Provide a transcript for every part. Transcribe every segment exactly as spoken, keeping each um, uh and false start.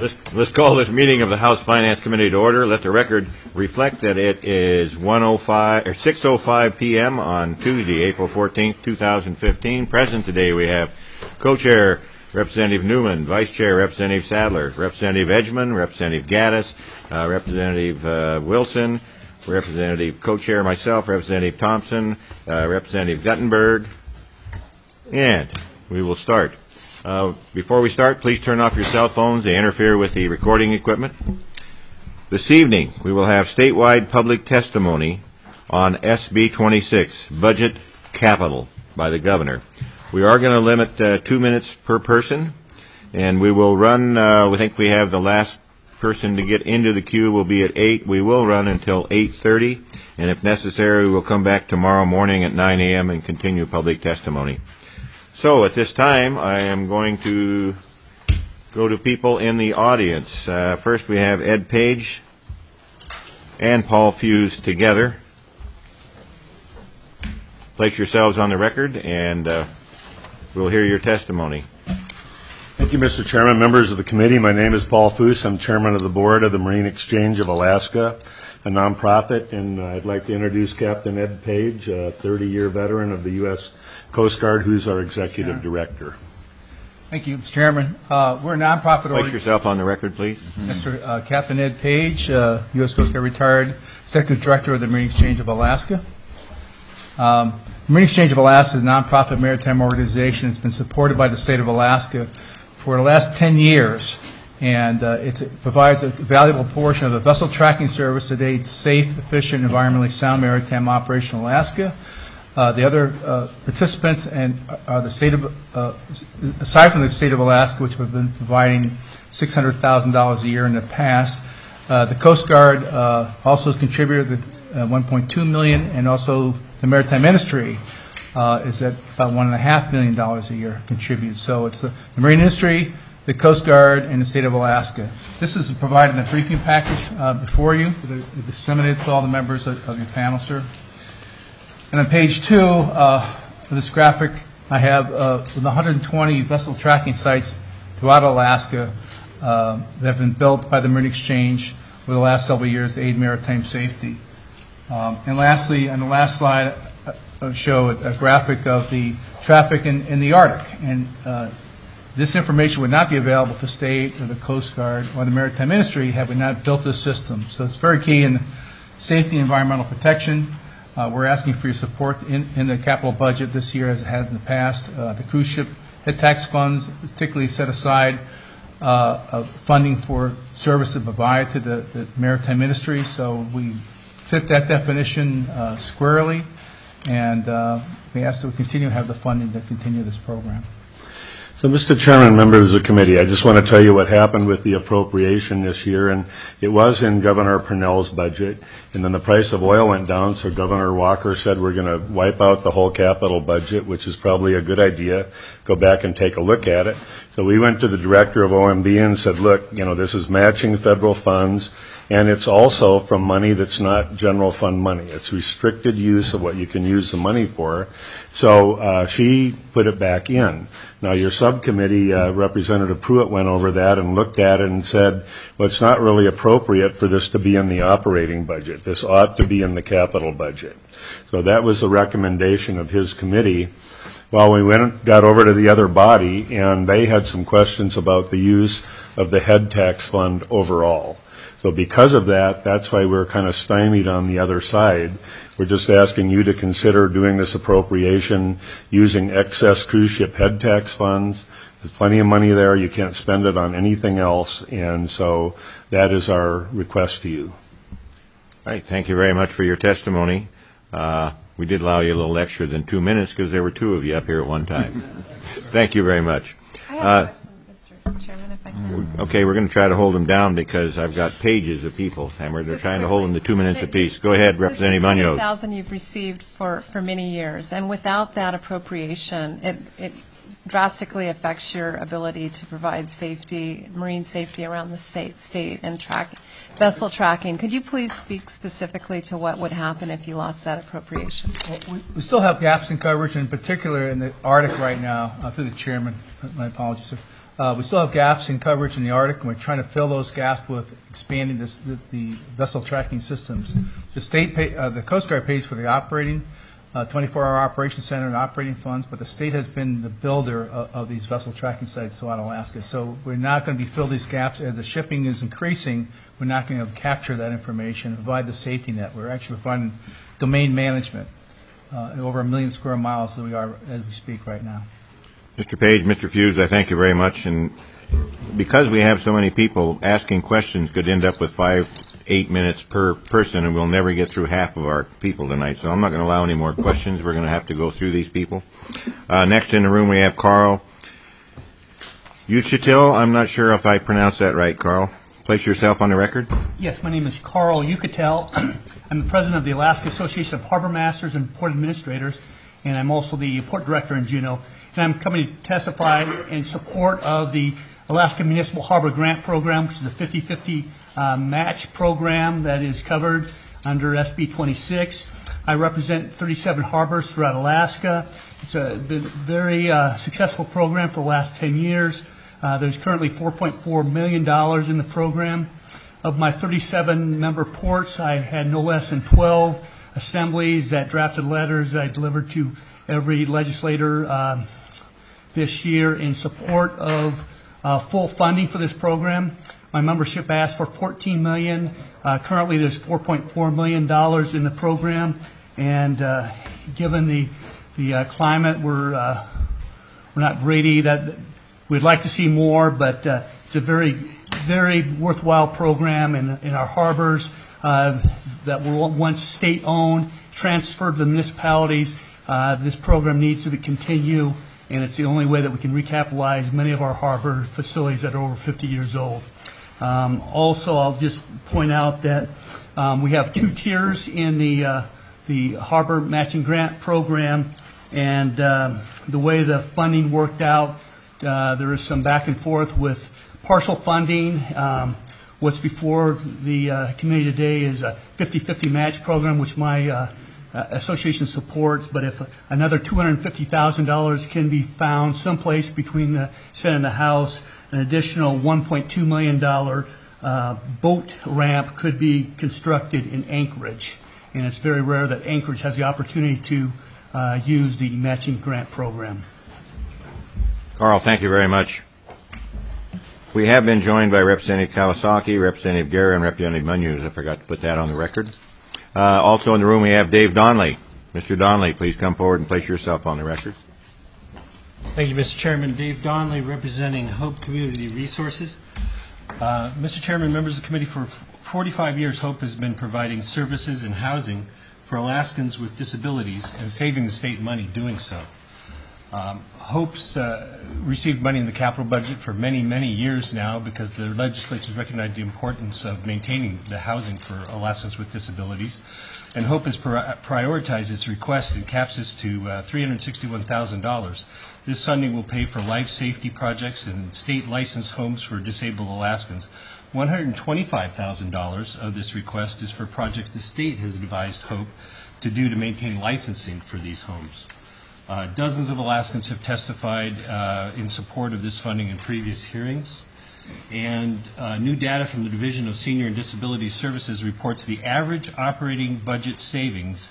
Let's, let's call this meeting of the House Finance Committee to order. Let the record reflect that it is one oh five or six oh five p.m. on Tuesday, April fourteenth, two thousand fifteen. Present today we have Co-Chair Representative Newman, Vice Chair Representative Sadler, Representative Edgman, Representative Gaddis, uh, Representative uh, Wilson, Representative Co-Chair myself, Representative Thompson, uh, Representative Guttenberg, and we will start. Uh, before we start, please turn off your cell phones. They interfere with the recording equipment. This evening, we will have statewide public testimony on S B twenty-six, Budget Capital, by the Governor. We are going to limit uh, two minutes per person, and we will run, uh, we think we have the last person to get into the queue will be at eight. We will run until eight thirty, and if necessary, we will come back tomorrow morning at nine a.m. and continue public testimony. So at this time, I am going to go to people in the audience. Uh, first, we have Ed Page and Paul Fuse together. Place yourselves on the record, and uh, we'll hear your testimony. Thank you, Mister Chairman, members of the committee. My name is Paul Fuse. I'm chairman of the board of the Marine Exchange of Alaska, a nonprofit, and uh, I'd like to introduce Captain Ed Page, a thirty-year veteran of the U S Coast Guard, who's our executive yeah. director. Thank you, Mister Chairman. Uh, we're a nonprofit. Place org- yourself on the record, please. Mm-hmm. Yes, sir. Uh, Captain Ed Page, uh, U S Coast Guard retired, executive director of the Marine Exchange of Alaska. Um, the Marine Exchange of Alaska is a nonprofit maritime organization. It's been supported by the state of Alaska for the last ten years, and uh, it's, it provides a valuable portion of the vessel tracking service that aids safe, efficient, environmentally sound maritime operation in Alaska. Uh, the other uh, participants and are the state of, uh, aside from the state of Alaska, which have been providing six hundred thousand dollars a year in the past, uh, the Coast Guard uh, also has contributed uh, one point two million dollars, and also the Maritime Industry uh, is at about one point five million dollars a year contributed. So it's the, the Marine Industry, the Coast Guard, and the state of Alaska. This is provided in a briefing package uh, before you, disseminated to all the members of, of your panel, sir. And on page two uh, of this graphic, I have uh, one hundred twenty vessel tracking sites throughout Alaska uh, that have been built by the Marine Exchange over the last several years to aid maritime safety. Um, and lastly, on the last slide, I'll show a, a graphic of the traffic in, in the Arctic. And uh, this information would not be available to the state or the Coast Guard or the Maritime Industry had we not built this system. So it's very key in safety and environmental protection. Uh, we're asking for your support in, in the capital budget this year as it has in the past. Uh, the cruise ship head tax funds particularly set aside uh, uh, funding for services provided to the, the maritime industry. So we fit that definition uh, squarely, and uh, we ask that we continue to have the funding to continue this program. So, Mister Chairman, members of the committee, I just want to tell you what happened with the appropriation this year, and it was in Governor Purnell's budget, and then the price of oil went down, so Governor Walker said we're going to wipe out the whole capital budget, which is probably a good idea. Go back and take a look at it. So we went to the director of O M B and said, look, you know, this is matching federal funds, and it's also from money that's not general fund money. It's restricted use of what you can use the money for. So uh, she put it back in. Now, your subcommittee, uh, Representative Pruitt, went over that and looked at it and said, well, it's not really appropriate for this to be in the operating budget. This ought to be in the capital budget. So that was the recommendation of his committee. Well, we went and got over to the other body, and they had some questions about the use of the head tax fund overall. So because of that, that's why we're kind of stymied on the other side. We're just asking you to consider doing this appropriation using excess cruise ship head tax funds. There's plenty of money there. You can't spend it on anything else. And so that is our request to you. All right. Thank you very much for your testimony. Uh, we did allow you a little extra than two minutes because there were two of you up here at one time. Thank you very much. I have uh, a question, Mister Chairman, if I can. Okay, we're going to try to hold them down because I've got pages of people, and we're, they're trying to hold them to two minutes apiece. Go ahead, Representative Munoz. The thousand you've received for, for many years, and without that appropriation, it, it drastically affects your ability to provide safety, marine safety around the state, state and track, vessel tracking. Could you please speak specifically to what would happen if you lost that appropriation? Well, we, we still have gaps in coverage, in particular in the Arctic right now, uh, through the chairman. My apologies, sir. Uh, we still have gaps in coverage in the Arctic, and we're trying to fill those gaps with expanding this, the, the vessel tracking systems. The state, pay, uh, the Coast Guard pays for the operating, uh, twenty-four hour operations center and operating funds, but the state has been the builder of, of these vessel tracking sites throughout Alaska. So we're not going to be fill these gaps as the shipping is increasing. We're not going to capture that information and provide the safety net. We're actually providing domain management uh, over a million square miles that we are as we speak right now. Mister Page, Mister Fuse, I thank you very much. And because we have so many people, asking questions could end up with five, eight minutes per person, and we'll never get through half of our people tonight. So I'm not going to allow any more questions. We're going to have to go through these people. Uh, next in the room, we have Carl Yucatil. I'm not sure if I pronounced that right, Carl. Place yourself on the record. Yes, my name is Carl Yucatil. I'm the president of the Alaska Association of Harbor Masters and Port Administrators, and I'm also the port director in Juneau. And I'm coming to testify in support of the Alaska Municipal Harbor Grant Program, which is a fifty-fifty uh, match program that is covered under S B twenty-six. I represent thirty-seven harbors throughout Alaska. It's a been very uh, successful program for the last ten years. Uh, there's currently four point four million dollars in the program. Of my thirty-seven member ports, I had no less than twelve assemblies that drafted letters that I delivered to every legislator uh, this year in support of uh, full funding for this program. My membership asked for fourteen million dollars. Uh, currently, there's four point four million dollars in the program, and uh, given the the uh, climate, we're uh, we're not greedy. That we'd like to see more, but uh, it's a very very worthwhile program in in our harbors uh, that were once state owned, transferred to the municipalities. Uh, this program needs to continue, and it's the only way that we can recapitalize many of our harbor facilities that are over fifty years old. Um, also, I'll just point out that um, we have two tiers in the uh, the Harbor Matching Grant Program, and uh, the way the funding worked out, uh, there is some back and forth with partial funding. Um, what's before the uh, committee today is a fifty-fifty match program, which my uh, Uh, association supports, but if another two hundred fifty thousand dollars can be found someplace between the Senate and the House, an additional one point two million dollars uh, boat ramp could be constructed in Anchorage. And it's very rare that Anchorage has the opportunity to uh, use the matching grant program. Carl, thank you very much. We have been joined by Representative Kawasaki, Representative Guerra, and Representative Munoz. I forgot to put that on the record. Uh, also in the room we have Dave Donnelly. Mister Donnelly, please come forward and place yourself on the record. Thank you, Mister Chairman. Dave Donnelly, representing Hope Community Resources. Uh, Mister Chairman, members of the committee, for forty-five years, Hope has been providing services and housing for Alaskans with disabilities and saving the state money doing so. Um, Hope's uh, received money in the capital budget for many, many years now because the legislature has recognized the importance of maintaining the housing for Alaskans with disabilities. And Hope has pri- prioritized its request and caps this to uh, three hundred sixty-one thousand dollars. This funding will pay for life safety projects and state licensed homes for disabled Alaskans. one hundred twenty-five thousand dollars of this request is for projects the state has advised Hope to do to maintain licensing for these homes. Uh, dozens of Alaskans have testified uh, in support of this funding in previous hearings. And uh, new data from the Division of Senior and Disability Services reports the average operating budget savings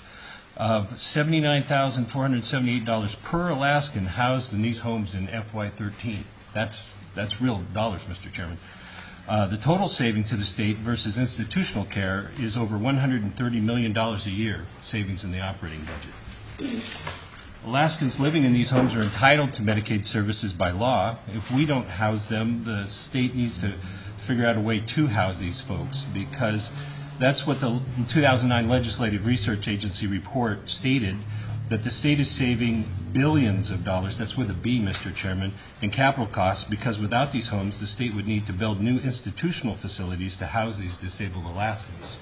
of seventy-nine thousand four hundred seventy-eight dollars per Alaskan housed in these homes in F Y thirteen. That's, that's real dollars, Mister Chairman. Uh, the total saving to the state versus institutional care is over one hundred thirty million dollars a year savings in the operating budget. Alaskans living in these homes are entitled to Medicaid services by law. If we don't house them, the state needs to figure out a way to house these folks, because that's what the two thousand nine Legislative Research Agency report stated, that the state is saving billions of dollars, that's with a B, Mister Chairman, in capital costs, because without these homes, the state would need to build new institutional facilities to house these disabled Alaskans.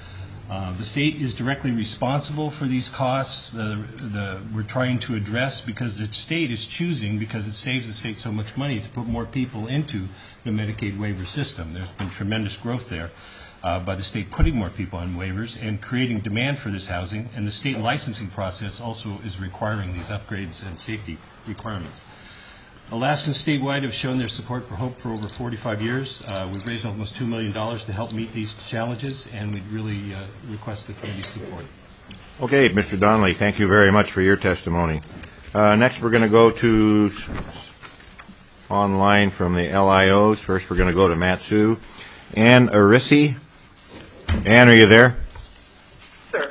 Uh, the state is directly responsible for these costs. Uh, the, we're trying to address, because the state is choosing, because it saves the state so much money, to put more people into the Medicaid waiver system. There's been tremendous growth there uh, by the state putting more people on waivers and creating demand for this housing, and the state licensing process also is requiring these upgrades and safety requirements. Alaskans statewide have shown their support for HOPE for over forty-five years. Uh, we've raised almost two million dollars to help meet these challenges, and we'd really uh, request the committee's support. Okay, Mister Donnelly, thank you very much for your testimony. Uh, next, we're going to go to online from the L I Os. First, we're going to go to Mat-Su. Ann Arisi. Ann, are you there? Sir.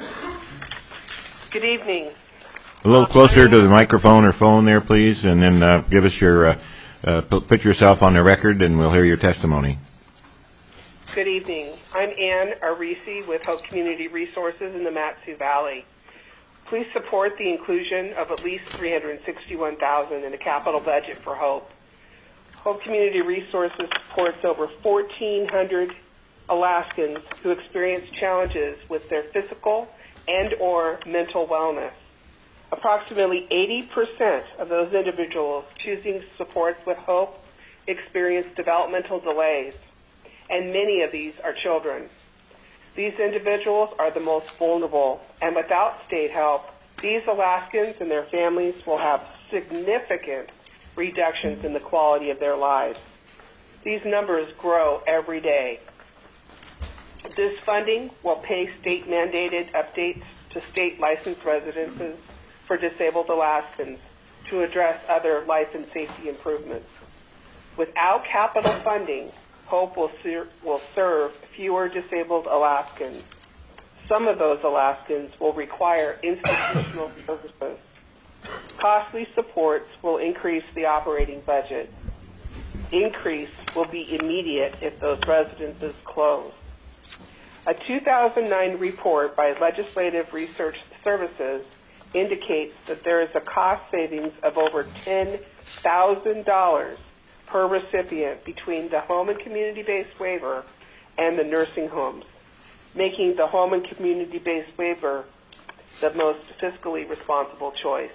Good evening. A little closer to the microphone or phone there, please, and then uh, give us your, uh, uh, put yourself on the record, and we'll hear your testimony. Good evening. I'm Ann Arisi with Hope Community Resources in the Mat-Su Valley. Please support the inclusion of at least three hundred sixty-one thousand dollars in the capital budget for HOPE. Hope Community Resources supports over fourteen hundred Alaskans who experience challenges with their physical and or mental wellness. Approximately eighty percent of those individuals choosing support with HOPE experience developmental delays, and many of these are children. These individuals are the most vulnerable, and without state help, these Alaskans and their families will have significant reductions in the quality of their lives. These numbers grow every day. This funding will pay state-mandated updates to state licensed residences for disabled Alaskans to address other life and safety improvements. Without capital funding, HOPE will, ser- will serve fewer disabled Alaskans. Some of those Alaskans will require institutional services. Costly supports will increase the operating budget. Increase will be immediate if those residences close. A two thousand nine report by Legislative Research Services indicates that there is a cost savings of over ten thousand dollars per recipient between the home and community-based waiver and the nursing homes, making the home and community-based waiver the most fiscally responsible choice.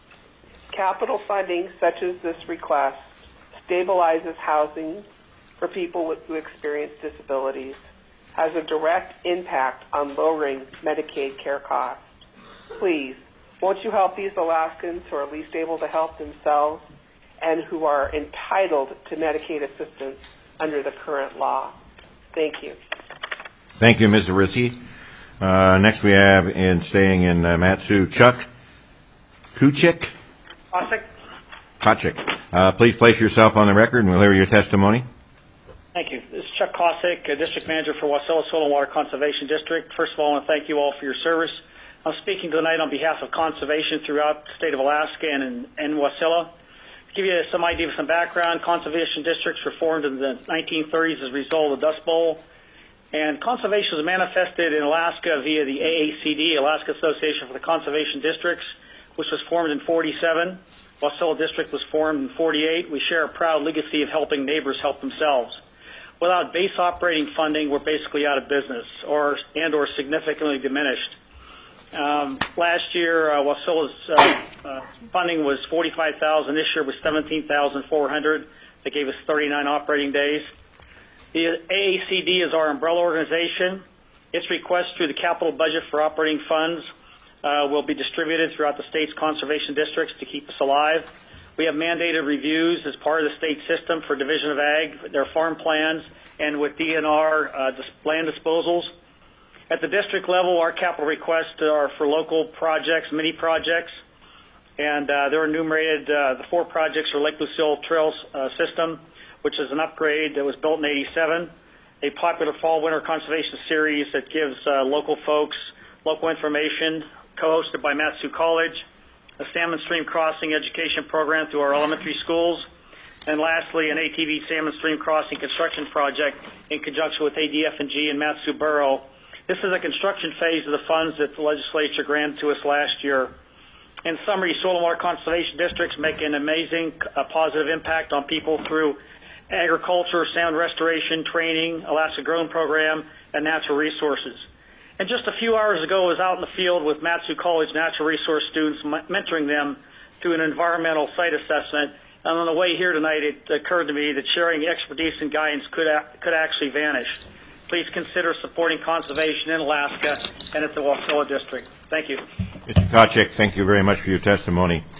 Capital funding such as this request stabilizes housing for people with, who experience disabilities, has a direct impact on lowering Medicaid care costs. Please, won't you help these Alaskans who are least able to help themselves and who are entitled to Medicaid assistance under the current law? Thank you. Thank you, Miz Arisi. Uh, next we have, in staying in uh, Mat-Su, Chuck Kuchik. Kosick. Kachik. Uh, please place yourself on the record and we'll hear your testimony. Thank you. This is Chuck Kosick, uh, District Manager for Wasilla Soil and Water Conservation District. First of all, I want to thank you all for your service. I'm speaking tonight on behalf of conservation throughout the state of Alaska and in and Wasilla. To give you some idea of some background, conservation districts were formed in the nineteen thirties as a result of the Dust Bowl. And conservation was manifested in Alaska via the A A C D, Alaska Association for the Conservation Districts, which was formed in forty-seven. Wasilla District was formed in forty-eight. We share a proud legacy of helping neighbors help themselves. Without base operating funding, we're basically out of business or and or significantly diminished. Um, last year, uh, Wasilla's uh, uh, funding was forty-five thousand dollars. This year was seventeen thousand four hundred dollars. That gave us thirty-nine operating days. The A A C D is our umbrella organization. Its request through the capital budget for operating funds uh, will be distributed throughout the state's conservation districts to keep us alive. We have mandated reviews as part of the state system for Division of Ag, their farm plans, and with D N R uh, land disposals. At the district level, our capital requests are for local projects, mini projects, and uh, they're enumerated. Uh, the four projects are Lake Lucille Trails uh, System, which is an upgrade that was built in eighty-seven, a popular fall-winter conservation series that gives uh, local folks local information, co-hosted by Mat-Su College, a salmon stream crossing education program through our elementary schools, and lastly, an A T V salmon stream crossing construction project in conjunction with A D F and G and Mat-Su Borough. This is a construction phase of the funds that the legislature granted to us last year. In summary, soil and water conservation districts make an amazing uh, positive impact on people through agriculture, sound restoration, training, Alaska Grown Program, and natural resources. And just a few hours ago, I was out in the field with Mat-Su College natural resource students, mentoring them through an environmental site assessment. And on the way here tonight, it occurred to me that sharing expertise and guidance could could actually vanish. Please consider supporting conservation in Alaska and at the Wasilla District. Thank you. Mister Kachik, thank you very much for your testimony.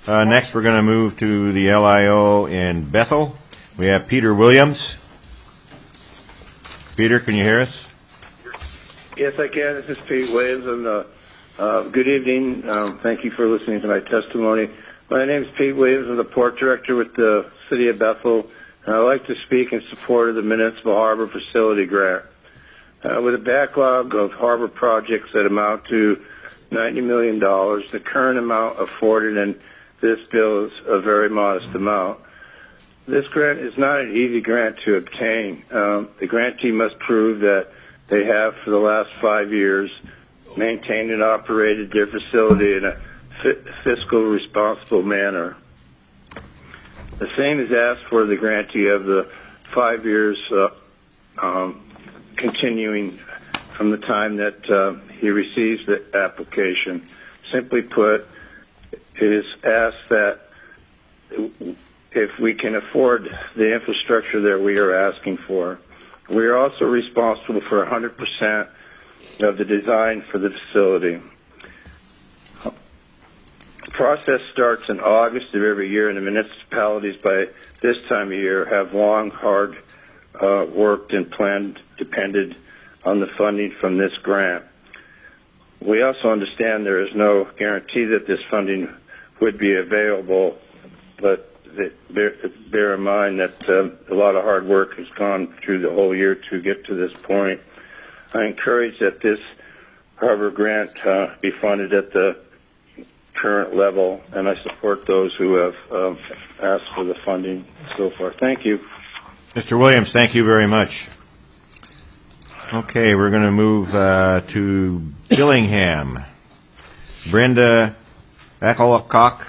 Uh, next, we're going to move to the L I O in Bethel. We have Peter Williams. Peter, can you hear us? Yes, I can. This is Pete Williams. And, uh, uh, good evening. Um, thank you for listening to my testimony. My name is Pete Williams. I'm the port director with the City of Bethel, and I'd like to speak in support of the Municipal Harbor Facility Grant. Uh, with a backlog of harbor projects that amount to ninety million dollars, the current amount afforded in this bill is a very modest amount. This grant is not an easy grant to obtain. Um, the grantee must prove that they have, for the last five years, maintained and operated their facility in a fi- fiscal responsible manner. The same is asked for the grantee of the five years uh, um, continuing from the time that uh, he receives the application. Simply put, it is asked that if we can afford the infrastructure that we are asking for. We are also responsible for one hundred percent of the design for the facility. The process starts in August of every year, and the municipalities by this time of year have long, hard uh, worked and planned, depended on the funding from this grant. We also understand there is no guarantee that this funding would be available, but bear, bear in mind that uh, a lot of hard work has gone through the whole year to get to this point. I encourage that this harbor grant uh, be funded at the current level, and I support those who have uh, asked for the funding so far. Thank you. Mister Williams, thank you very much. Okay, we're going to move uh, to Dillingham. Brenda Eckelcock.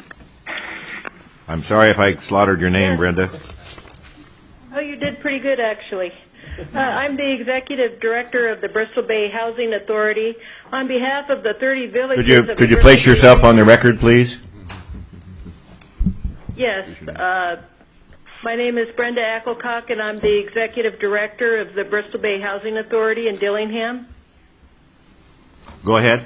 I'm sorry if I slaughtered your name, Yes. Brenda. Oh, you did pretty good, actually. Uh, I'm the executive director of the Bristol Bay Housing Authority. On behalf of the thirty villages... Could you of the could you Bristol place Bay yourself on the region- record, please? Yes. Uh, my name is Brenda Eckelcock, and I'm the executive director of the Bristol Bay Housing Authority in Dillingham. Go ahead.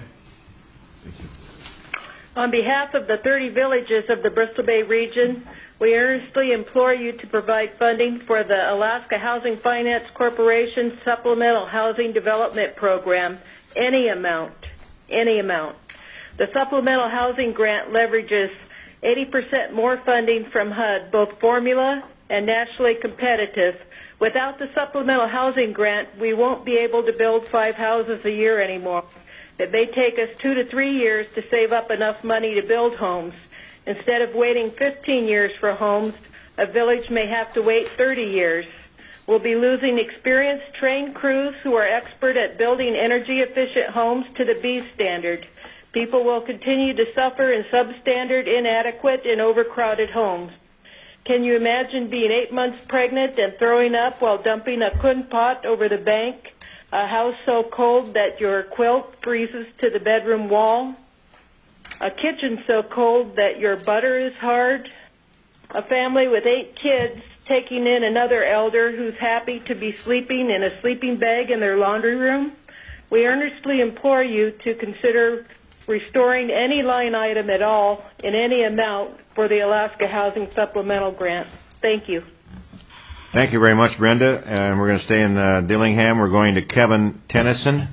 On behalf of the thirty villages of the Bristol Bay region, we earnestly implore you to provide funding for the Alaska Housing Finance Corporation Supplemental Housing Development Program, any amount, any amount. The Supplemental Housing Grant leverages eighty percent more funding from H U D, both formula and nationally competitive. Without the Supplemental Housing Grant, we won't be able to build five houses a year anymore. It may take us two to three years to save up enough money to build homes. Instead of waiting fifteen years for homes, a village may have to wait thirty years. We'll be losing experienced, trained crews who are expert at building energy-efficient homes to the B standard. People will continue to suffer in substandard, inadequate, and overcrowded homes. Can you imagine being eight months pregnant and throwing up while dumping a kun pot over the bank? A house so cold that your quilt freezes to the bedroom wall? A kitchen so cold that your butter is hard? A family with eight kids taking in another elder who's happy to be sleeping in a sleeping bag in their laundry room? We earnestly implore you to consider restoring any line item at all in any amount for the Alaska Housing Supplemental Grant. Thank you. Thank you very much, Brenda. And we're going to stay in uh, Dillingham. We're going to Kevin Tennyson.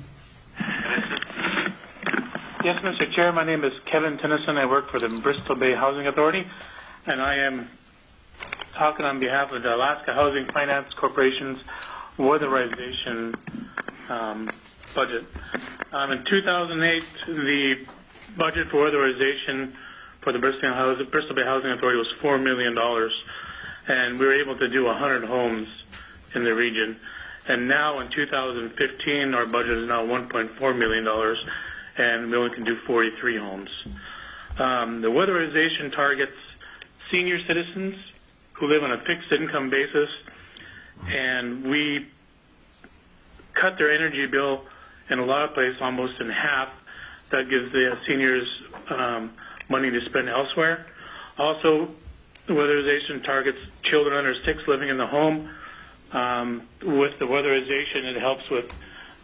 Yes, Mister Chair, my name is Kevin Tennyson. I work for the Bristol Bay Housing Authority, and I am talking on behalf of the Alaska Housing Finance Corporation's weatherization um, budget. Um, in two thousand eight, the budget for weatherization for the Bristol, Housing, Bristol Bay Housing Authority was four million dollars, and we were able to do one hundred homes in the region. And now in two thousand fifteen, our budget is now one point four million dollars, and we only can do forty-three homes. Um, the weatherization targets senior citizens who live on a fixed income basis, and we cut their energy bill in a lot of places almost in half. That gives the seniors um, money to spend elsewhere. Also, the weatherization targets children under six living in the home. Um, with the weatherization, it helps with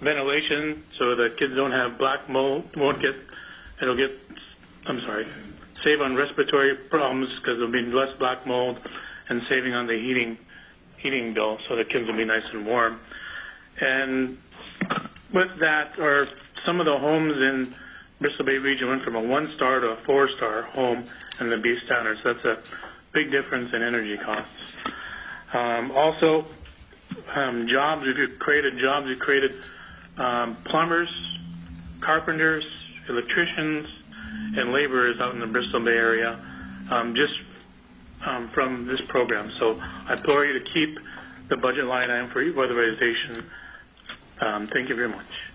ventilation, so the kids don't have black mold, won't get, it'll get, I'm sorry, save on respiratory problems because there'll be less black mold, and saving on the heating heating bill, so the kids will be nice and warm. And with that, or some of the homes in Bristol Bay region went from a one-star to a four-star home in the B standards. That's a big difference in energy costs. Um, also, um, jobs, we've created jobs, we've created um, plumbers, carpenters, electricians, and laborers out in the Bristol Bay area, um, just um, from this program. So I implore you to keep the budget line item for weatherization. Um, thank you very much.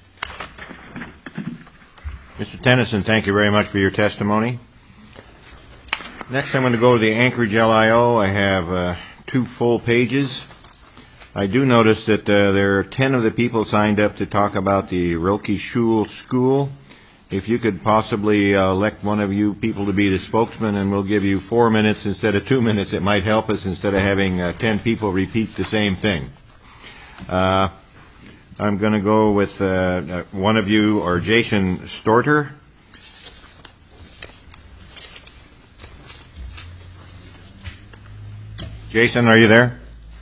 Mister Tennyson, thank you very much for your testimony. Next, I'm going to go to the Anchorage L I O. I have uh, two full pages. I do notice that uh, there are ten of the people signed up to talk about the Rilke Schule School. If you could possibly uh, elect one of you people to be the spokesman, and we'll give you four minutes instead of two minutes, it might help us instead of having uh, ten people repeat the same thing. Uh, I'm going to go with uh, uh, one of you, or Jason Storter. Jason, are you there?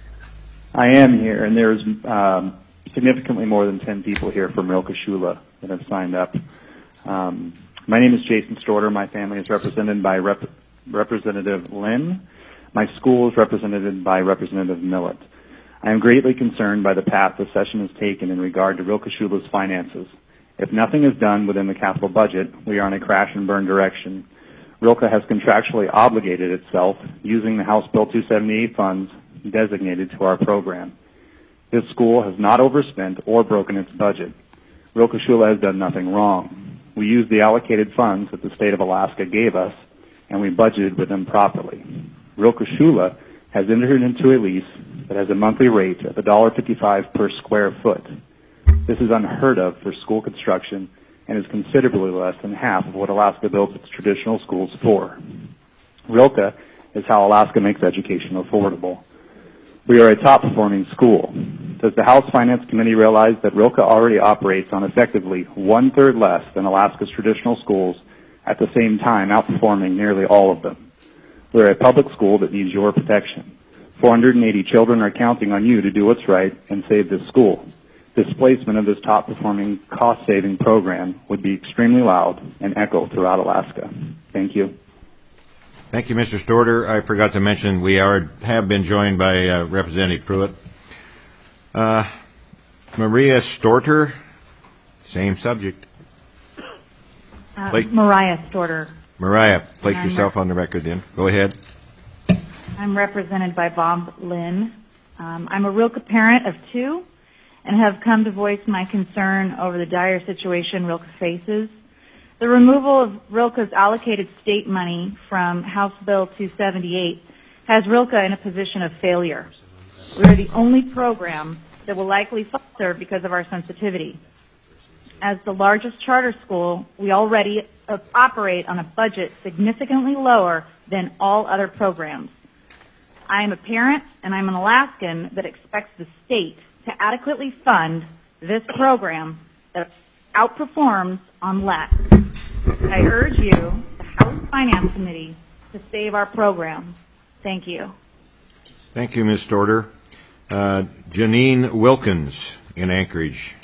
I am here, and there's um, significantly more than ten people here from Rilke Schule that have signed up. Um, my name is Jason Storter. My family is represented by Rep- Representative Lynn. My school is represented by Representative Millett. I am greatly concerned by the path the session has taken in regard to Rilke Schule's finances. If nothing is done within the capital budget, we are in a crash and burn direction. Rilke has contractually obligated itself using the House Bill two seventy-eight funds designated to our program. This school has not overspent or broken its budget. Rilke Schule has done nothing wrong. We used the allocated funds that the state of Alaska gave us, and we budgeted with them properly. Rilke Schule has entered into a lease that has a monthly rate of one dollar fifty-five per square foot. This is unheard of for school construction and is considerably less than half of what Alaska builds its traditional schools for. Rilke is how Alaska makes education affordable. We are a top-performing school. Does the House Finance Committee realize that Rilke already operates on effectively one-third less than Alaska's traditional schools, at the same time outperforming nearly all of them? We're a public school that needs your protection. four hundred eighty children are counting on you to do what's right and save this school. Displacement of this top-performing, cost-saving program would be extremely loud and echo throughout Alaska. Thank you. Thank you, Mister Storter. I forgot to mention we are have been joined by uh, Representative Pruitt. Uh, Maria Storter, same subject. Uh, Play- Mariah Storter. Mariah, place I'm yourself rep- on the record then. Go ahead. I'm represented by Bob Lynn. Um, I'm a Rilke parent of two and have come to voice my concern over the dire situation Rilke faces. The removal of Rilke's allocated state money from House Bill two seventy-eight has Rilke in a position of failure. We are the only program that will likely falter because of our sensitivity. As the largest charter school, we already uh, operate on a budget significantly lower than all other programs. I am a parent and I'm an Alaskan that expects the state to adequately fund this program that outperforms on less. I urge you, the House Finance Committee, to save our program. Thank you. Thank you, Miz Storter. Uh, Janine Wilkins in Anchorage.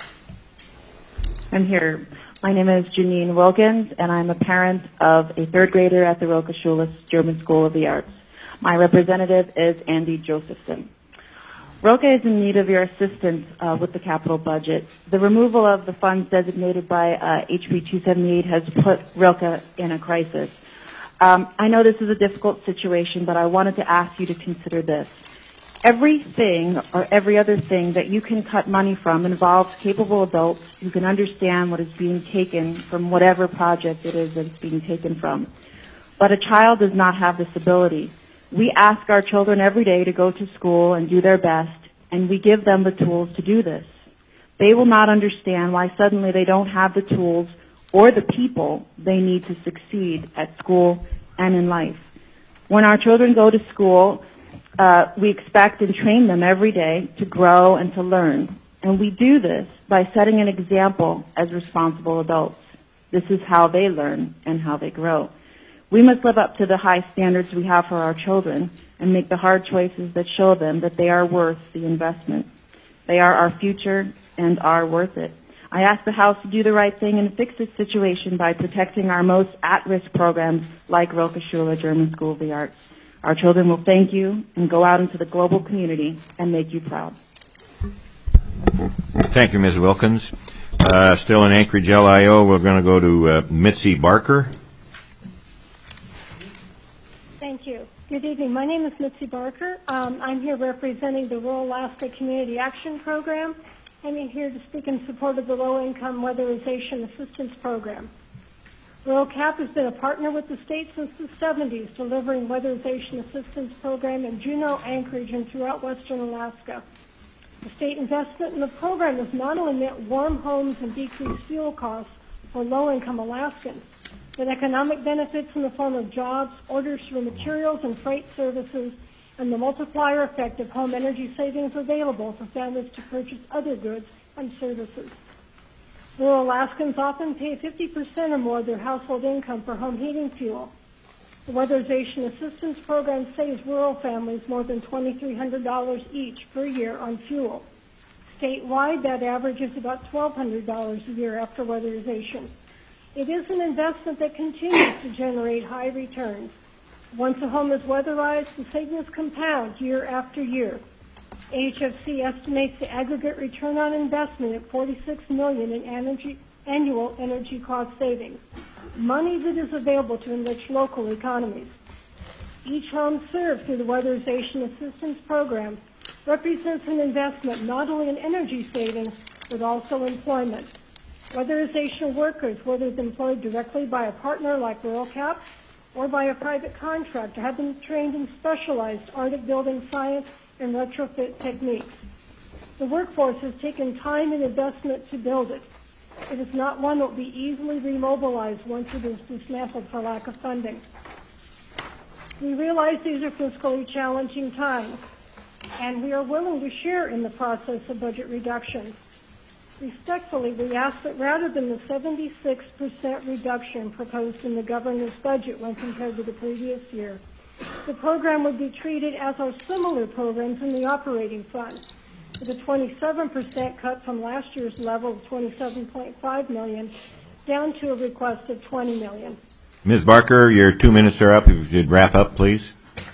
I'm here. My name is Janine Wilkins, and I'm a parent of a third grader at the Rilke Schule German School of the Arts. My representative is Andy Josephson. Rilke is in need of your assistance uh, with the capital budget. The removal of the funds designated by uh, H B two seventy-eight has put Rilke in a crisis. Um, I know this is a difficult situation, but I wanted to ask you to consider this. Everything or every other thing that you can cut money from involves capable adults who can understand what is being taken from whatever project it is that it's being taken from. But a child does not have this ability. We ask our children every day to go to school and do their best, and we give them the tools to do this. They will not understand why suddenly they don't have the tools or the people they need to succeed at school and in life. When our children go to school, uh, we expect and train them every day to grow and to learn. And we do this by setting an example as responsible adults. This is how they learn and how they grow. We must live up to the high standards we have for our children and make the hard choices that show them that they are worth the investment. They are our future and are worth it. I ask the House to do the right thing and fix this situation by protecting our most at-risk programs like Rilke Shula German School of the Arts. Our children will thank you and go out into the global community and make you proud. Thank you, Miz Wilkins. Uh, still in Anchorage L I O, we're going to go to uh, Mitzi Barker. Thank you. Good evening. My name is Mitzi Barker. Um, I'm here representing the Rural Alaska Community Action Program. I'm here to speak in support of the Low-Income Weatherization Assistance Program. Rural Cap has been a partner with the state since the seventies, delivering weatherization assistance program in Juneau, Anchorage, and throughout western Alaska. The state investment in the program has not only meant warm homes and decreased fuel costs for low-income Alaskans, but economic benefits in the form of jobs, orders for materials and freight services, and the multiplier effect of home energy savings available for families to purchase other goods and services. Rural Alaskans often pay fifty percent or more of their household income for home heating fuel. The Weatherization Assistance Program saves rural families more than two thousand three hundred dollars each per year on fuel. Statewide, that average is about one thousand two hundred dollars a year after weatherization. It is an investment that continues to generate high returns. Once a home is weatherized, the savings compound year after year. A H F C estimates the aggregate return on investment at forty-six million dollars in energy, annual energy cost savings, money that is available to enrich local economies. Each home served through the Weatherization Assistance Program represents an investment not only in energy savings, but also employment. Weatherization workers, whether employed directly by a partner like Rural Cap or by a private contractor, have been trained in specialized Arctic building science and retrofit techniques. The workforce has taken time and investment to build it. It is not one that will be easily remobilized once it is dismantled for lack of funding. We realize these are fiscally challenging times, and we are willing to share in the process of budget reduction. Respectfully, we ask that rather than the seventy-six percent reduction proposed in the governor's budget when compared to the previous year, the program would be treated as are similar programs in the operating fund, with a twenty-seven percent cut from last year's level of twenty-seven point five million dollars down to a request of twenty million dollars. Miz Barker, your two minutes are up. If you'd wrap up, please.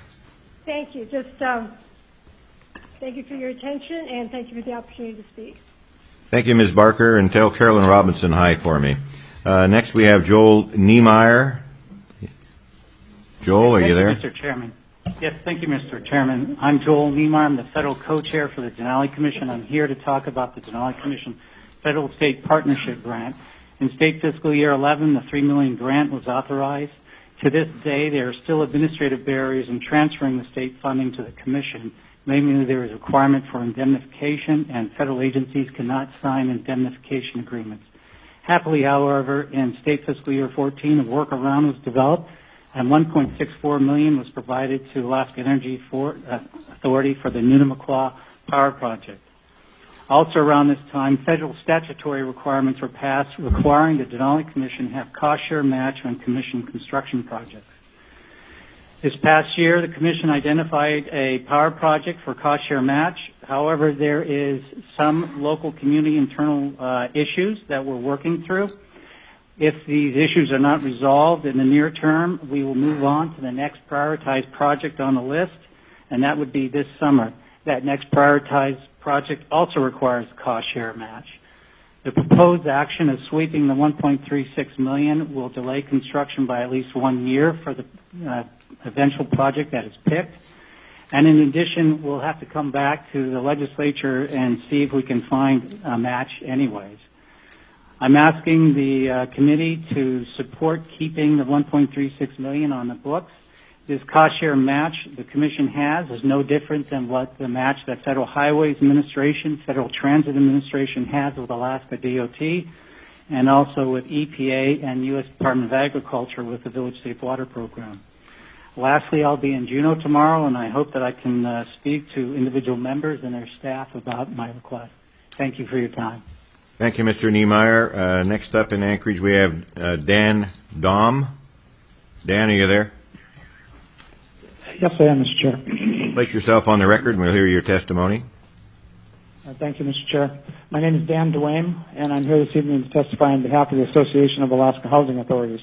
Thank you. Just um, thank you for your attention, and thank you for the opportunity to speak. Thank you, Miz Barker, and tell Carolyn Robinson hi for me. Uh, next, we have Joel Niemeyer. Joel, are you there? Thank you, Mister Chairman. Yes, thank you, Mister Chairman. I'm Joel Niemeyer. I'm the federal co-chair for the Denali Commission. I'm here to talk about the Denali Commission Federal State Partnership Grant. In state fiscal year eleven, the three million dollars grant was authorized. To this day, there are still administrative barriers in transferring the state funding to the Commission. Mainly, there is a requirement for indemnification, and federal agencies cannot sign indemnification agreements. Happily, however, in state fiscal year fourteen, a workaround was developed, and one point six four million dollars was provided to Alaska Energy for, uh, Authority for the Nunamaqua Power Project. Also around this time, federal statutory requirements were passed requiring the Denali Commission have cost share match on commission construction projects. This past year, the Commission identified a power project for cost share match. However, there is some local community internal uh, issues that we're working through. If these issues are not resolved in the near term, we will move on to the next prioritized project on the list, and that would be this summer. That next prioritized project also requires cost share match. The proposed action of sweeping the one point three six million dollars will delay construction by at least one year for the uh, eventual project that is picked. And in addition, we'll have to come back to the legislature and see if we can find a match anyways. I'm asking the uh, committee to support keeping the one point three six million dollars on the books. This cost share match the Commission has is no different than what the match that Federal Highways Administration, Federal Transit Administration has with Alaska D O T, and also with E P A and U S Department of Agriculture with the Village Safe Water Program. Lastly, I'll be in Juneau tomorrow, and I hope that I can uh, speak to individual members and their staff about my request. Thank you for your time. Thank you, Mister Niemeyer. Uh, next up in Anchorage, we have uh, Dan Daum. Dan, are you there? Yes, I am, Mister Chair. Place yourself on the record and we'll hear your testimony. Uh, thank you, Mister Chair. My name is Dan Duane, and I'm here this evening to testify on behalf of the Association of Alaska Housing Authorities.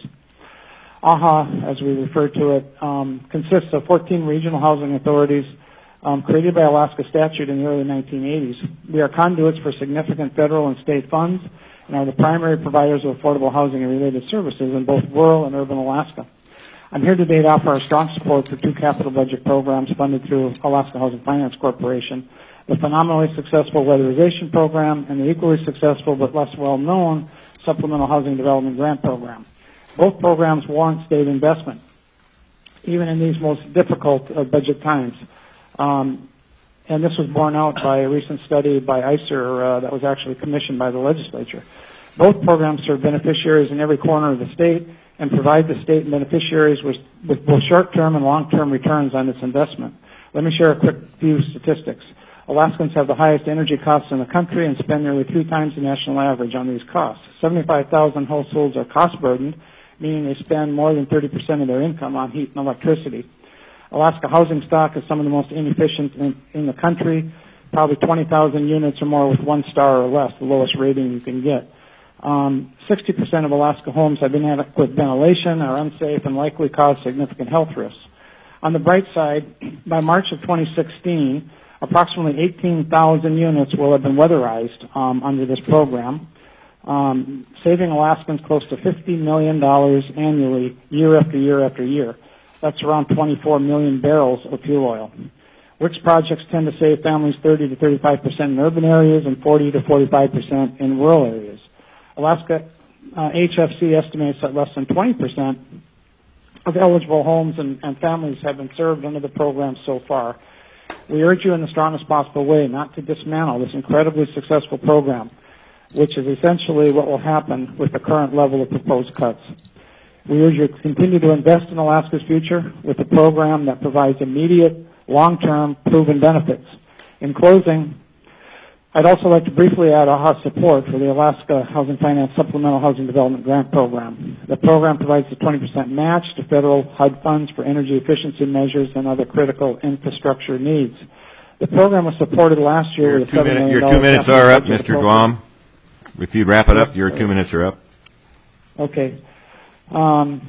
A H A, as we refer to it, um, consists of fourteen regional housing authorities um, created by Alaska statute in the early nineteen eighties. We are conduits for significant federal and state funds and are the primary providers of affordable housing and related services in both rural and urban Alaska. I'm here today to offer our strong support for two capital budget programs funded through Alaska Housing Finance Corporation, the phenomenally successful weatherization program and the equally successful but less well-known Supplemental Housing Development Grant Program. Both programs warrant state investment, even in these most difficult uh, budget times. Um, and this was borne out by a recent study by I C E R uh, that was actually commissioned by the legislature. Both programs serve beneficiaries in every corner of the state and provide the state and beneficiaries with, with both short-term and long-term returns on its investment. Let me share a quick few statistics. Alaskans have the highest energy costs in the country and spend nearly three times the national average on these costs. seventy-five thousand households are cost-burdened, meaning they spend more than thirty percent of their income on heat and electricity. Alaska housing stock is some of the most inefficient in, in the country, probably twenty thousand units or more with one star or less, the lowest rating you can get. Um, sixty percent of Alaska homes have inadequate ventilation, are unsafe, and likely cause significant health risks. On the bright side, by March of twenty sixteen, approximately eighteen thousand units will have been weatherized um, under this program, um, saving Alaskans close to fifty million dollars annually, year after year after year. That's around twenty-four million barrels of fuel oil. W I C projects tend to save families thirty to thirty-five percent in urban areas and forty to forty-five percent in rural areas. Alaska uh, H F C estimates that less than twenty percent of eligible homes and, and families have been served under the program so far. We urge you in the strongest possible way not to dismantle this incredibly successful program, which is essentially what will happen with the current level of proposed cuts. We urge you to continue to invest in Alaska's future with a program that provides immediate, long-term, proven benefits. In closing, I'd also like to briefly add A H A support for the Alaska Housing Finance Supplemental Housing Development Grant Program. The program provides a twenty percent match to federal H U D funds for energy efficiency measures and other critical infrastructure needs. The program was supported last year Your with a two, seven minute, million your two minutes are up, Mister program. Glom. If you wrap it up, your two minutes are up. Okay. Um,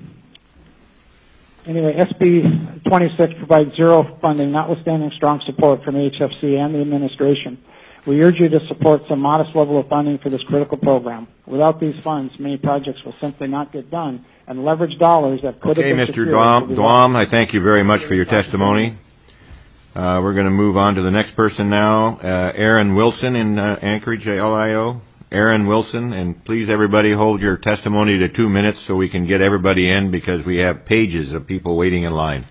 anyway, S B twenty-six provides zero funding, notwithstanding strong support from H F C and the administration. We urge you to support some modest level of funding for this critical program. Without these funds, many projects will simply not get done, and leverage dollars that could Okay, have been Mister secured Glom, will be Glom, I thank you very much for your testimony. Uh, we're going to move on to the next person now, uh, Aaron Wilson in uh, Anchorage, L I O. Aaron Wilson, and please everybody hold your testimony to two minutes so we can get everybody in because we have pages of people waiting in line.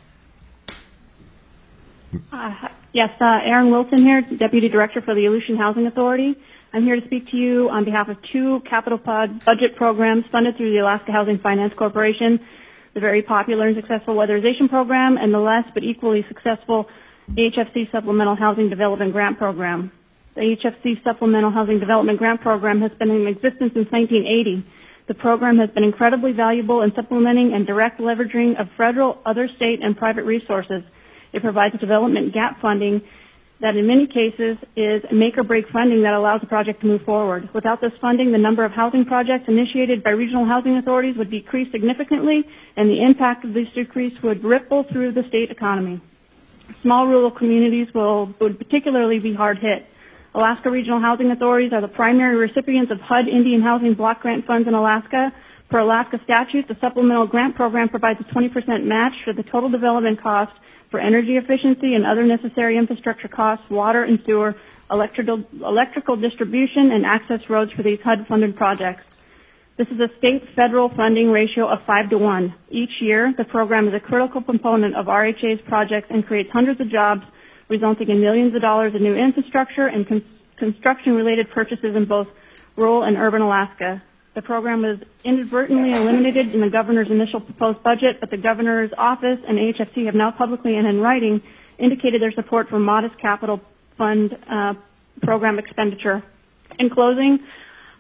Uh, yes, uh, Aaron Wilson here, Deputy Director for the Aleutian Housing Authority. I'm here to speak to you on behalf of two capital pod budget programs funded through the Alaska Housing Finance Corporation, the very popular and successful weatherization program, and the less but equally successful H F C Supplemental Housing Development Grant Program. The H F C Supplemental Housing Development Grant Program has been in existence since nineteen eighty. The program has been incredibly valuable in supplementing and direct leveraging of federal, other state, and private resources. It provides development gap funding that in many cases is make-or-break funding that allows a project to move forward. Without this funding, the number of housing projects initiated by regional housing authorities would decrease significantly, and the impact of this decrease would ripple through the state economy. Small rural communities will, would particularly be hard hit. Alaska Regional Housing Authorities are the primary recipients of H U D Indian Housing Block Grant funds in Alaska. Per Alaska statute, the Supplemental Grant Program provides a twenty percent match for the total development cost for energy efficiency and other necessary infrastructure costs, water and sewer, electrical, electrical distribution, and access roads for these H U D-funded projects. This is a state-federal funding ratio of five to one. Each year, the program is a critical component of R H A's projects and creates hundreds of jobs, resulting in millions of dollars in new infrastructure and con- construction-related purchases in both rural and urban Alaska. The program was inadvertently eliminated in the governor's initial proposed budget, but the governor's office and H F C have now publicly and in writing indicated their support for modest capital fund uh, program expenditure. In closing,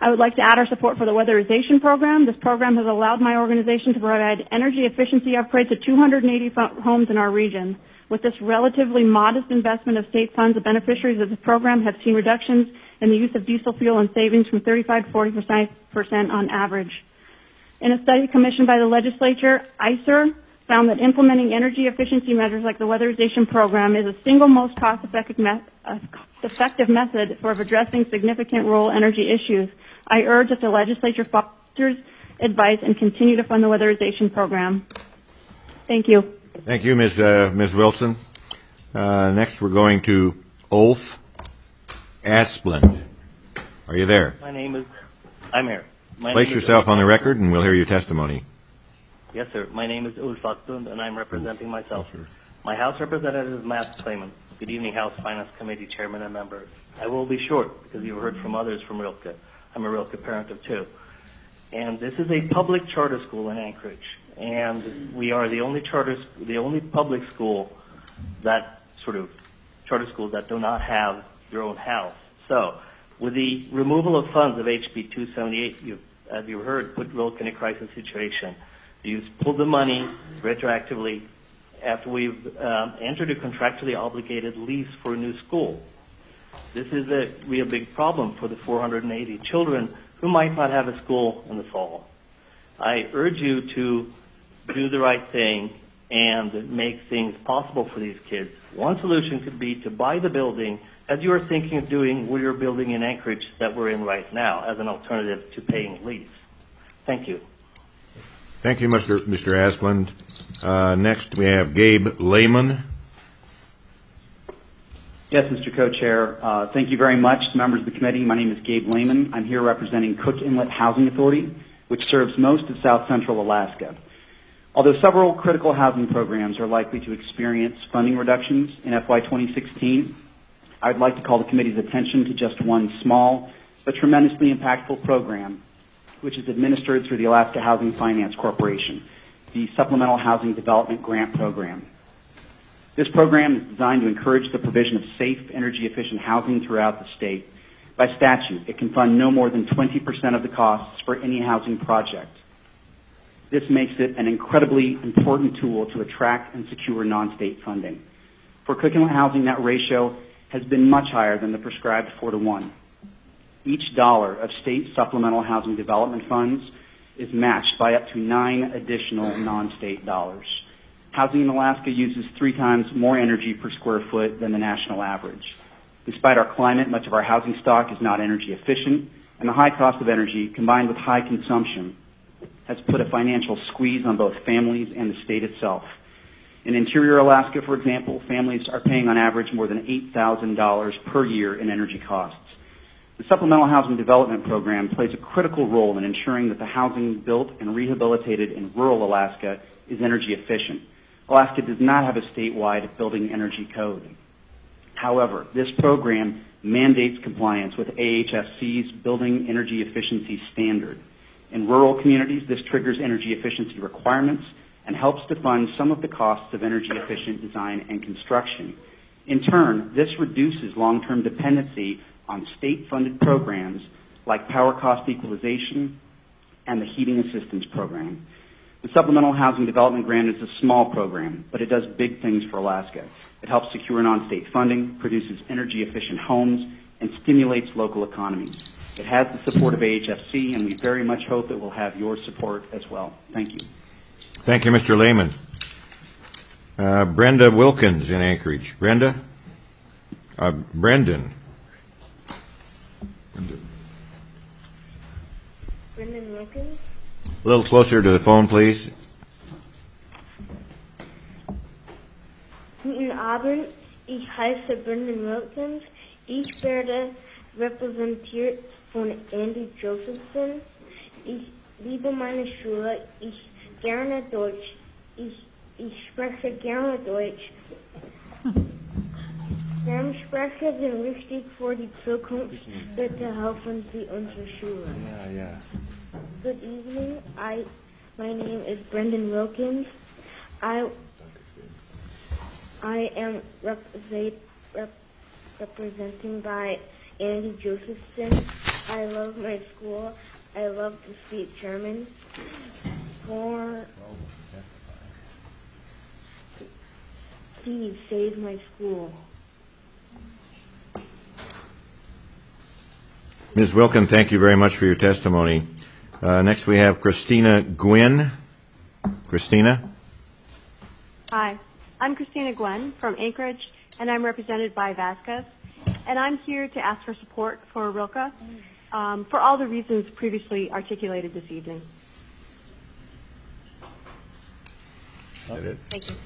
I would like to add our support for the weatherization program. This program has allowed my organization to provide energy efficiency upgrades to two hundred eighty homes in our region. With this relatively modest investment of state funds, the beneficiaries of this program have seen reductions in the use of diesel fuel and savings from thirty-five to forty percent on average. In a study commissioned by the legislature, I C E R found that implementing energy efficiency measures like the weatherization program is the single most cost-effective me- uh, effective method for addressing significant rural energy issues. I urge that the legislature fosters advice and continue to fund the weatherization program. Thank you. Thank you, Miz Uh, Miz Wilson. Uh, next, we're going to Ulf Asplund. Are you there? My name is. I'm here. My Place name is yourself Ulf on the Asplund. record, and we'll hear your testimony. Yes, sir. My name is Ulf Asplund, and I'm representing myself. My House representative is Matt Clayman. Good evening, House Finance Committee Chairman and members. I will be short because you've heard from others from Rilke. I'm a Rilke parent of two. And this is a public charter school in Anchorage. And we are the only charter, the only public school that sort of charter schools that do not have their own house. So, with the removal of funds of H B two seventy-eight, you've, as you heard, put Rilke in a crisis situation. You've pulled the money retroactively after we've um, entered a contractually obligated lease for a new school. This is a real big problem for the four hundred eighty children who might not have a school in the fall. I urge you to do the right thing and make things possible for these kids. One solution could be to buy the building, as you are thinking of doing with your building in Anchorage that we're in right now, as an alternative to paying lease. Thank you. Thank you, Mister Mister Asplund. Uh, next, we have Gabe Lehman. Yes, Mister Co-Chair. Uh, thank you very much, members of the committee. My name is Gabe Lehman. I'm here representing Cook Inlet Housing Authority, which serves most of South Central Alaska. Although several critical housing programs are likely to experience funding reductions in F Y twenty sixteen, I'd like to call the committee's attention to just one small but tremendously impactful program, which is administered through the Alaska Housing Finance Corporation, the Supplemental Housing Development Grant Program. This program is designed to encourage the provision of safe, energy-efficient housing throughout the state. By statute, it can fund no more than twenty percent of the costs for any housing project. This makes it an incredibly important tool to attract and secure non-state funding. For Cook Inlet Housing, that ratio has been much higher than the prescribed four to one. Each dollar of state supplemental housing development funds is matched by up to nine additional non-state dollars. Housing in Alaska uses three times more energy per square foot than the national average. Despite our climate, much of our housing stock is not energy efficient, and the high cost of energy, combined with high consumption, has put a financial squeeze on both families and the state itself. In interior Alaska, for example, families are paying on average more than eight thousand dollars per year in energy costs. The Supplemental Housing Development Program plays a critical role in ensuring that the housing built and rehabilitated in rural Alaska is energy efficient. Alaska does not have a statewide building energy code. However, this program mandates compliance with A H F C's Building Energy Efficiency Standard. In rural communities, this triggers energy efficiency requirements and helps to fund some of the costs of energy efficient design and construction. In turn, this reduces long-term dependency on state-funded programs like power cost equalization and the heating assistance program. The Supplemental Housing Development Grant is a small program, but it does big things for Alaska. It helps secure non-state funding, produces energy-efficient homes, and stimulates local economies. It has the support of A H F C, and we very much hope it will have your support as well. Thank you. Thank you, Mister Lehman. Uh, Brenda Wilkins in Anchorage. Brenda? Uh, Brendan. Brendan Wilkins. A little closer to the phone, please. Guten Abend, ich heiße Brendan Wilkins. Ich werde repräsentiert von Andy Josephson. Ich liebe meine Schule. Ich gerne Deutsch. Ich, ich spreche gerne Deutsch. Fremdsprachen sind wichtig für die Zukunft. Bitte helfen Sie unsere Schule. Yeah, yeah. Good evening. I, my name is Brendan Wilkins. I, I am represent, rep, representing by Andy Josephson. I love my school. I love to speak German. For please save my school. Miz Wilkin, thank you very much for your testimony. Uh, next we have Christina Gwynn. Christina? Hi, I'm Christina Gwen from Anchorage, and I'm represented by Vasquez. And I'm here to ask for support for Rilke um, for all the reasons previously articulated this evening. Thank you.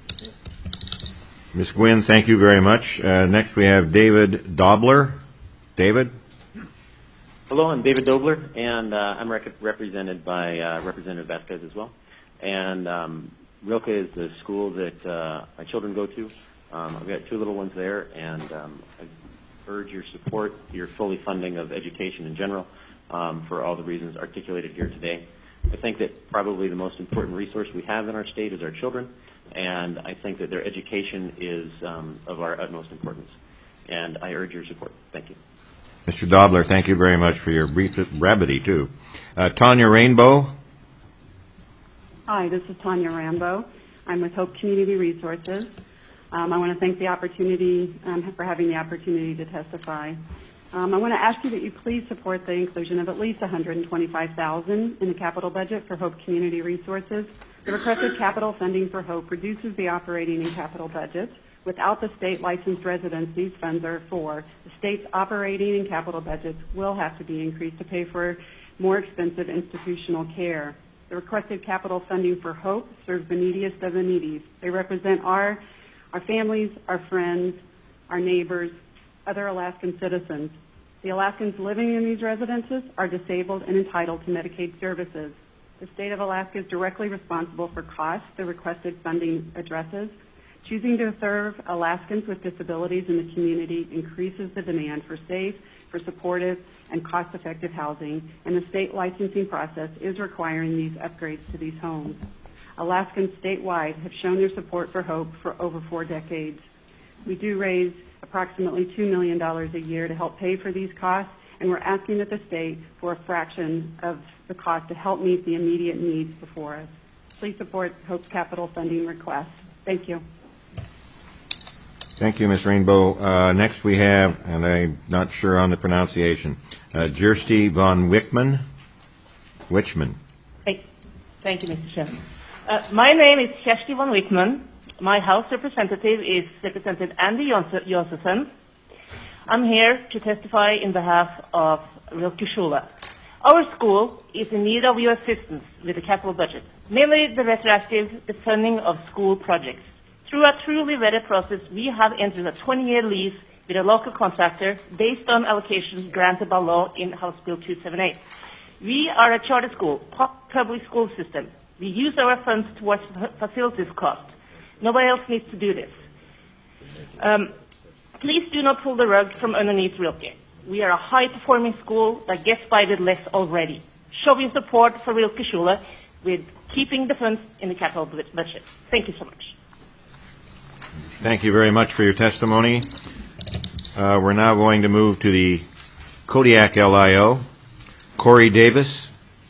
Miz Gwynn, thank you very much. Uh, next we have David Dobler. David? Hello, I'm David Dobler, and uh, I'm rec- represented by uh, Representative Vasquez as well. And um, Rilke is the school that uh, my children go to. Um, I've got two little ones there, and um, I urge your support, your fully funding of education in general, um, for all the reasons articulated here today. I think that probably the most important resource we have in our state is our children, and I think that their education is um, of our utmost importance. And I urge your support. Thank you. Mister Dobler, thank you very much for your brief brevity, too. Uh, Tanya Rainbow. Hi, this is Tanya Rambo. I'm with Hope Community Resources. Um, I want to thank the opportunity um, for having the opportunity to testify. Um, I want to ask you that you please support the inclusion of at least one hundred twenty-five thousand dollars in the capital budget for Hope Community Resources. The requested capital funding for Hope reduces the operating and capital budgets. Without the state licensed residents these funds are for, the state's operating and capital budgets will have to be increased to pay for more expensive institutional care. The requested capital funding for Hope serves the neediest of the needy. They represent our, our families, our friends, our neighbors, other Alaskan citizens. The Alaskans living in these residences are disabled and entitled to Medicaid services. The state of Alaska is directly responsible for costs the requested funding addresses. Choosing to serve Alaskans with disabilities in the community increases the demand for safe, for supportive, and cost-effective housing, and the state licensing process is requiring these upgrades to these homes. Alaskans statewide have shown their support for Hope for over four decades. We do raise approximately two million dollars a year to help pay for these costs, and we're asking that the state for a fraction of the cost to help meet the immediate needs before us. Please support Hope's capital funding request. Thank you. Thank you, Miz Rainbow. Uh, next we have, and I'm not sure on the pronunciation, uh, Jersty von Wickman. Wichman. Thank, thank you, Mister Chairman. Uh, my name is Kersti von Wickman. My House representative is Representative Andy Josephson. I'm here to testify in behalf of Rilke Schule. Our school is in need of your assistance with the capital budget, mainly the retroactive funding of school projects. Through a truly vetted process, we have entered a twenty-year lease with a local contractor based on allocations granted by law in House Bill two seventy-eight. We are a charter school, public school system. We use our funds towards facilities cost. Nobody else needs to do this. Um, please do not pull the rug from underneath Rilke. We are a high-performing school that gets by with less already. Show your support for Rilke Schule with keeping the funds in the capital budget. Thank you so much. Thank you very much for your testimony. Uh, we're now going to move to the Kodiak L I O. Corey Davis.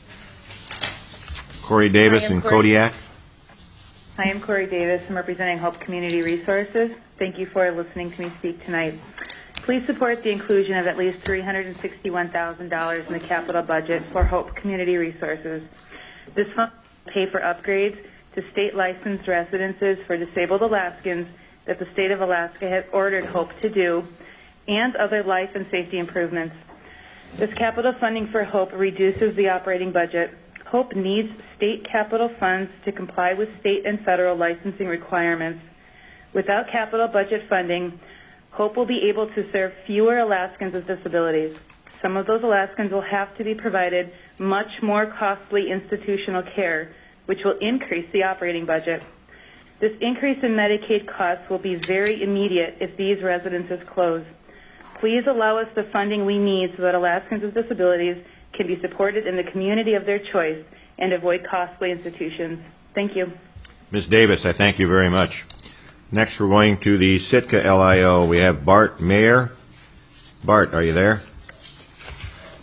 Corey Davis and Kodiak. Hi, I'm Corey Davis. I'm representing Hope Community Resources. Thank you for listening to me speak tonight. Please support the inclusion of at least three hundred sixty-one thousand dollars in the capital budget for Hope Community Resources. This fund will pay for upgrades to state licensed residences for disabled Alaskans that the state of Alaska has ordered Hope to do, and other life and safety improvements. This capital funding for Hope reduces the operating budget. Hope needs state capital funds to comply with state and federal licensing requirements. Without capital budget funding, Hope will be able to serve fewer Alaskans with disabilities. Some of those Alaskans will have to be provided much more costly institutional care, which will increase the operating budget. This increase in Medicaid costs will be very immediate if these residences close. Please allow us the funding we need so that Alaskans with disabilities can be supported in the community of their choice and avoid costly institutions. Thank you. Miz Davis, I thank you very much. Next, we're going to the Sitka L I O. We have Bart Mayer. Bart, are you there?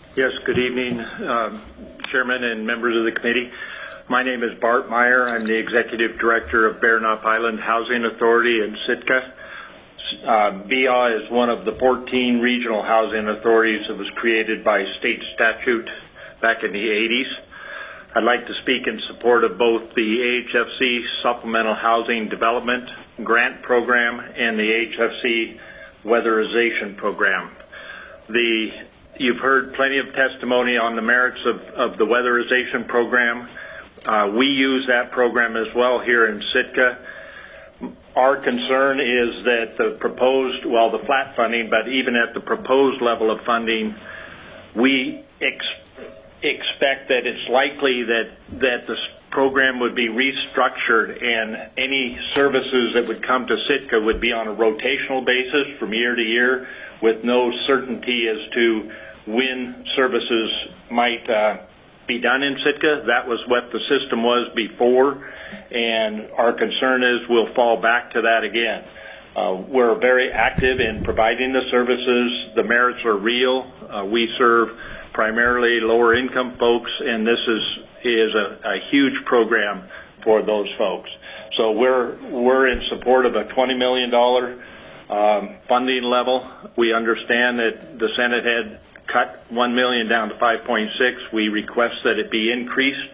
Yes, good evening, um, Chairman and members of the committee. My name is Bart Meyer. I'm the Executive Director of Bear Knot Island Housing Authority in Sitka. Uh, B I A is one of the fourteen regional housing authorities that was created by state statute back in the eighties. I'd like to speak in support of both the A H F C Supplemental Housing Development Grant Program and the A H F C Weatherization Program. The You've heard plenty of testimony on the merits of, of the weatherization program. Uh, we use that program as well here in Sitka. Our concern is that the proposed, well, the flat funding, but even at the proposed level of funding, we ex- expect that it's likely that, that this program would be restructured and any services that would come to Sitka would be on a rotational basis from year to year with no certainty as to when services might uh, be done in Sitka. That was what the system was before, and our concern is we'll fall back to that again. Uh, we're very active in providing the services. The merits are real. Uh, we serve primarily lower income folks, and this is is a, a huge program for those folks. So we're we're in support of a twenty million dollars um, funding level. We understand that the Senate had cut one million dollars down to five point six. We request that it be increased.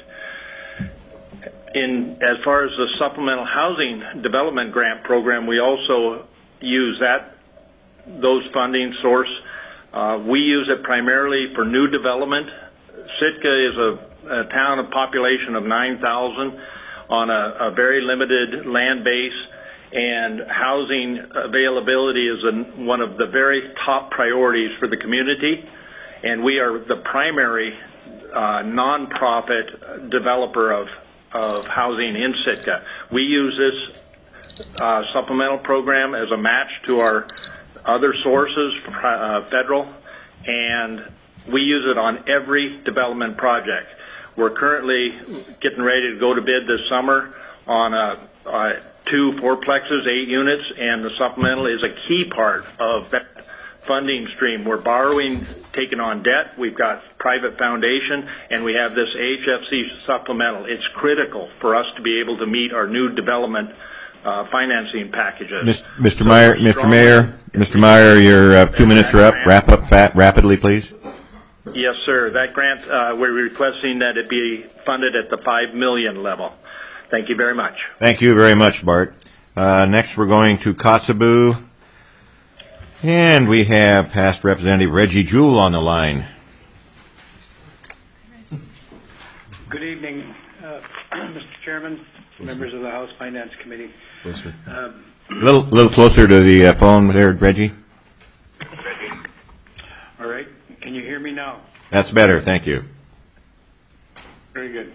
In as far as the supplemental housing development grant program, we also use that those funding source. Uh, we use it primarily for new development. Sitka is a, a town of population of nine thousand on a, a very limited land base, and housing availability is an, one of the very top priorities for the community. And we are the primary uh, nonprofit developer of, of housing in Sitka. We use this uh, supplemental program as a match to our other sources, uh, federal, and we use it on every development project. We're currently getting ready to go to bid this summer on a, a two fourplexes, eight units, and the supplemental is a key part of that funding stream. We're borrowing, taking on debt. We've got private foundation, and we have this A H F C supplemental. It's critical for us to be able to meet our new development uh, financing packages. Mister Meyer, Mister Mayor, Mister Meyer, your uh, two minutes are up. Wrap up fat rapidly, please. Yes, sir. That grant, uh, we're requesting that it be funded at the five million dollars level. Thank you very much. Thank you very much, Bart. Uh, next, we're going to Kotzebue. And we have past Representative Reggie Jewell on the line. Good evening, uh, Mister Chairman, members of the House Finance Committee. Yes, sir. Um, A little, little closer to the uh, phone there, Reggie. all right. Can you hear me now? That's better. Thank you. Very good.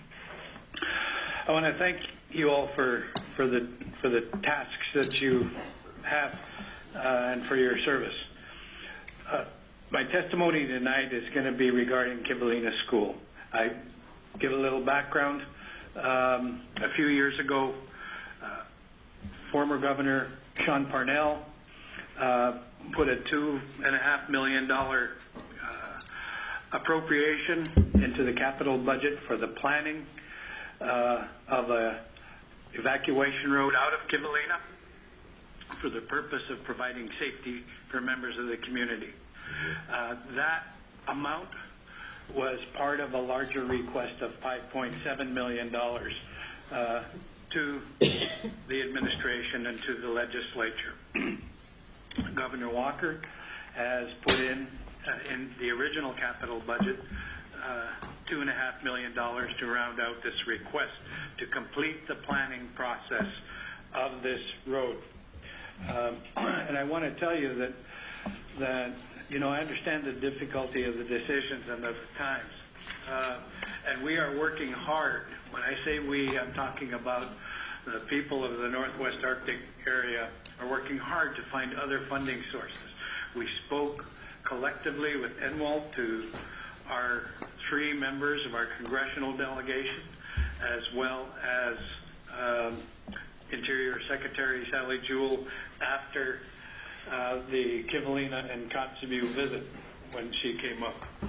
I want to thank you all for, for the for the tasks that you have uh, and for your service. Uh, my testimony tonight is going to be regarding Kivalina School. I give a little background. Um, a few years ago, uh, former Governor Sean Parnell uh, put a two and a half million dollar uh, appropriation into the capital budget for the planning uh, of a evacuation road out of Kivalina for the purpose of providing safety for members of the community. Uh, that amount was part of a larger request of five point seven million dollars uh, to the administration and to the legislature. Governor Walker has put in, uh, in the original capital budget, uh, two and a half million dollars to round out this request to complete the planning process of this road. Um, and I want to tell you that that you know I understand the difficulty of the decisions and of the times, uh, and we are working hard. When I say we, I'm talking about the people of the Northwest Arctic area are working hard to find other funding sources. We spoke collectively with N W A L to our three members of our congressional delegation, as well as um, Interior Secretary Sally Jewell after uh, the Kivalina and Kotzebue visit when she came up.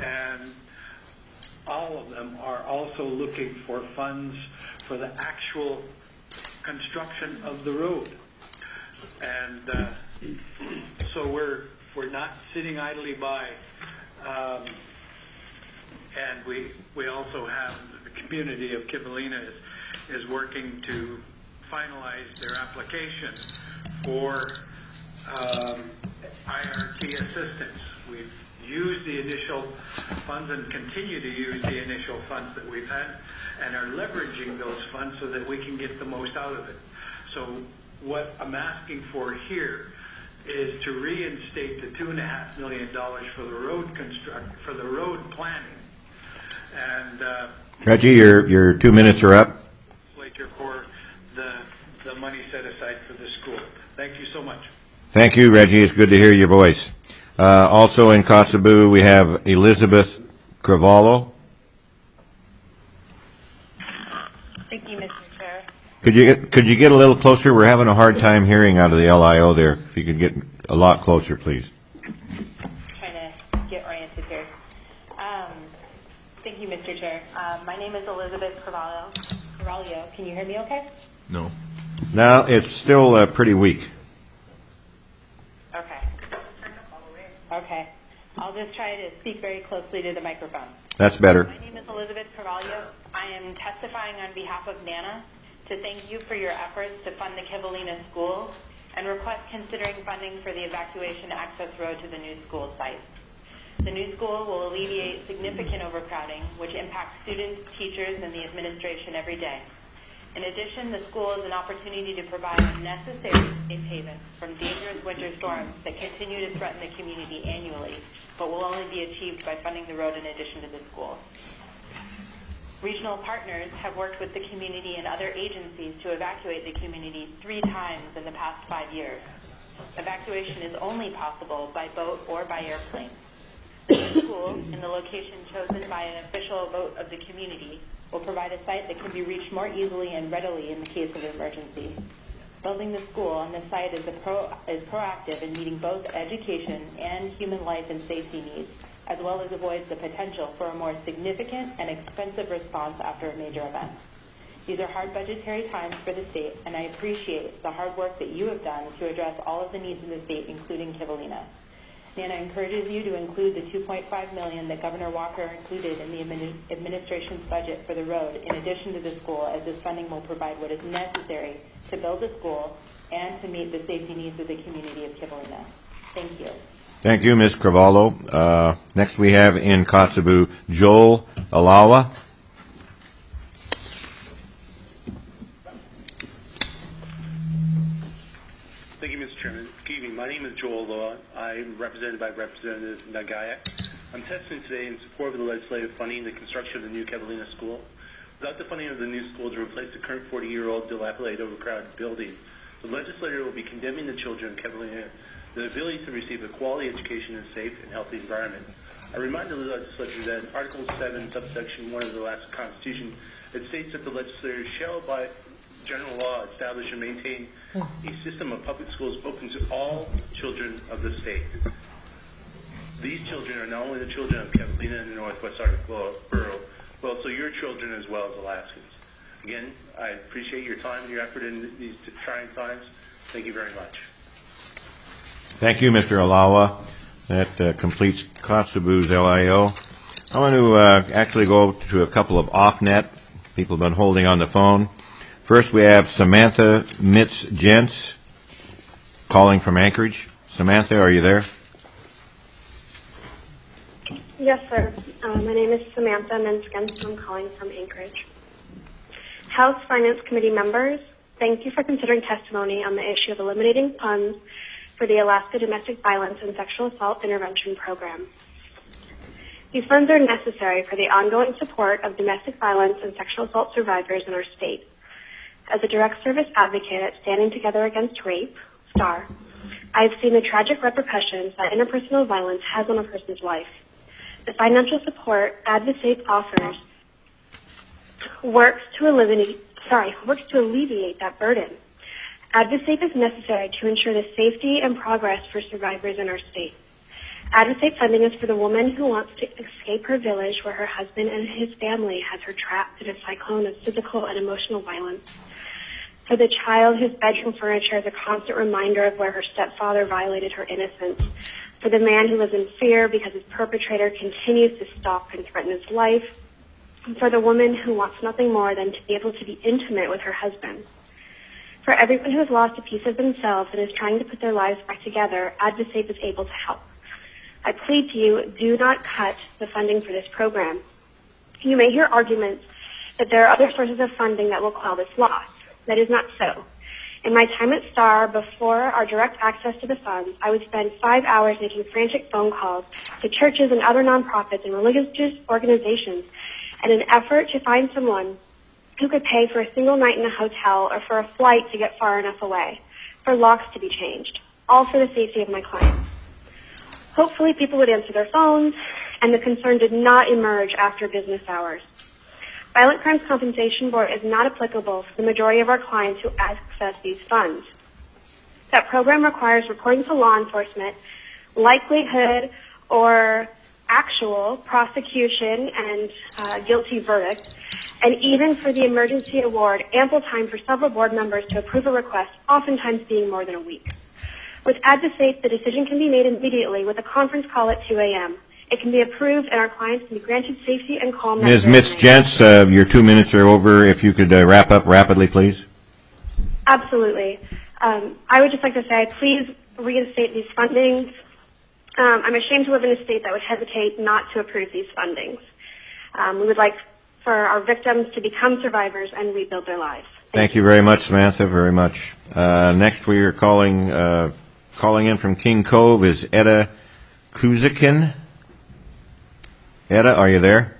and all of them are also looking for funds for the actual construction of the road. And uh, so we're we're not sitting idly by. Um, and we we also have the community of Kivalina is, is working to finalize their application for um, I R T assistance. We've used the initial funds and continue to use the initial funds that we've had and are leveraging those funds so that we can get the most out of it. So what I'm asking for here is to reinstate the two and a half million dollars for the road construct for the road planning. And uh, Reggie, your your two minutes are up. For the the money set aside for the school. Thank you so much. Thank you, Reggie. It's good to hear your voice. Uh, also in Kotzebue, we have Elizabeth Cravallo. Thank you, Mister Chair. Could you get, could you get a little closer? We're having a hard time hearing out of the L I O there. If you could get a lot closer, please. Trying to get oriented here. Um, thank you, Mister Chair. Uh, my name is Elizabeth Carvalho. Carvalho. Can you hear me okay? No. No, it's still uh, pretty weak. Okay. Okay. I'll just try to speak very closely to the microphone. That's better. My name is Elizabeth Carvalho. I am testifying on behalf of NANA to thank you for your efforts to fund the Kivalina School and request considering funding for the evacuation access road to the new school site. The new school will alleviate significant overcrowding, which impacts students, teachers, and the administration every day. In addition, the school is an opportunity to provide a necessary safe haven from dangerous winter storms that continue to threaten the community annually, but will only be achieved by funding the road in addition to the school. Regional partners have worked with the community and other agencies to evacuate the community three times in the past five years. Evacuation is only possible by boat or by airplane. The new school, in the location chosen by an official vote of the community, will provide a site that can be reached more easily and readily in the case of emergency. Building the school on this site is, a pro, is proactive in meeting both education and human life and safety needs, as well as avoids the potential for a more significant and expensive response after a major event. These are hard budgetary times for the state, and I appreciate the hard work that you have done to address all of the needs of the state, including Kivalina. NANA encourages you to include the two point five million dollars that Governor Walker included in the administration's budget for the road, in addition to the school, as this funding will provide what is necessary to build the school and to meet the safety needs of the community of Kivalina. Thank you. Thank you, Miz Cravalho. Uh, next we have in Kotzebue, Joel Alawa. Thank you, Mister Chairman. Good evening. My name is Joel Loa. I'm represented by Representative Nagayak. I'm testifying today in support of the legislative funding the construction of the new Kivalina School. Without the funding of the new school to replace the current forty-year-old dilapidated, overcrowded building, the legislature will be condemning the children of Kivalina the ability to receive a quality education in a safe and healthy environment. I remind the legislature that in Article seven, subsection one of the Alaska Constitution, it states that the legislature shall, by general law, establish and maintain a system of public schools open to all children of the state. These children are not only the children of Kivalina and the Northwest Arctic Borough, but also your children as well as Alaskans. Again, I appreciate your time and your effort in these trying times. Thank you very much. Thank you, Mister Alawa. That uh, completes Kotzebue's L I O. I want to uh, actually go to a couple of off-net. People have been holding on the phone. First, we have Samantha Mitz-Jentz calling from Anchorage. Samantha, are you there? Yes, sir. Uh, my name is Samantha Mitz-Jentz. I'm calling from Anchorage. House Finance Committee members, thank you for considering testimony on the issue of eliminating funds for the Alaska Domestic Violence and Sexual Assault Intervention Program. These funds are necessary for the ongoing support of domestic violence and sexual assault survivors in our state. As a direct service advocate at Standing Together Against Rape, STAR, I've seen the tragic repercussions that interpersonal violence has on a person's life. The financial support AdvoSafe offers works to eliminate, sorry, works to alleviate that burden. AdvoSafe is necessary to ensure the safety and progress for survivors in our state. AdvoSafe funding is for the woman who wants to escape her village where her husband and his family has her trapped in a cyclone of physical and emotional violence. For the child whose bedroom furniture is a constant reminder of where her stepfather violated her innocence. For the man who lives in fear because his perpetrator continues to stalk and threaten his life. And for the woman who wants nothing more than to be able to be intimate with her husband. For everyone who has lost a piece of themselves and is trying to put their lives back together, AdvoSafe is able to help. I plead to you, do not cut the funding for this program. You may hear arguments that there are other sources of funding that will quell this loss. That is not so. In my time at STAR, before our direct access to the funds, I would spend five hours making frantic phone calls to churches and other nonprofits and religious organizations in an effort to find someone who could pay for a single night in a hotel or for a flight to get far enough away, for locks to be changed, all for the safety of my clients. Hopefully people would answer their phones, and the concern did not emerge after business hours. Violent Crimes Compensation Board is not applicable for the majority of our clients who access these funds. That program requires reporting to law enforcement, likelihood or actual prosecution and uh, guilty verdict, and even for the emergency award, ample time for several board members to approve a request, oftentimes being more than a week. With AdvoSafe, the decision can be made immediately with a conference call at two a.m. It can be approved, and our clients can be granted safety and calm. Miz Mitz-Jentz, uh, your two minutes are over. If you could uh, wrap up rapidly, please. Absolutely. Um, I would just like to say, please reinstate these fundings. Um, I'm ashamed to live in a state that would hesitate not to approve these fundings. Um, we would like for our victims to become survivors and rebuild their lives. Thank you very much, Samantha, very much. Uh, next we are calling uh, calling in from King Cove is Etta Kuzikin. Etta, are you there?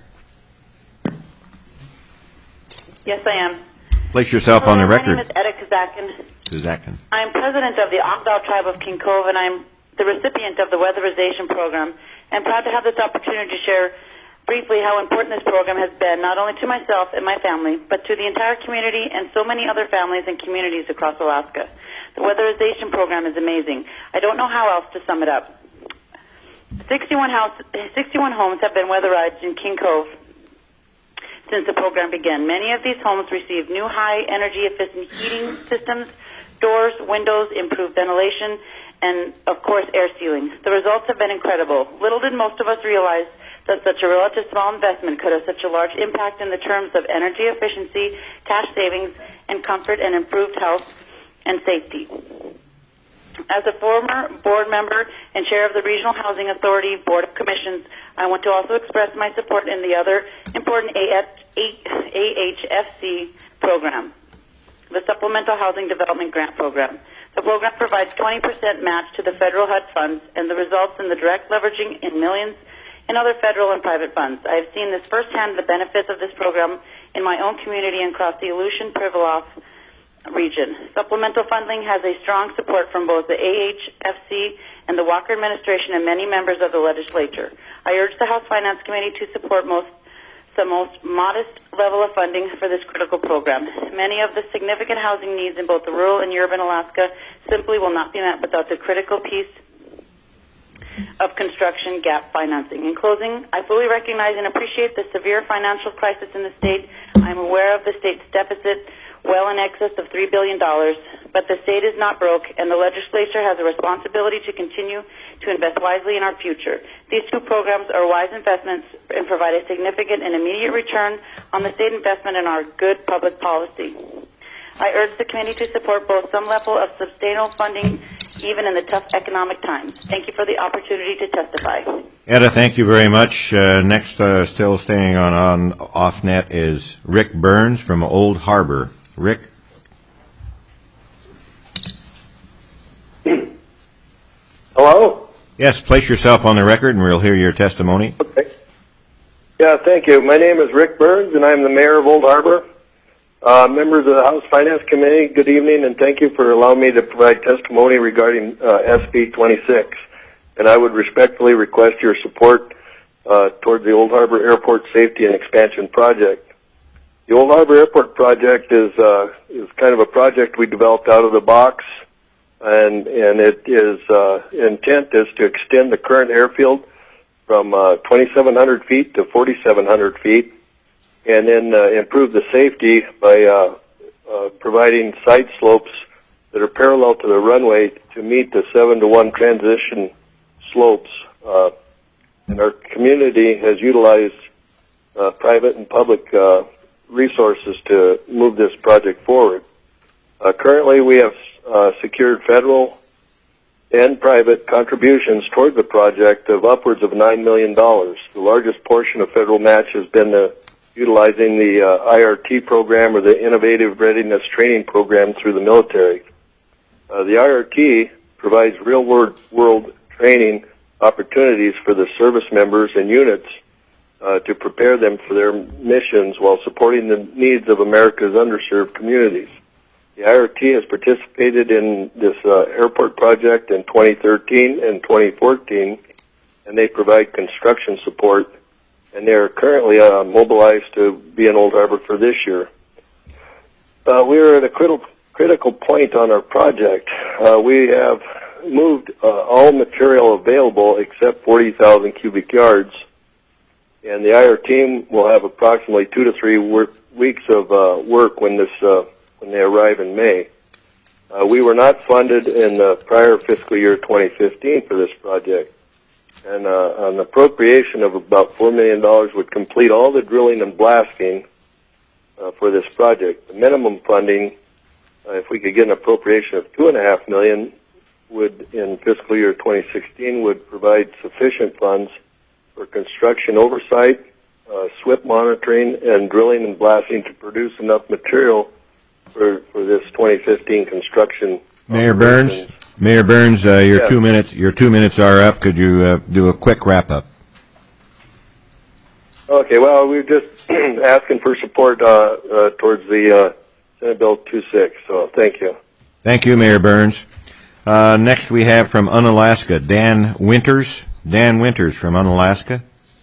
Yes, I am. Place yourself Hello, on the record. My name is Etta Kazakin. Kuzakin. I'm president of the Akdal Tribe of King Cove, and I'm the recipient of the weatherization program. I'm proud to have this opportunity to share briefly how important this program has been, not only to myself and my family, but to the entire community and so many other families and communities across Alaska. The weatherization program is amazing. I don't know how else to sum it up. sixty-one, house, sixty-one homes have been weatherized in King Cove since the program began. Many of these homes received new high-energy efficient heating systems, doors, windows, improved ventilation, and, of course, air sealing. The results have been incredible. Little did most of us realize that such a relative small investment could have such a large impact in the terms of energy efficiency, cash savings, and comfort and improved health and safety. As a former board member and chair of the Regional Housing Authority Board of Commissions, I want to also express my support in the other important A H F C program, the Supplemental Housing Development Grant Program. The program provides twenty percent match to the federal H U D funds, and the results in the direct leveraging in millions in other federal and private funds. I have seen this firsthand, the benefits of this program in my own community and across the Aleutian-Pribilof region. Supplemental funding has a strong support from both the A H F C and the Walker administration and many members of the legislature. I urge the House Finance Committee to support most the most modest level of funding for this critical program. Many of the significant housing needs in both the rural and urban Alaska simply will not be met without the critical piece of construction gap financing. In closing, I fully recognize and appreciate the severe financial crisis in the state. I am aware of the state's deficit, well in excess of three billion dollars, but the state is not broke, and the legislature has a responsibility to continue to invest wisely in our future. These two programs are wise investments and provide a significant and immediate return on the state investment in our good public policy. I urge the committee to support both some level of sustainable funding even in the tough economic times. Thank you for the opportunity to testify. Etta, thank you very much. Uh, next, uh, still staying on, on off net is Rick Burns from Old Harbor. Rick? Hello? Yes, place yourself on the record and we'll hear your testimony. Okay. Yeah, thank you. My name is Rick Burns and I'm the mayor of Old Harbor. Uh, members of the House Finance Committee, good evening, and thank you for allowing me to provide testimony regarding uh, S B twenty-six. And I would respectfully request your support uh, towards the Old Harbor Airport Safety and Expansion Project. The Old Harbor Airport Project is uh, is kind of a project we developed out of the box and and it is uh, intent is to extend the current airfield from uh, twenty-seven hundred feet to forty-seven hundred feet, and then uh, improve the safety by uh, uh, providing side slopes that are parallel to the runway to meet the seven to one transition slopes. Uh, and our community has utilized uh, private and public uh, resources to move this project forward. Uh, currently, we have uh, secured federal and private contributions toward the project of upwards of nine million dollars. The largest portion of federal match has been the, utilizing the uh, I R T program, or the Innovative Readiness Training Program, through the military. Uh, the I R T provides real-world world training opportunities for the service members and units uh, to prepare them for their missions while supporting the needs of America's underserved communities. The I R T has participated in this uh, airport project in twenty thirteen and twenty fourteen, and they provide construction support, and they are currently uh, mobilized to be in Old Harbor for this year. Uh, we are at a critical critical point on our project. Uh, we have moved uh, all material available except forty thousand cubic yards, and the I R team will have approximately two to three work, weeks of uh, work when this uh, when they arrive in May. Uh, we were not funded in the prior fiscal year twenty fifteen for this project, and uh, an appropriation of about four million dollars would complete all the drilling and blasting uh, for this project. The minimum funding, uh, if we could get an appropriation of two and a half million, would in fiscal year twenty sixteen would provide sufficient funds for construction oversight, uh, S W I P monitoring, and drilling and blasting to produce enough material for, for this twenty fifteen construction. Mayor Burns, Mayor Burns, uh, your Yes. two minutes, your two minutes are up. Could you uh, do a quick wrap up? Okay, well, we're just asking for support uh, uh, towards the uh, Senate Bill two six, so thank you. Thank you, Mayor Burns. Uh, next we have from Unalaska, Dan Winters. Dan Winters from Unalaska.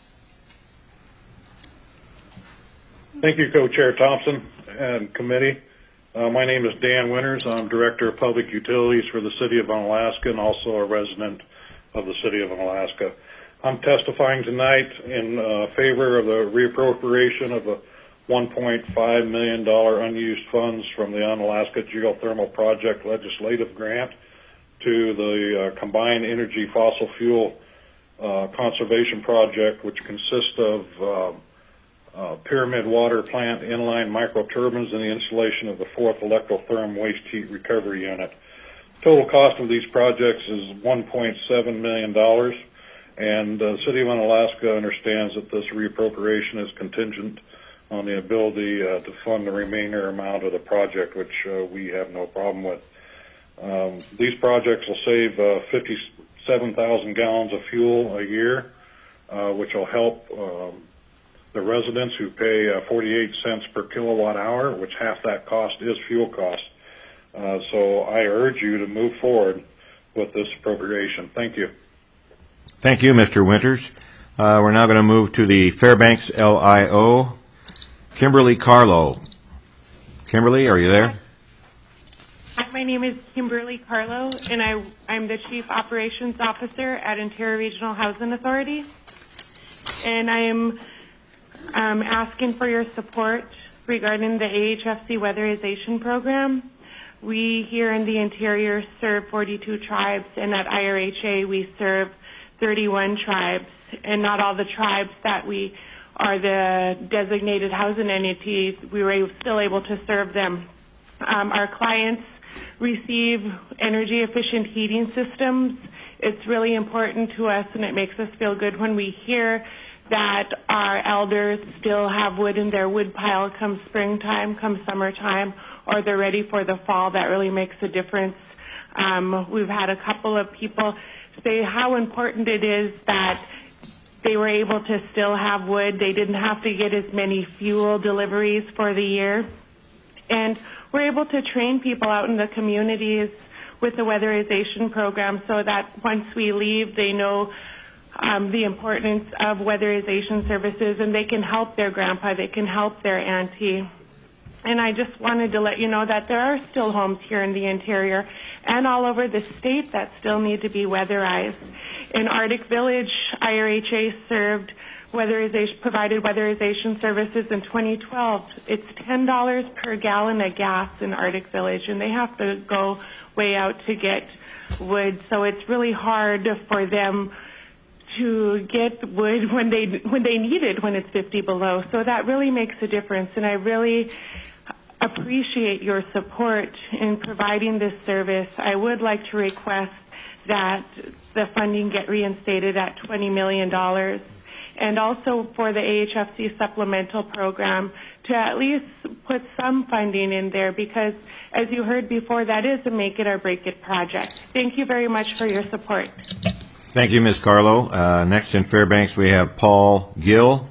Thank you, Co-Chair Thompson and committee. Uh, my name is Dan Winters. I'm Director of Public Utilities for the City of Unalaska and also a resident of the City of Unalaska. I'm testifying tonight in uh, favor of the reappropriation of the one point five million dollars unused funds from the Unalaska Geothermal Project legislative grant to the uh, Combined Energy Fossil Fuel uh, Conservation Project, which consists of uh, uh, Pyramid Water Plant inline microturbines and the installation of the fourth electrotherm waste heat recovery unit. Total cost of these projects is one point seven million dollars, and uh, the City of Unalaska understands that this reappropriation is contingent on the ability uh, to fund the remainder amount of the project, which uh, we have no problem with. Um, these projects will save uh, fifty-seven thousand gallons of fuel a year, uh, which will help um, the residents who pay uh, forty-eight cents per kilowatt hour, which half that cost is fuel cost. Uh, so I urge you to move forward with this appropriation. Thank you. Thank you, Mister Winters. Uh, we're now going to move to the Fairbanks L I O. Kimberly Carlo. Kimberly, are you there? My name is Kimberly Carlo, and I, I'm the Chief Operations Officer at Ontario Regional Housing Authority. And I am um, asking for your support regarding the A H F C weatherization program. We here in the interior serve forty-two tribes, and at I R H A we serve thirty-one tribes. And not all the tribes that we are the designated housing entities, we were still able to serve them. Um, our clients receive energy efficient heating systems. It's really important to us, and it makes us feel good when we hear that our elders still have wood in their wood pile come springtime, come summertime, or they're ready for the fall. That really makes a difference. Um, we've had a couple of people say how important it is that they were able to still have wood. They didn't have to get as many fuel deliveries for the year. And we're able to train people out in the communities with the weatherization program so that once we leave, they know um, the importance of weatherization services, and they can help their grandpa, they can help their auntie. And I just wanted to let you know that there are still homes here in the interior and all over the state that still need to be weatherized. In Arctic Village, I R H A served weatherization, provided weatherization services in twenty twelve. It's ten dollars per gallon of gas in Arctic Village, and they have to go way out to get wood, so it's really hard for them to get wood when they when they need it when it's fifty below. So that really makes a difference, and I really appreciate your support in providing this service. I would like to request that the funding get reinstated at twenty million dollars, and also for the A H F C supplemental program to at least put some funding in there, because as you heard before, that is a make it or break it project. Thank you very much for your support. Thank you, Miz Carlo. Uh, next in Fairbanks, we have Paul Gill.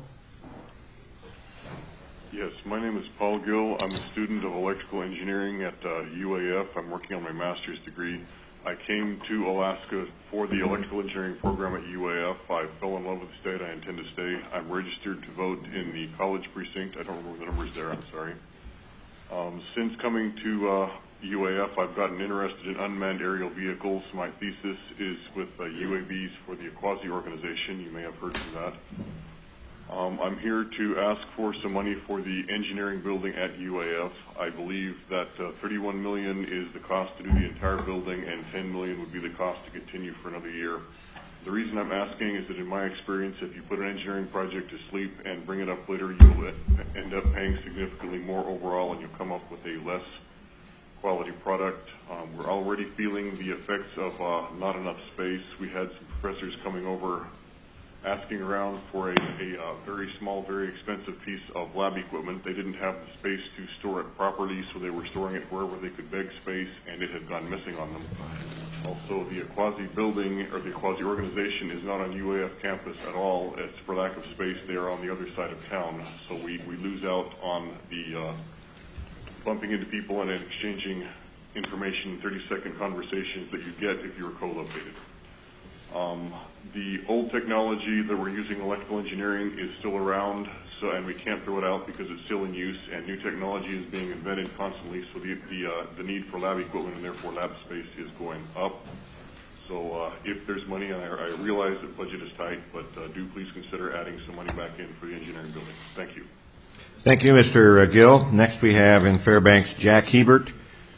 Yes, my name is Paul Gill. I'm a student of electrical engineering at uh, U A F. I'm working on my master's degree. I came to Alaska for the electrical engineering program at U A F. I fell in love with the state. I intend to stay. I'm registered to vote in the college precinct. I don't remember the numbers there. I'm sorry. Um, since coming to uh, U A F, I've gotten interested in unmanned aerial vehicles. My thesis is with uh, U A Vs for the Aquasi organization. You may have heard of that. Um, I'm here to ask for some money for the engineering building at U A F. I believe that uh, thirty-one million dollars is the cost to do the entire building, and ten million dollars would be the cost to continue for another year. The reason I'm asking is that in my experience, if you put an engineering project to sleep and bring it up later, you'll end up paying significantly more overall, and you'll come up with a less quality product. Um, we're already feeling the effects of uh, not enough space. We had some professors coming over asking around for a, a uh, very small, very expensive piece of lab equipment. They didn't have the space to store it properly, so they were storing it wherever they could beg space, and it had gone missing on them. Also, the Aquasi building, or the Aquasi organization, is not on U A F campus at all. It's for lack of space. They are on the other side of town, so we, we lose out on the uh, bumping into people and exchanging information, thirty-second conversations that you get if you're co-located. Um, the old technology that we're using, electrical engineering, is still around, so and we can't throw it out because it's still in use, and new technology is being invented constantly, so the the, uh, the need for lab equipment and therefore lab space is going up. So uh, if there's money, and I, I realize that budget is tight, but uh, do please consider adding some money back in for the engineering building. Thank you. Thank you, Mister Gill. Next we have in Fairbanks, Jack Hebert.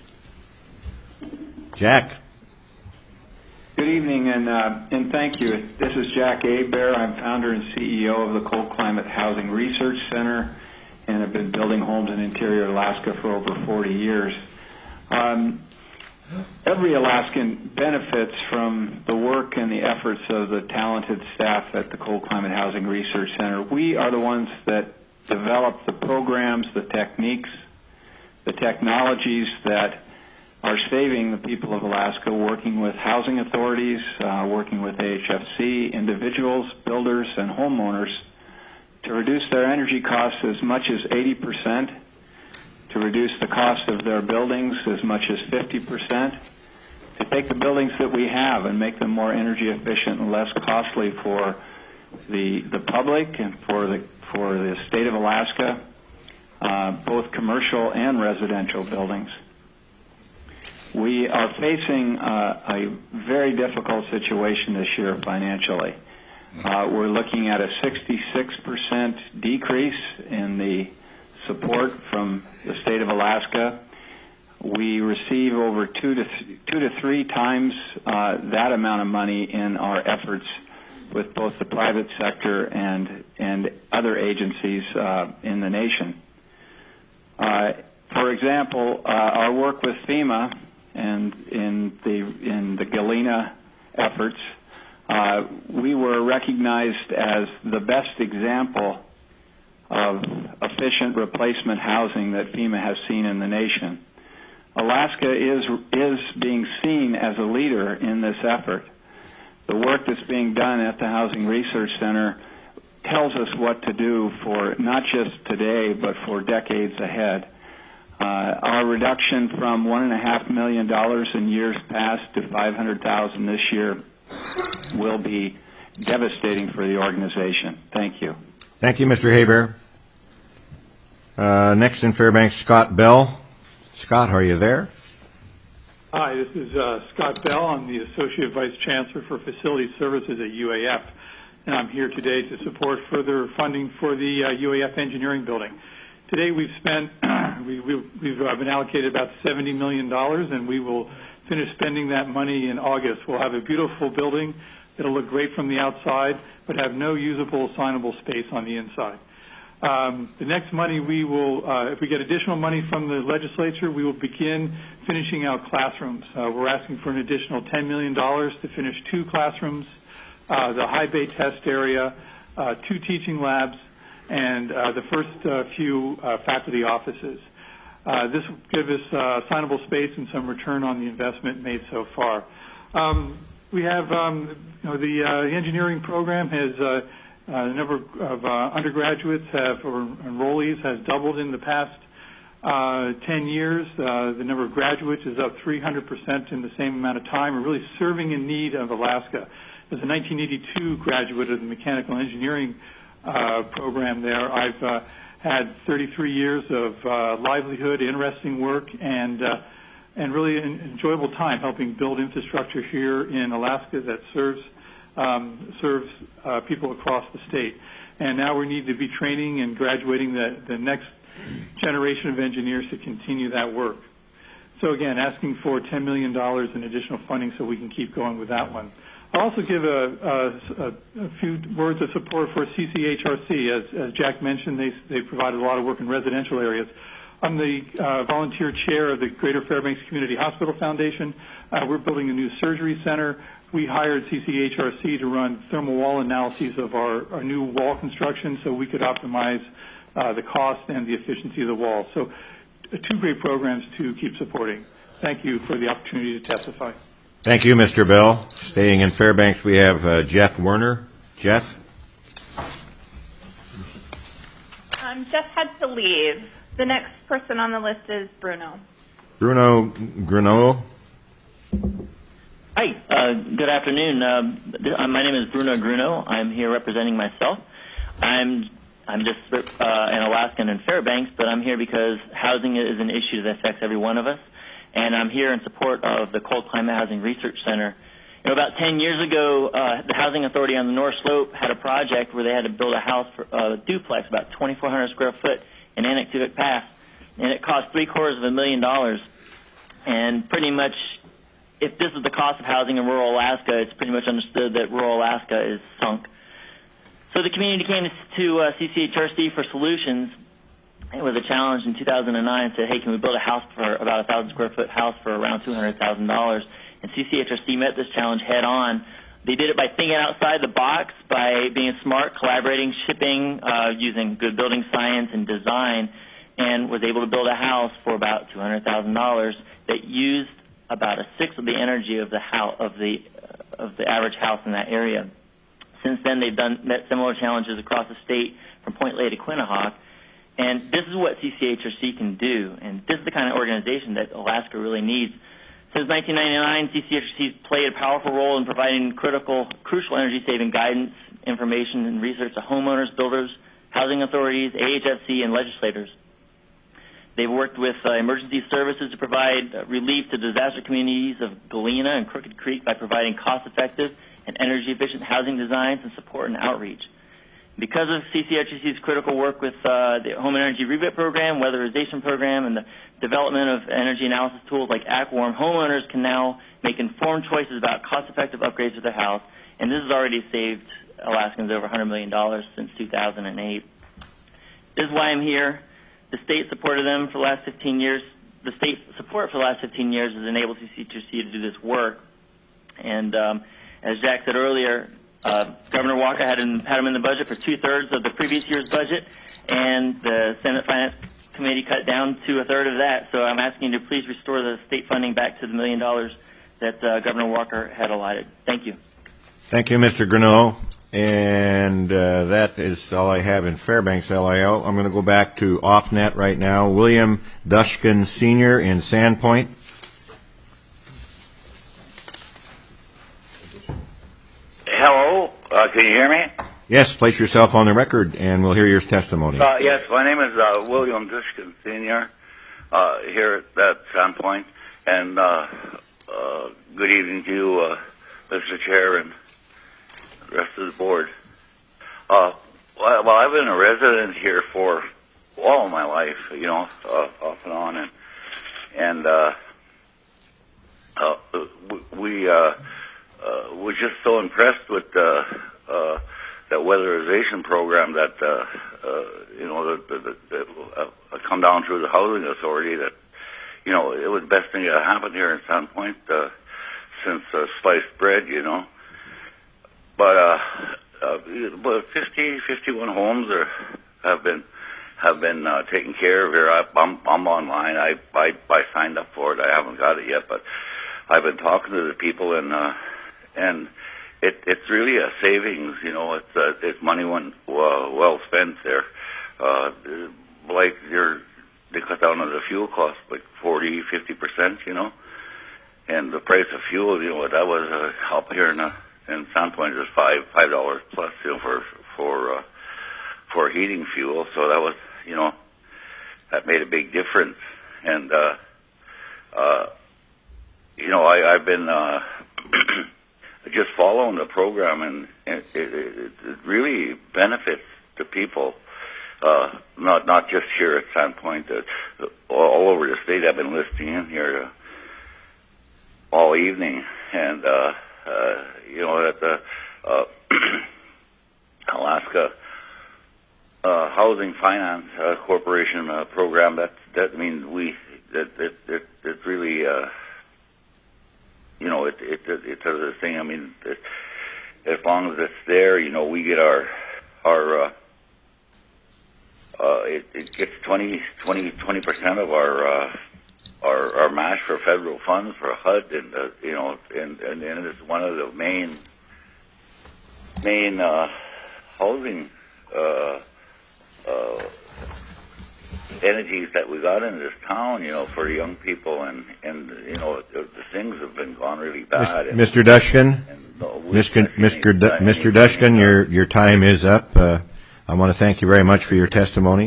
Jack. Good evening, and uh, and thank you. This is Jack Hebert. I'm founder and C E O of the Cold Climate Housing Research Center, and have been building homes in interior Alaska for over forty years. Um, every Alaskan benefits from the work and the efforts of the talented staff at the Cold Climate Housing Research Center. We are the ones that develop the programs, the techniques, the technologies that are saving the people of Alaska, working with housing authorities, uh, working with A H F C, individuals, builders, and homeowners to reduce their energy costs as much as eighty percent, to reduce the cost of their buildings as much as fifty percent, to take the buildings that we have and make them more energy efficient and less costly for the the public and for the for the state of Alaska, uh, both commercial and residential buildings. We are facing uh, a very difficult situation this year financially. Uh, we're looking at a sixty-six percent decrease in the support from the state of Alaska. We receive over two to th- two to three times uh, that amount of money in our efforts with both the private sector and and other agencies uh, in the nation. Uh, for example, uh, our work with FEMA and in the in the Galena efforts, uh, we were recognized as the best example of efficient replacement housing that FEMA has seen in the nation. Alaska is is being seen as a leader in this effort. The work that's being done at the Housing Research Center tells us what to do for not just today, but for decades ahead. Uh, our reduction from one and a half million dollars in years past to five hundred thousand this year will be devastating for the organization. Thank you. Thank you, Mister Hebert. Uh, next in Fairbanks, Scott Bell. Scott, are you there? Hi, this is uh, Scott Bell. I'm the Associate Vice Chancellor for Facility Services at U A F, and I'm here today to support further funding for the uh, U A F engineering building. Today we've spent, we, we, we've uh, been allocated about seventy million dollars, and we will finish spending that money in August. We'll have a beautiful building that'll look great from the outside, but have no usable assignable space on the inside. Um, the next money we will, uh, if we get additional money from the legislature, we will begin finishing out classrooms. Uh, we're asking for an additional ten million dollars to finish two classrooms, uh, the high bay test area, uh, two teaching labs, and uh, the first uh, few uh, faculty offices. Uh, this will give us uh, assignable space and some return on the investment made so far. Um, we have, um, you know, the uh, engineering program has uh, Uh, the number of uh, undergraduates have, or enrollees has doubled in the past uh, ten years. Uh, the number of graduates is up three hundred percent in the same amount of time. We're really serving in need of Alaska. As a nineteen eighty-two graduate of the mechanical engineering uh, program there, I've uh, had thirty-three years of uh, livelihood, interesting work, and uh, and really an enjoyable time helping build infrastructure here in Alaska that serves Um, serves uh, people across the state. And now we need to be training and graduating the, the next generation of engineers to continue that work. So again, asking for ten million dollars in additional funding so we can keep going with that one. I'll also give a, a, a few words of support for C C H R C. As, as Jack mentioned, they, they provided a lot of work in residential areas. I'm the uh, volunteer chair of the Greater Fairbanks Community Hospital Foundation. Uh, we're building a new surgery center. We hired C C H R C to run thermal wall analyses of our, our new wall construction so we could optimize uh, the cost and the efficiency of the wall. So uh, two great programs to keep supporting. Thank you for the opportunity to testify. Thank you, Mister Bell. Staying in Fairbanks, we have uh, Jeff Werner. Jeff? Um, Jeff had to leave. The next person on the list is Bruno. Bruno Gruneau. Hi, uh, good afternoon. Uh, th- uh, my name is Bruno Gruneau. I'm here representing myself. I'm I'm just uh, an Alaskan in Fairbanks, but I'm here because housing is an issue that affects every one of us, and I'm here in support of the Cold Climate Housing Research Center. You know, about ten years ago, uh, the Housing Authority on the North Slope had a project where they had to build a house for a uh, duplex, about twenty-four hundred square foot, in Anaktuvuk Pass, and it cost three quarters of a million dollars, and pretty much. If this is the cost of housing in rural Alaska, it's pretty much understood that rural Alaska is sunk. So the community came to uh, C C H R C for solutions. It was a challenge in two thousand nine and said, hey, can we build a house for about a one thousand square foot house for around two hundred thousand dollars? And C C H R C met this challenge head on. They did it by thinking outside the box, by being smart, collaborating, shipping, uh, using good building science and design, and was able to build a house for about two hundred thousand dollars that used about a sixth of the energy of the house, of the uh, of the average house in that area. Since then, they've done met similar challenges across the state from Point Lay to Quinnahock, and this is what C C H R C can do, and this is the kind of organization that Alaska really needs. Since nineteen ninety-nine, C C H R C has played a powerful role in providing critical, crucial energy-saving guidance, information, and research to homeowners, builders, housing authorities, A H F C, and legislators. They've worked with uh, emergency services to provide uh, relief to disaster communities of Galena and Crooked Creek by providing cost-effective and energy-efficient housing designs and support and outreach. Because of C C H R C's critical work with uh, the Home Energy Rebate Program, Weatherization Program, and the development of energy analysis tools like AcWarm, homeowners can now make informed choices about cost-effective upgrades to their house, and this has already saved Alaskans over one hundred million dollars since two thousand eight. This is why I'm here. The state supported them for the last fifteen years. The state support for the last fifteen years has enabled C C H R C to do this work. And um, as Jack said earlier, uh, Governor Walker had him, had him in the budget for two-thirds of the previous year's budget, and the Senate Finance Committee cut down to a third of that. So I'm asking you to please restore the state funding back to the million dollars that uh, Governor Walker had allotted. Thank you. Thank you, Mister Gruneau. And uh, that is all I have in Fairbanks, L I L. I'm going to go back to OffNet right now. William Dushkin, Senior in Sandpoint. Hello, uh, can you hear me? Yes, place yourself on the record, and we'll hear your testimony. Uh, yes, my name is uh, William Dushkin, Senior, uh, here at Sandpoint, and uh, uh, good evening to you, uh, Mister Chair, and the rest of the board. Uh, well, well, I've been a resident here for all of my life, you know, uh, off and on, and and uh, uh, we uh, uh, were just so impressed with uh, uh, that weatherization program that uh, uh, you know that, that, that uh, come down through the housing authority. That you know it was the best thing that happened here in Sandpoint uh, since uh, sliced bread, you know. But uh, uh, but fifty, fifty-one homes are have been. have been uh, taken care of here. I, I'm, I'm online. I, I I signed up for it. I haven't got it yet, but I've been talking to the people, and uh, and it, it's really a savings. You know, it's uh, it's money when, uh, well spent there. Uh, like you're, they cut down on the fuel cost like forty, fifty percent. You know, and the price of fuel. You know, that was uh, up here in uh, in Sandpoint is five five dollars plus. You know, for for uh, for heating fuel. So that was. You know, that made a big difference. And, uh, uh, you know, I, I've been, uh, just following the program, and, and it, it, it really benefits the people, uh, not, not just here at Sandpoint, uh, all over the state. I've been listening in here, uh, all evening. And, uh, uh, you know, at the, uh, Alaska, Uh, Housing Finance uh, Corporation uh, program. That that means we that that that, that really uh, you know it it it, it does a thing. I mean, it, as long as it's there, you know, we get our our uh, uh, it, it gets twenty percent of our uh, our our match for federal funds for H U D, and uh, you know, and, and and it's one of the main main uh, housing. Uh, Uh, entities that we got in this town, you know, for young people, and, and you know, the, the things have been gone really bad. And, Mister Dushkin, and, no, Mister Mister Du- Mister Dushkin, your your time is up. Uh, I want to thank you very much for your testimony.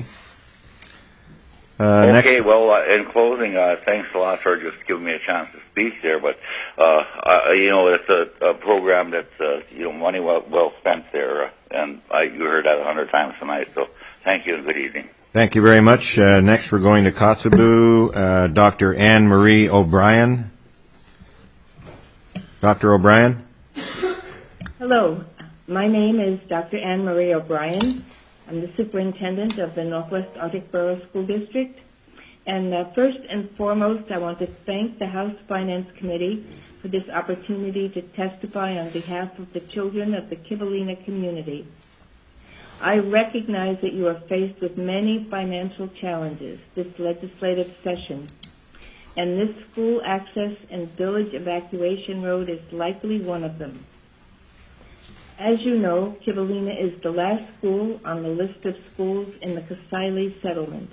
Uh, okay, next. well, uh, in closing, uh, thanks a lot for just giving me a chance to speak there. But uh, uh, you know, it's a, a program that's uh, you know money well, well spent there, uh, and I, you heard that a hundred times tonight. So. Thank you and good evening. Thank you very much. Uh, next we're going to Kotzebue, uh, Doctor Anne Marie O'Brien. Doctor O'Brien? Hello. My name is Doctor Anne Marie O'Brien. I'm the superintendent of the Northwest Arctic Borough School District. And uh, first and foremost, I want to thank the House Finance Committee for this opportunity to testify on behalf of the children of the Kivalina community. I recognize that you are faced with many financial challenges this legislative session, and this school access and village evacuation road is likely one of them. As you know, Kivalina is the last school on the list of schools in the Kasaili settlement.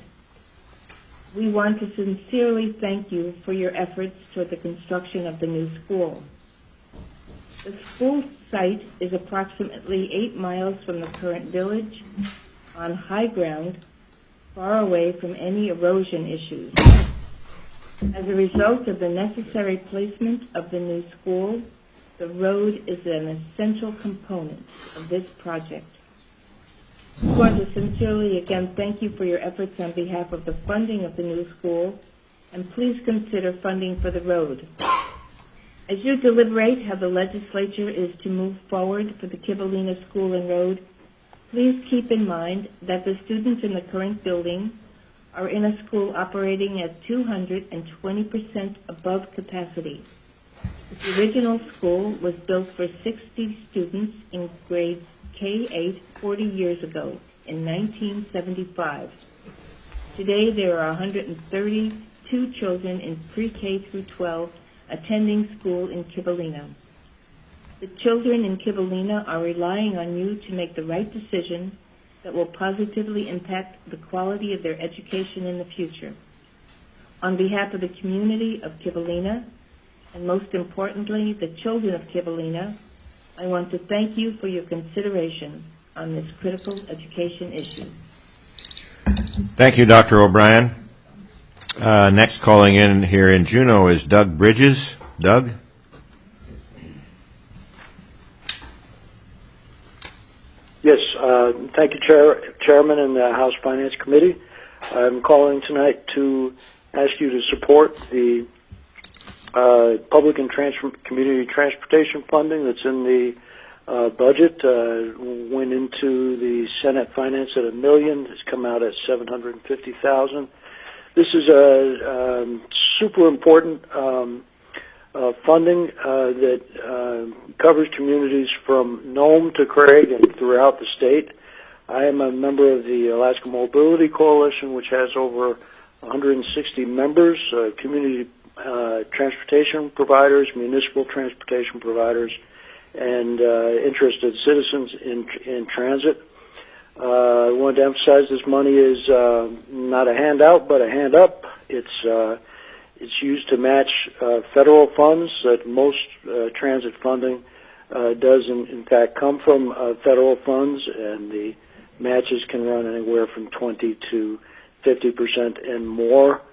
We want to sincerely thank you for your efforts toward the construction of the new school. The school site is approximately eight miles from the current village, on high ground, far away from any erosion issues. As a result of the necessary placement of the new school, the road is an essential component of this project. I want to sincerely again thank you for your efforts on behalf of the funding of the new school, and please consider funding for the road. As you deliberate how the legislature is to move forward for the Kivalina School and Road, please keep in mind that the students in the current building are in a school operating at two hundred twenty percent above capacity. The original school was built for sixty students in grades K eight forty years ago in nineteen seventy-five. Today there are one hundred thirty-two children in pre-K through twelve attending school in Kivalina. The children in Kivalina are relying on you to make the right decision that will positively impact the quality of their education in the future. On behalf of the community of Kivalina, and most importantly, the children of Kivalina, I want to thank you for your consideration on this critical education issue. Thank you, Doctor O'Brien. Uh, next calling in here in Juneau is Doug Bridges. Doug? Yes, uh, thank you, Chair, Chairman and the House Finance Committee. I'm calling tonight to ask you to support the uh, public and trans- community transportation funding that's in the uh, budget. Uh, went into the Senate Finance at a million. It's come out at seven hundred fifty thousand. This is a um, super important um, uh, funding uh, that uh, covers communities from Nome to Craig and throughout the state. I am a member of the Alaska Mobility Coalition, which has over one hundred sixty members, uh, community uh, transportation providers, municipal transportation providers, and uh, interested citizens in, in transit. Uh, I wanted to emphasize this money is uh, not a handout, but a hand up. It's uh, it's used to match uh, federal funds that most uh, transit funding uh, does, in, in fact, come from uh, federal funds, and the matches can run anywhere from twenty to fifty percent and more.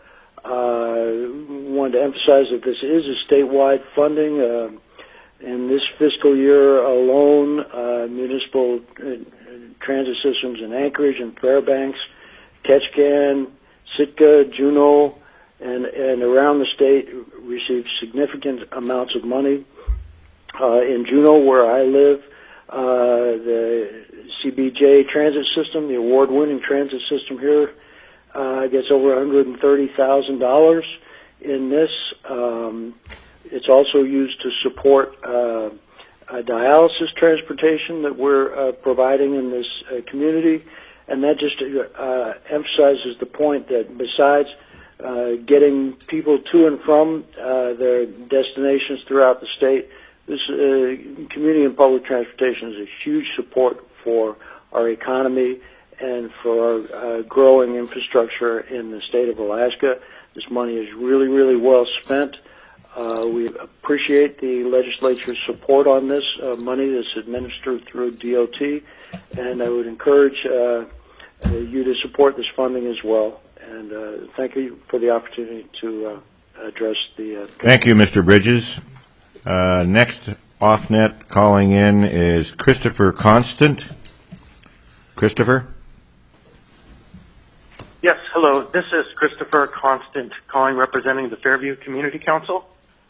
Uh, wanted to emphasize that this is a statewide funding. Uh, in this fiscal year alone, uh, municipal uh, transit systems in Anchorage and Fairbanks, Ketchikan, Sitka, Juneau, and, and around the state received significant amounts of money. Uh, in Juneau, where I live, uh, the C B J transit system, the award-winning transit system here, uh, gets over one hundred thirty thousand dollars in this. Um, it's also used to support uh, uh, dialysis transportation that we're uh, providing in this uh, community, and that just uh, emphasizes the point that besides uh, getting people to and from uh, their destinations throughout the state, this uh, community and public transportation is a huge support for our economy and for our uh, growing infrastructure in the state of Alaska. This money is really, really well spent. Uh, we appreciate the legislature's support on this uh, money that's administered through D O T, and I would encourage uh, uh, you to support this funding as well. And uh, thank you for the opportunity to uh, address the... Uh, Thank you, Mister Bridges. Uh, next off-net calling in is Christopher Constant. Christopher? Yes, hello. This is Christopher Constant calling representing the Fairview Community Council.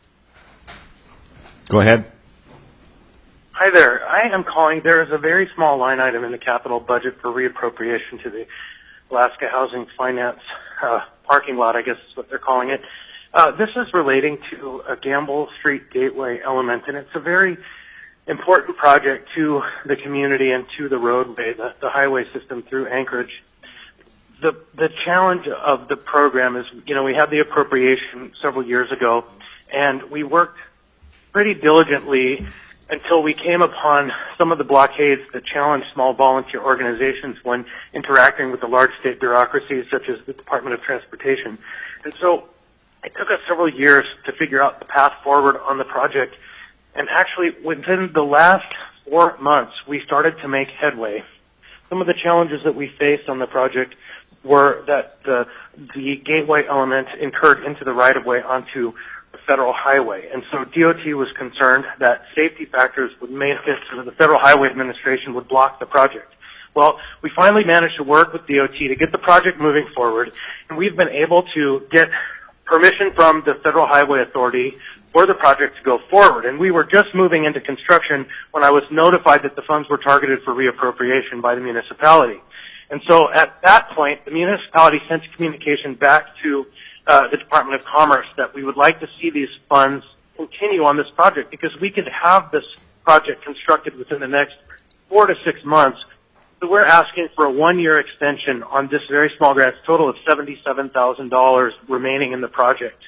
Go ahead. Hi there. I am calling. There is a very small line item in the capital budget for reappropriation to the Alaska Housing Finance uh, parking lot, I guess is what they're calling it. Uh, this is relating to a Gamble Street Gateway element, and it's a very important project to the community and to the roadway, the, the highway system through Anchorage. The, the challenge of the program is, you know, we had the appropriation several years ago, and we worked pretty diligently until we came upon some of the blockades that challenge small volunteer organizations when interacting with the large state bureaucracies such as the Department of Transportation. And so it took us several years to figure out the path forward on the project. And actually, within the last four months, we started to make headway. Some of the challenges that we faced on the project were that the, the gateway element incurred into the right-of-way onto the federal highway. And so D O T was concerned that safety factors would make it so that the Federal Highway Administration would block the project. Well, we finally managed to work with D O T to get the project moving forward, and we've been able to get permission from the Federal Highway Authority for the project to go forward. And we were just moving into construction when I was notified that the funds were targeted for reappropriation by the municipality. And so at that point, the municipality sent communication back to uh, the Department of Commerce that we would like to see these funds continue on this project because we could have this project constructed within the next four to six months. So we're asking for a one-year extension on this very small grant, total of seventy-seven thousand dollars remaining in the project.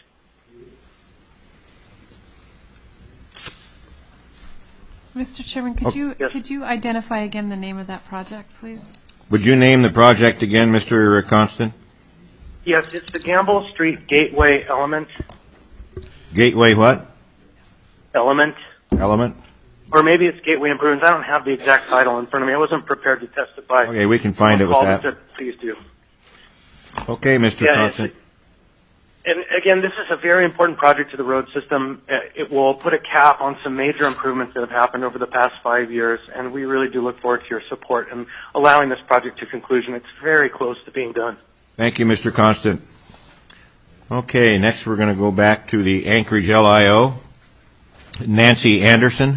Mister Chairman, could Oh, you yes. could you identify again the name of that project, please? Would you name the project again, Mister Constant? Yes, it's the Gamble Street Gateway element. Gateway what? Element. Element? or maybe it's Gateway Improvements. I don't have the exact title in front of me. I wasn't prepared to testify. Okay, we can find it with that. Said, Please do. Okay, Mister Yeah, Thompson. And again, this is a very important project to the road system. It will put a cap on some major improvements that have happened over the past five years, and we really do look forward to your support in allowing this project to conclusion. It's very close to being done. Thank you, Mister Constant. Okay, next we're going to go back to the Anchorage L I O. Nancy Anderson.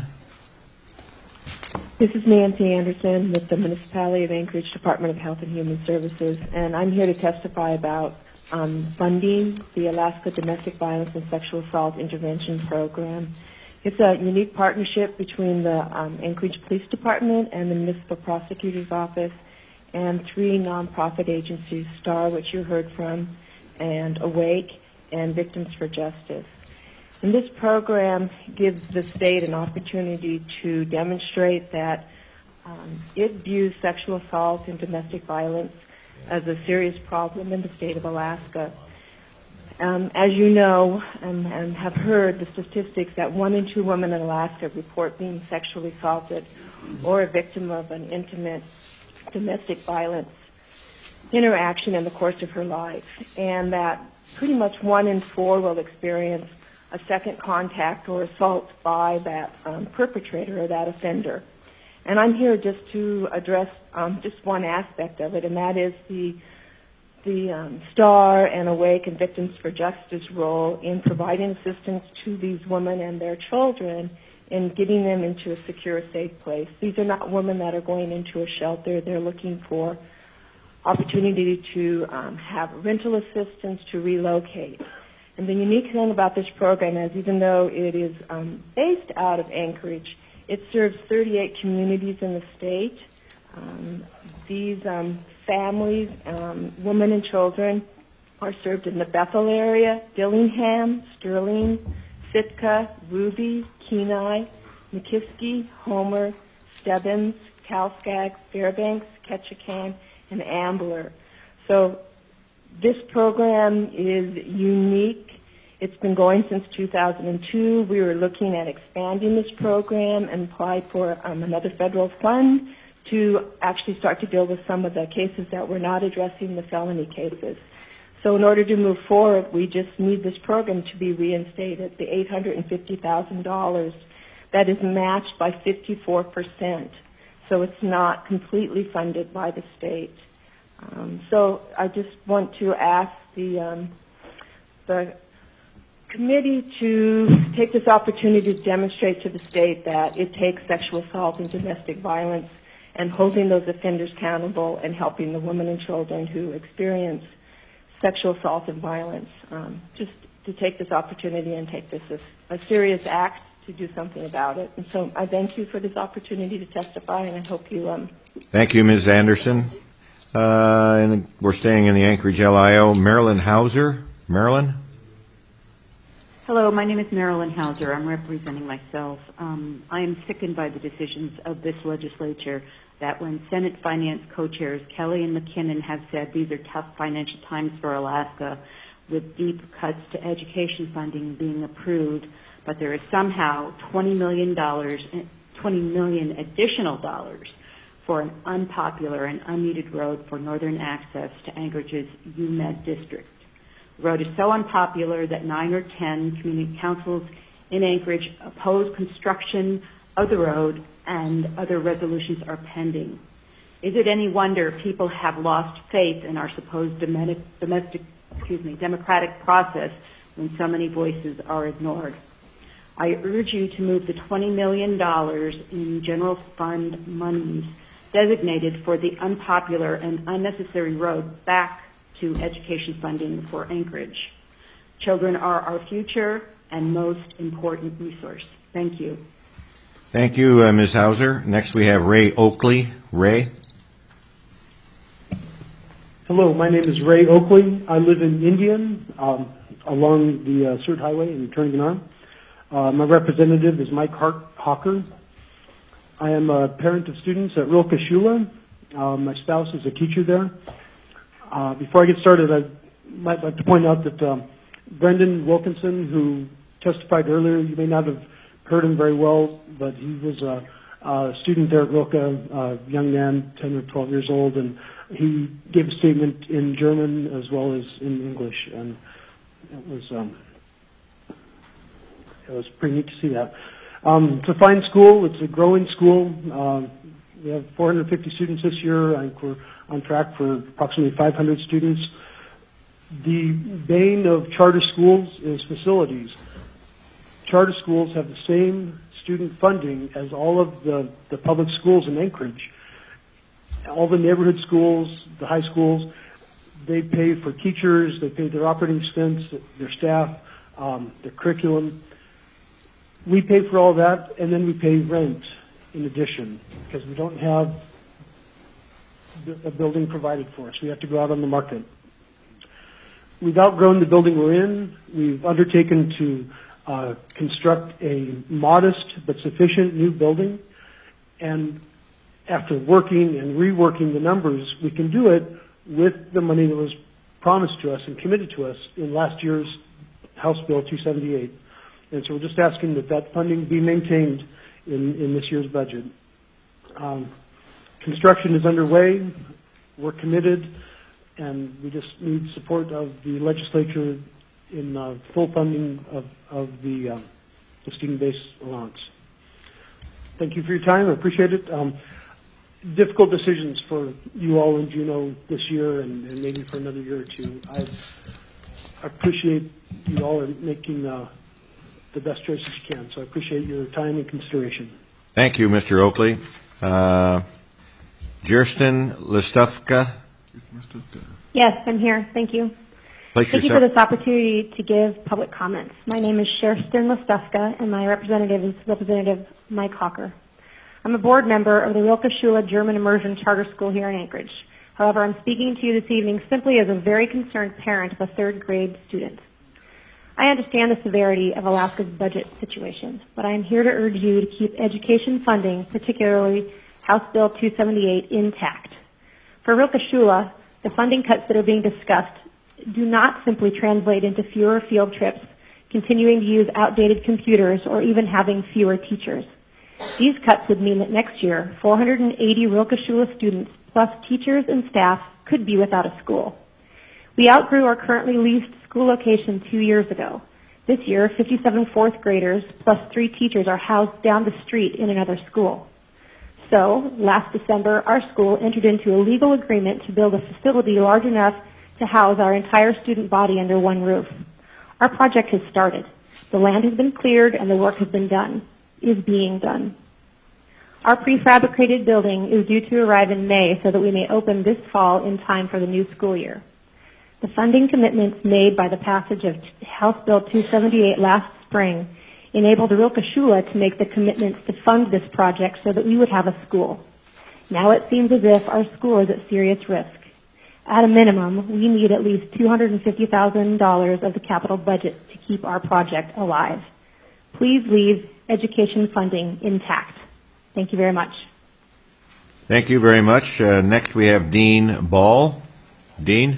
This is Nancy Anderson with the Municipality of Anchorage Department of Health and Human Services, and I'm here to testify about um, funding the Alaska Domestic Violence and Sexual Assault Intervention Program. It's a unique partnership between the um, Anchorage Police Department and the Municipal Prosecutor's Office and three nonprofit agencies, STAR, which you heard from, and AWAKE, and Victims for Justice. And this program gives the state an opportunity to demonstrate that um, it views sexual assault and domestic violence as a serious problem in the state of Alaska. Um, as you know and, and have heard the statistics that one in two women in Alaska report being sexually assaulted or a victim of an intimate domestic violence interaction in the course of her life, and that pretty much one in four will experience a second contact or assault by that um, perpetrator or that offender. And I'm here just to address um, just one aspect of it, and that is the the um, STAR and AWAKE and Victims for Justice role in providing assistance to these women and their children in getting them into a secure, safe place. These are not women that are going into a shelter. They're looking for opportunity to um, have rental assistance to relocate. And the unique thing about this program is even though it is um, based out of Anchorage, it serves thirty-eight communities in the state. Um, these um, families, um, women and children, are served in the Bethel area, Dillingham, Sterling, Sitka, Ruby, Kenai, McKiskey, Homer, Stebbins, Calskag, Fairbanks, Ketchikan, and Ambler. So this program is unique. It's been going since two thousand two. We were looking at expanding this program and applied for um, another federal fund to actually start to deal with some of the cases that we're not addressing, the felony cases. So in order to move forward, we just need this program to be reinstated. The eight hundred fifty thousand dollars that is matched by fifty-four percent. So it's not completely funded by the state. Um, so I just want to ask the um, the committee to take this opportunity to demonstrate to the state that it takes sexual assault and domestic violence and holding those offenders accountable and helping the women and children who experience sexual assault and violence. Um, just to take this opportunity and take this as a serious act to do something about it. And so I thank you for this opportunity to testify, and I hope you... Um, Thank you, Miz Anderson. Uh, and we're staying in the Anchorage L I O. Marilyn Hauser. Marilyn? Hello, my name is Marilyn Hauser. I'm representing myself. Um, I am sickened by the decisions of this legislature that when Senate Finance co-chairs Kelly and McKinnon have said these are tough financial times for Alaska with deep cuts to education funding being approved, but there is somehow twenty million dollars, twenty million dollars additional dollars for an unpopular and unneeded road for northern access to Anchorage's U M E D district. The road is so unpopular that nine or ten community councils in Anchorage oppose construction of the road, and other resolutions are pending. Is it any wonder people have lost faith in our supposed domestic, domestic, excuse me, democratic process when so many voices are ignored? I urge you to move the twenty million dollars in general fund monies designated for the unpopular and unnecessary road back to education funding for Anchorage. Children are our future and most important resource. Thank you. Thank you, uh, Miz Hauser. Next we have Ray Oakley. Ray? Hello, my name is Ray Oakley. I live in Indian um, along the uh, Seward Highway in Turnaganon. Uh, my representative is Mike Hart- Hawker. I am a parent of students at Rilke Shula. Uh, my spouse is a teacher there. Uh, before I get started, I might like to point out that um, Brendan Wilkinson, who testified earlier, you may not have heard him very well, but he was a, a student there at Rilke, a young man, ten or twelve years old, and he gave a statement in German as well as in English, and it was um, it was pretty neat to see that. Um, it's a fine school. It's a growing school. Uh, we have four hundred fifty students this year. I think we're on track for approximately five hundred students. The bane of charter schools is facilities. Charter schools have the same student funding as all of the, the public schools in Anchorage. All the neighborhood schools, the high schools, they pay for teachers, they pay their operating expense, their staff, um, their curriculum. We pay for all that, and then we pay rent in addition, because we don't have a building provided for us. We have to go out on the market. We've outgrown the building we're in. We've undertaken to uh, construct a modest but sufficient new building, and after working and reworking the numbers, we can do it with the money that was promised to us and committed to us in last year's House Bill two seventy-eight. And so we're just asking that that funding be maintained in, in this year's budget. Um, construction is underway. We're committed, and we just need support of the legislature in uh, full funding of, of the, uh, the student-based allowance. Thank you for your time. I appreciate it. Um, difficult decisions for you all in Juneau this year and, and maybe for another year or two. I appreciate you all are making uh, the best choices you can, so I appreciate your time and consideration. Thank you, Mister Oakley. Uh, Kirsten Listufka. Yes, I'm here. Thank you. Place Thank yourself. you for this opportunity to give public comments. My name is Kirsten Listufka, and my representative is Representative Mike Hawker. I'm a board member of the Rilke Schule German Immersion Charter School here in Anchorage. However, I'm speaking to you this evening simply as a very concerned parent of a third grade student. I understand the severity of Alaska's budget situation, but I am here to urge you to keep education funding, particularly House Bill two seventy-eight, intact. For Rilke Schule, the funding cuts that are being discussed do not simply translate into fewer field trips, continuing to use outdated computers, or even having fewer teachers. These cuts would mean that next year, four hundred eighty Rilke Schule students, plus teachers and staff, could be without a school. We outgrew our currently leased school location two years ago. This year, fifty-seven fourth graders, plus three teachers, are housed down the street in another school. So, last December, our school entered into a legal agreement to build a facility large enough to house our entire student body under one roof. Our project has started. The land has been cleared and the work has been done, is being done. Our prefabricated building is due to arrive in May so that we may open this fall in time for the new school year. The funding commitments made by the passage of House Bill two seventy-eight last spring enabled Rilke Schule to make the commitments to fund this project so that we would have a school. Now it seems as if our school is at serious risk. At a minimum, we need at least two hundred fifty thousand dollars of the capital budget to keep our project alive. Please leave education funding intact. Thank you very much. Thank you very much. Uh, next we have Dean Ball. Dean?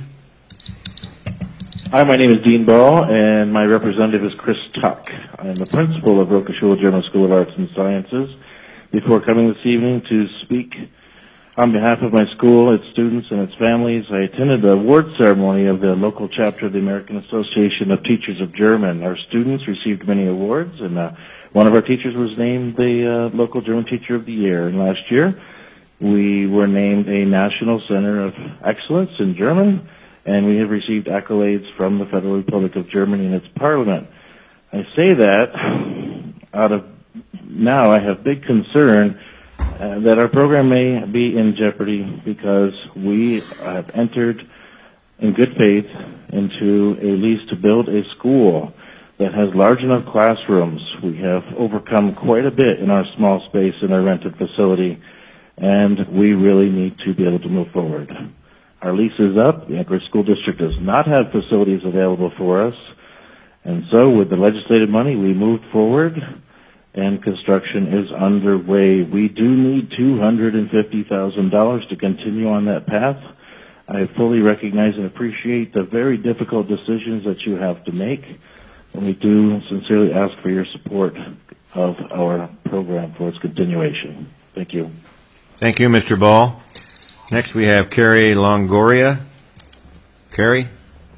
Hi, my name is Dean Ball, and my representative is Chris Tuck. I am the principal of Rilke Schule German School of Arts and Sciences. Before coming this evening to speak on behalf of my school, its students, and its families, I attended the award ceremony of the local chapter of the American Association of Teachers of German. Our students received many awards, and uh, one of our teachers was named the uh, local German Teacher of the Year. And last year, we were named a National Center of Excellence in German, and we have received accolades from the Federal Republic of Germany and its parliament. I say that out of now I have big concern uh, that our program may be in jeopardy because we have entered in good faith into a lease to build a school that has large enough classrooms. We have overcome quite a bit in our small space in our rented facility, and we really need to be able to move forward. Our lease is up. The Anchorage School District does not have facilities available for us. And so with the legislative money, we moved forward, and construction is underway. We do need two hundred fifty thousand dollars to continue on that path. I fully recognize and appreciate the very difficult decisions that you have to make, and we do sincerely ask for your support of our program for its continuation. Thank you. Thank you, Mister Ball. Next we have Carrie Longoria. Carrie?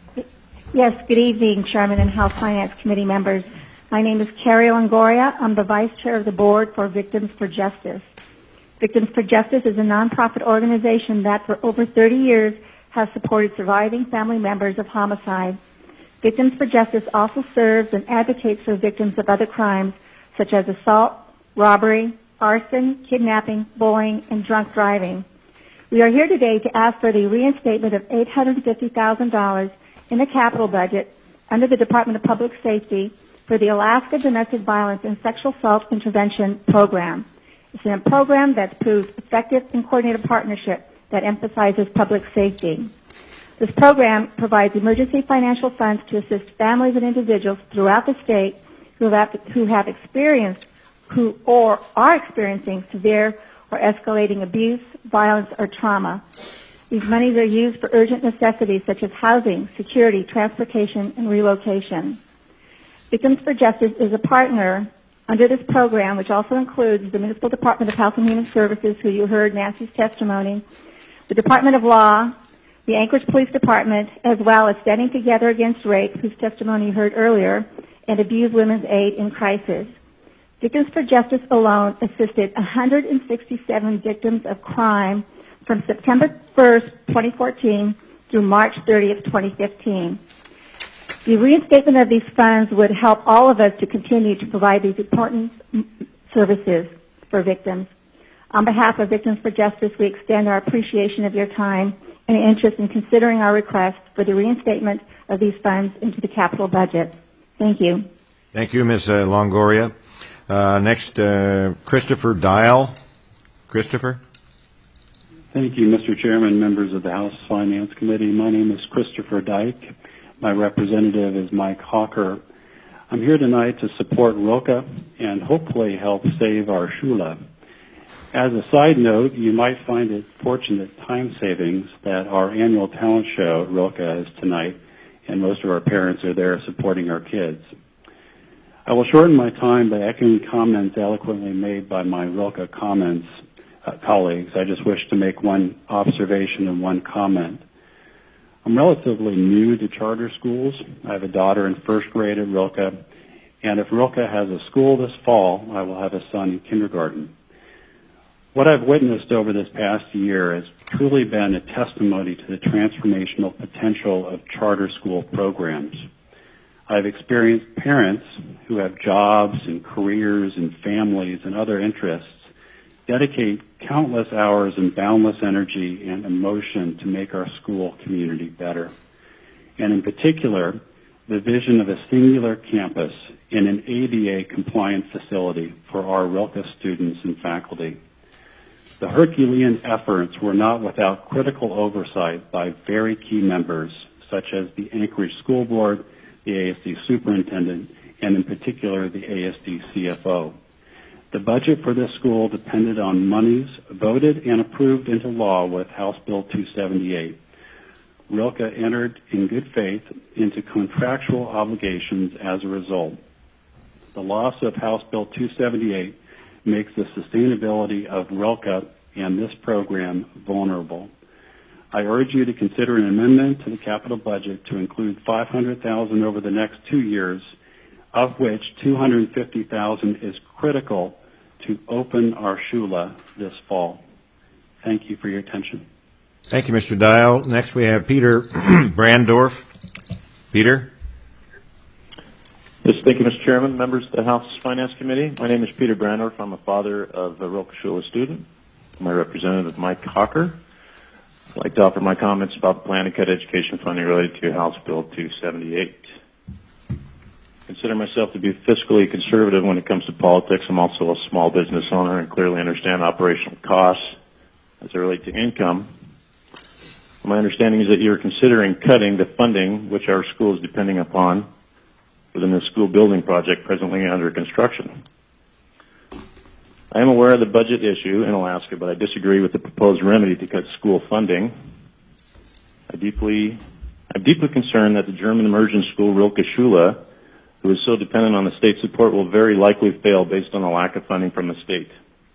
Yes, good evening, Chairman and House Finance Committee members. My name is Carrie Longoria. I'm the Vice Chair of the Board for Victims for Justice. Victims for Justice is a nonprofit organization that for over thirty years has supported surviving family members of homicide. Victims for Justice also serves and advocates for victims of other crimes such as assault, robbery, arson, kidnapping, bullying, and drunk driving. We are here today to ask for the reinstatement of eight hundred fifty thousand dollars in the capital budget under the Department of Public Safety for the Alaska Domestic Violence and Sexual Assault Intervention Program. It's a program that's proved effective and coordinated partnership that emphasizes public safety. This program provides emergency financial funds to assist families and individuals throughout the state who have, who have experienced who or are experiencing severe or escalating abuse, violence, or trauma. These monies are used for urgent necessities such as housing, security, transportation, and relocation. Victims for Justice is a partner under this program, which also includes the Municipal Department of Health and Human Services, who you heard Nancy's testimony, the Department of Law, the Anchorage Police Department, as well as Standing Together Against Rape, whose testimony you heard earlier, and Abused Women's Aid in Crisis. Victims for Justice alone assisted one hundred sixty-seven victims of crime from September first, twenty fourteen through March thirtieth, twenty fifteen. The reinstatement of these funds would help all of us to continue to provide these important services for victims. On behalf of Victims for Justice, we extend our appreciation of your time and interest in considering our request for the reinstatement of these funds into the capital budget. Thank you. Thank you, Miz Longoria. Uh, next, uh, Christopher Dial. Christopher? Thank you, Mister Chairman, members of the House Finance Committee. My name is Christopher Dyke. My representative is Mike Hawker. I'm here tonight to support Rilke and hopefully help save our Shula. As a side note, you might find it fortunate time savings that our annual talent show at Rilke is tonight, and most of our parents are there supporting our kids. I will shorten my time by echoing comments eloquently made by my Rilke comments uh, colleagues. I just wish to make one observation and one comment. I'm relatively new to charter schools. I have a daughter in first grade at Rilke, and if Rilke has a school this fall, I will have a son in kindergarten. What I've witnessed over this past year has truly been a testimony to the transformational potential of charter school programs. I've experienced parents who have jobs and careers and families and other interests dedicate countless hours and boundless energy and emotion to make our school community better. And in particular, the vision of a singular campus in an A D A-compliant facility for our Rilke students and faculty. The Herculean efforts were not without critical oversight by very key members, such as the Anchorage School Board, the A S D Superintendent, and in particular the A S D C F O. The budget for this school depended on monies voted and approved into law with House Bill two seventy-eight. Rilke entered in good faith into contractual obligations as a result. The loss of House Bill two seventy-eight makes the sustainability of Rilke and this program vulnerable. I urge you to consider an amendment to the capital budget to include five hundred thousand dollars over the next two years, of which two hundred fifty thousand dollars is critical to open our Shula this fall. Thank you for your attention. Thank you, Mister Dial. Next we have Peter Brandorf. Peter? Yes, thank you, Mister Chairman, members of the House Finance Committee. My name is Peter Brandorf. I'm a father of a Rilke Shula student. My representative, Mike Hawker. I'd like to offer my comments about the plan to cut education funding related to House Bill two seventy-eight. I consider myself to be fiscally conservative when it comes to politics. I'm also a small business owner and clearly understand operational costs as they relate to income. My understanding is that you're considering cutting the funding which our school is depending upon within the school building project presently under construction. I am aware of the budget issue in Alaska, but I disagree with the proposed remedy to cut school funding. I deeply, I'm deeply concerned that the German immersion school Rilke Schule who is so dependent on the state support will very likely fail based on a lack of funding from the state.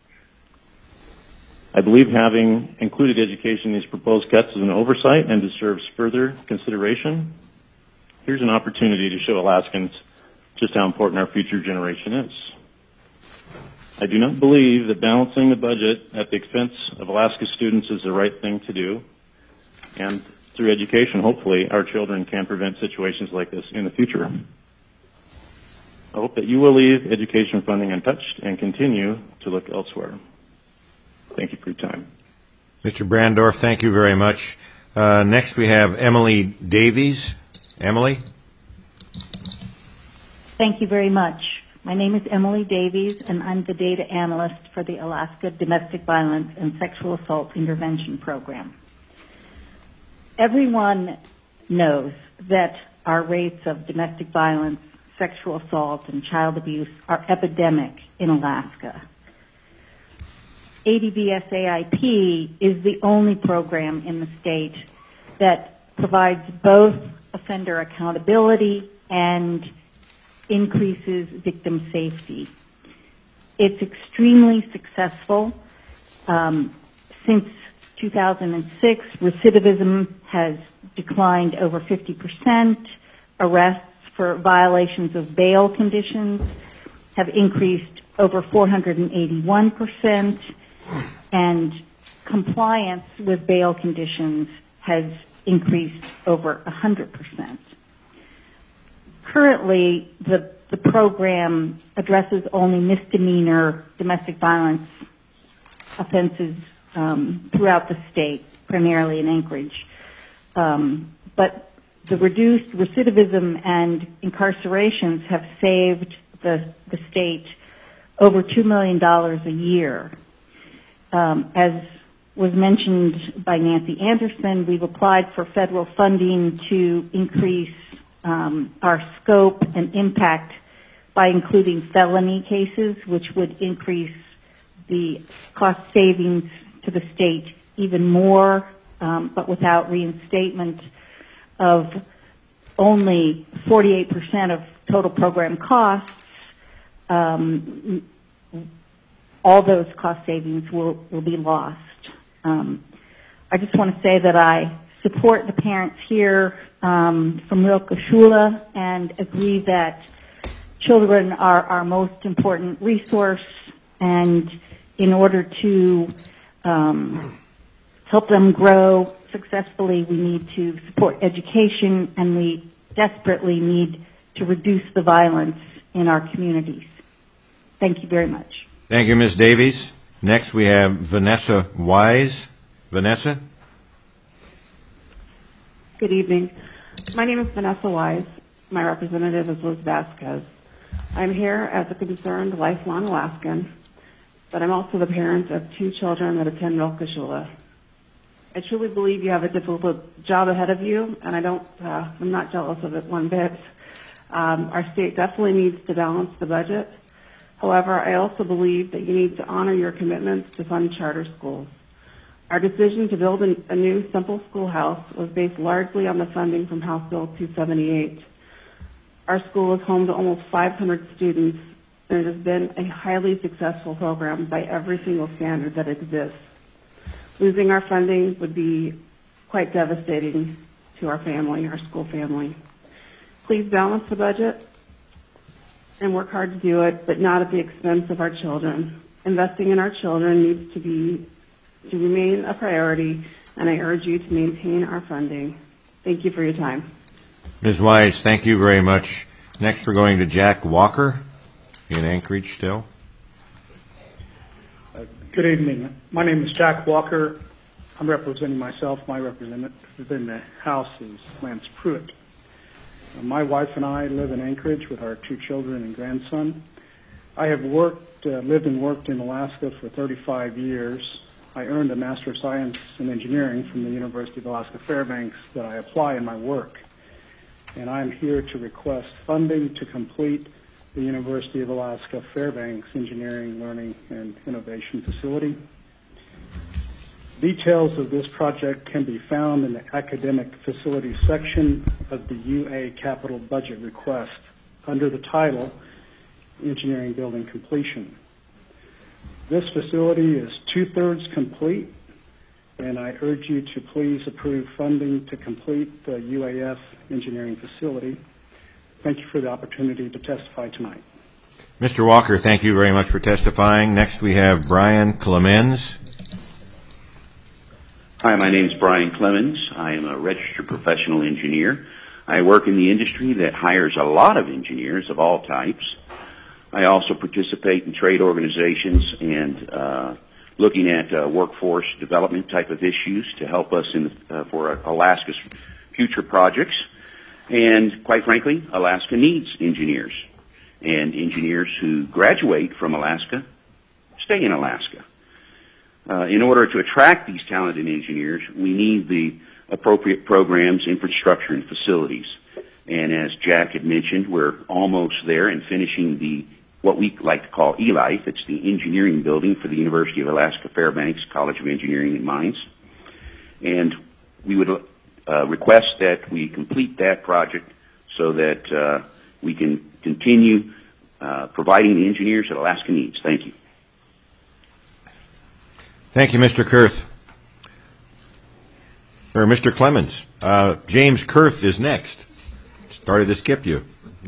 I believe having included education in these proposed cuts is an oversight and deserves further consideration. Here's an opportunity to show Alaskans just how important our future generation is. I do not believe that balancing the budget at the expense of Alaska students is the right thing to do. And through education, hopefully, our children can prevent situations like this in the future. I hope that you will leave education funding untouched and continue to look elsewhere. Thank you for your time. Mister Brandorf, thank you very much. Uh, next we have Emily Davies. Emily? Thank you very much. My name is Emily Davies, and I'm the data analyst for the Alaska Domestic Violence and Sexual Assault Intervention Program. Everyone knows that our rates of domestic violence, sexual assault, and child abuse are epidemic in Alaska. A D V S A I P is the only program in the state that provides both offender accountability and increases victim safety. It's extremely successful. Um, since two thousand six, recidivism has declined over fifty percent. Arrests for violations of bail conditions have increased over four hundred eighty-one percent, and compliance with bail conditions has increased over one hundred percent. Currently, the, the program addresses only misdemeanor domestic violence offenses um, throughout the state, primarily in Anchorage. Um, but the reduced recidivism and incarcerations have saved the, the state over two million dollars a year. Um, as was mentioned by Nancy Anderson, we've applied for federal funding to increase um, our scope and impact by including felony cases, which would increase the cost savings to the state even more, um, but without reinstatement of only forty-eight percent of total program costs. Um, all those cost savings will, will be lost. Um, I just want to say that I support the parents here um, from Rilke Shula and agree that children are our most important resource, and in order to um, help them grow successfully, we need to support education, and we desperately need to reduce the violence in our communities. Thank you very much. Thank you, Miz Davies. Next we have Vanessa Wise. Vanessa? Good evening. My name is Vanessa Wise. My representative is Liz Vasquez. I'm here as a concerned lifelong Alaskan, but I'm also the parent of two children that attend Rilke Shula. I truly believe you have a difficult job ahead of you, and I don't, uh, I'm not jealous of it one bit. Um, our state definitely needs to balance the budget. However, I also believe that you need to honor your commitments to fund charter schools. Our decision to build a, a new simple schoolhouse was based largely on the funding from House Bill two seventy-eight. Our school is home to almost five hundred students, and it has been a highly successful program by every single standard that exists. Losing our funding would be quite devastating to our family, our school family. Please balance the budget and work hard to do it, but not at the expense of our children. Investing in our children needs to be to remain a priority, and I urge you to maintain our funding. Thank you for your time. Miz Wise, thank you very much. Next we're going to Jack Walker in Anchorage still. Uh, good evening. My name is Jack Walker. I'm representing myself. My representative in the House is Lance Pruitt. Uh, my wife and I live in Anchorage with our two children and grandson. I have worked, uh, lived and worked in Alaska for thirty-five years. I earned a Master of Science in Engineering from the University of Alaska Fairbanks that I apply in my work. And I'm here to request funding to complete the University of Alaska Fairbanks Engineering, Learning, and Innovation Facility. Details of this project can be found in the Academic Facilities section of the U A Capital Budget Request under the title Engineering Building Completion. This facility is two-thirds complete, and I urge you to please approve funding to complete the U A F engineering facility. Thank you for the opportunity to testify tonight. Mister Walker, thank you very much for testifying. Next we have Brian Clemens. Hi, my name is Brian Clemens. I am a registered professional engineer. I work in the industry that hires a lot of engineers of all types. I also participate in trade organizations and uh, looking at uh, workforce development type of issues to help us in uh, for Alaska's future projects. And quite frankly, Alaska needs engineers. And engineers who graduate from Alaska stay in Alaska. Uh, in order to attract these talented engineers, we need the appropriate programs, infrastructure, and facilities. And as Jack had mentioned, we're almost there and finishing the what we like to call E-Life. It's the engineering building for the University of Alaska Fairbanks College of Engineering and Mines. And we would uh, request that we complete that project so that uh, we can continue uh, providing the engineers that Alaska needs. Thank you. Thank you, Mister Kurth. Or Mister Clemens. Uh, James Kurth is next. Started to skip you.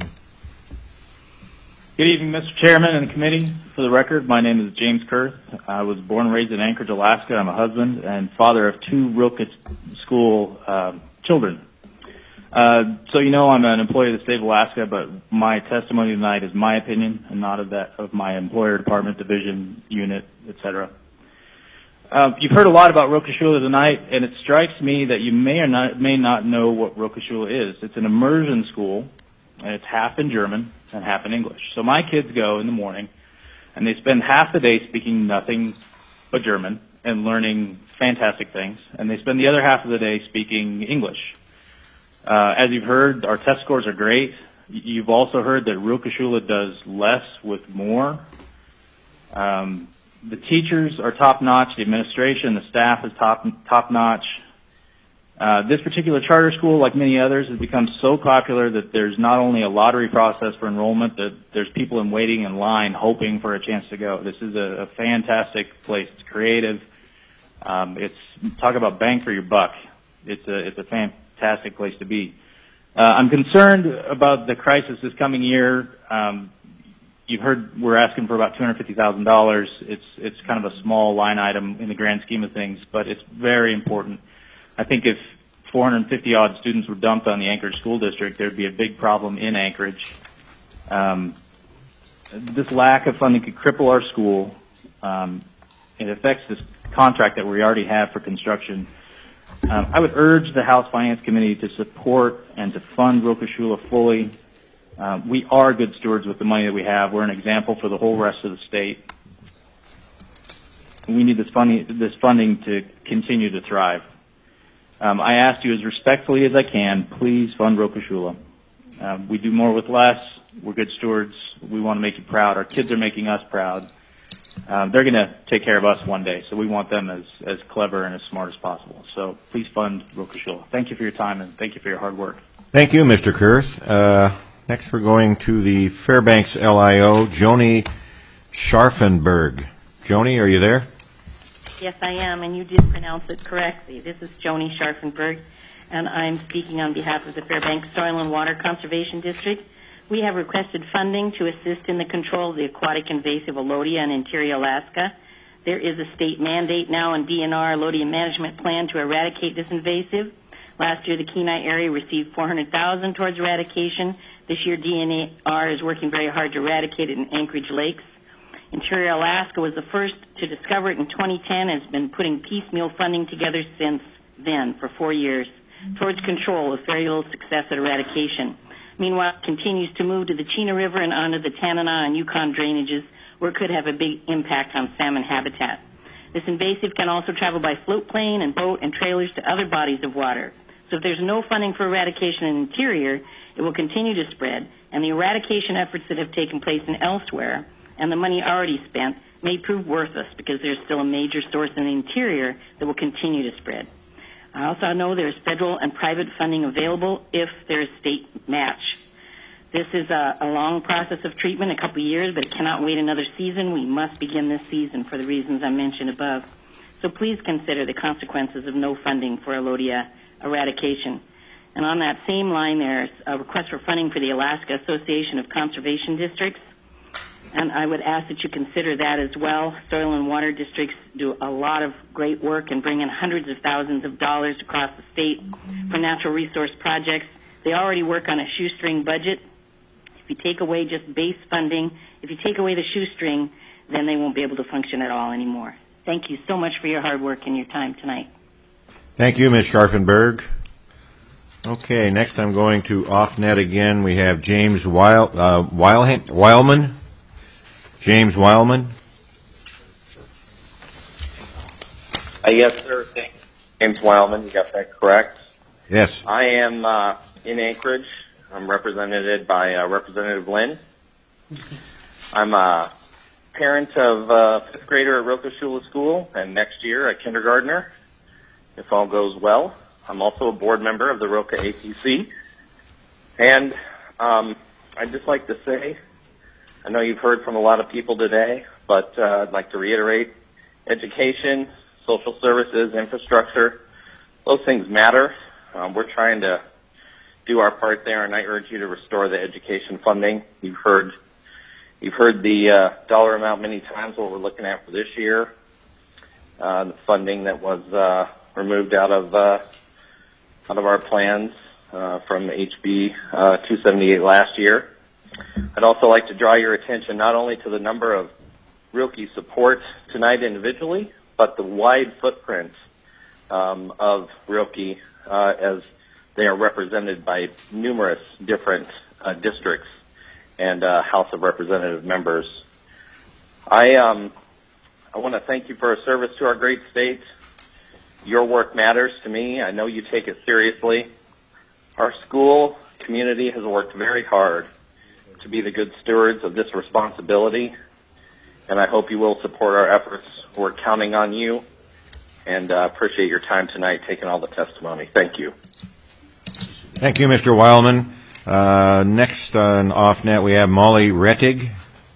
Good evening, Mister Chairman and the committee. For the record, my name is James Kurth. I was born and raised in Anchorage, Alaska. I'm a husband and father of two Rilke School uh, children. Uh, so you know I'm an employee of the state of Alaska, but my testimony tonight is my opinion and not of that of my employer, department, division, unit, et cetera. Uh, you've heard a lot about Rokashula tonight, and it strikes me that you may or not, may not know what Rokashula is. It's an immersion school, and it's half in German and half in English. So my kids go in the morning, and they spend half the day speaking nothing but German and learning fantastic things, and they spend the other half of the day speaking English. Uh, as you've heard, our test scores are great. You've also heard that Rokashula does less with more. Um, the teachers are top-notch. The administration, the staff is top, top-notch. Uh, this particular charter school, like many others, has become so popular that there's not only a lottery process for enrollment, that there's people in waiting in line hoping for a chance to go. This is a, a fantastic place. It's creative. Um, it's talk about bang for your buck. It's a it's a fantastic place to be. Uh, I'm concerned about the crisis this coming year. Um, you've heard we're asking for about two hundred fifty thousand dollars. It's it's kind of a small line item in the grand scheme of things, but it's very important. I think if four hundred fifty odd students were dumped on the Anchorage School District, there'd be a big problem in Anchorage. Um, this lack of funding could cripple our school. Um, it affects this contract that we already have for construction. Um, I would urge the House Finance Committee to support and to fund Rokashula fully. Uh, we are good stewards with the money that we have. We're an example for the whole rest of the state. We need this funding, this funding to continue to thrive. Um, I ask you as respectfully as I can, please fund Rokashula. Um, we do more with less. We're good stewards. We want to make you proud. Our kids are making us proud. Um, they're going to take care of us one day, so we want them as, as clever and as smart as possible. So please fund Rokashula. Thank you for your time, and thank you for your hard work. Thank you, Mister Kurth. Uh, next we're going to the Fairbanks L I O, Joni Scharfenberg. Joni, are you there? Yes, I am, and you did pronounce it correctly. This is Joni Scharfenberg, and I'm speaking on behalf of the Fairbanks Soil and Water Conservation District. We have requested funding to assist in the control of the aquatic invasive Alodia in interior Alaska. There is a state mandate now in D N R Alodia Management Plan to eradicate this invasive. Last year, the Kenai area received four hundred thousand dollars towards eradication. This year, D N R is working very hard to eradicate it in Anchorage Lakes. Interior Alaska was the first to discover it in twenty ten and has been putting piecemeal funding together since then for four years towards control with very little success at eradication. Meanwhile, it continues to move to the Chena River and onto the Tanana and Yukon drainages where it could have a big impact on salmon habitat. This invasive can also travel by float plane and boat and trailers to other bodies of water. So if there's no funding for eradication in interior, it will continue to spread, and the eradication efforts that have taken place in elsewhere and the money already spent may prove worthless because there's still a major source in the interior that will continue to spread. I also know there's federal and private funding available if there's state match. This is a, a long process of treatment, a couple of years, but it cannot wait another season. We must begin this season for the reasons I mentioned above. So please consider the consequences of no funding for Alodia eradication. And on that same line, there's a request for funding for the Alaska Association of Conservation Districts. And I would ask that you consider that as well. Soil and water districts do a lot of great work and bring in hundreds of thousands of dollars across the state for natural resource projects. They already work on a shoestring budget. If you take away just base funding, if you take away the shoestring, then they won't be able to function at all anymore. Thank you so much for your hard work and your time tonight. Thank you, Miz Scharfenberg. Okay, next I'm going to off-net again. We have James Weil, uh, Weil, Weilman. James Weilman. Uh, yes, sir. Thanks. James Weilman, you got that correct? Yes. I am uh, in Anchorage. I'm represented by uh, Representative Lynn. I'm a parent of a fifth grader at Roca Shula School, and next year a kindergartner, if all goes well. I'm also a board member of the Roca A P C. And um, I'd just like to say, I know you've heard from a lot of people today, but uh, I'd like to reiterate, education, social services, infrastructure, those things matter. Um, we're trying to do our part there, and I urge you to restore the education funding. You've heard you've heard the uh, dollar amount many times, what we're looking at for this year, uh, the funding that was uh, removed out of uh, out of our plans uh, from H B uh, two seventy-eight last year. I'd also like to draw your attention not only to the number of Realty support tonight individually, but the wide footprint um, of Realty uh, as they are represented by numerous different uh, districts and uh, House of Representative members. I um, I want to thank you for your service to our great state. Your work matters to me. I know you take it seriously. Our school community has worked very hard to be the good stewards of this responsibility, and I hope you will support our efforts. We're counting on you, and uh, appreciate your time tonight taking all the testimony. Thank you. Thank you, Mister Weilman. Uh, next on off-net we have Molly Rettig.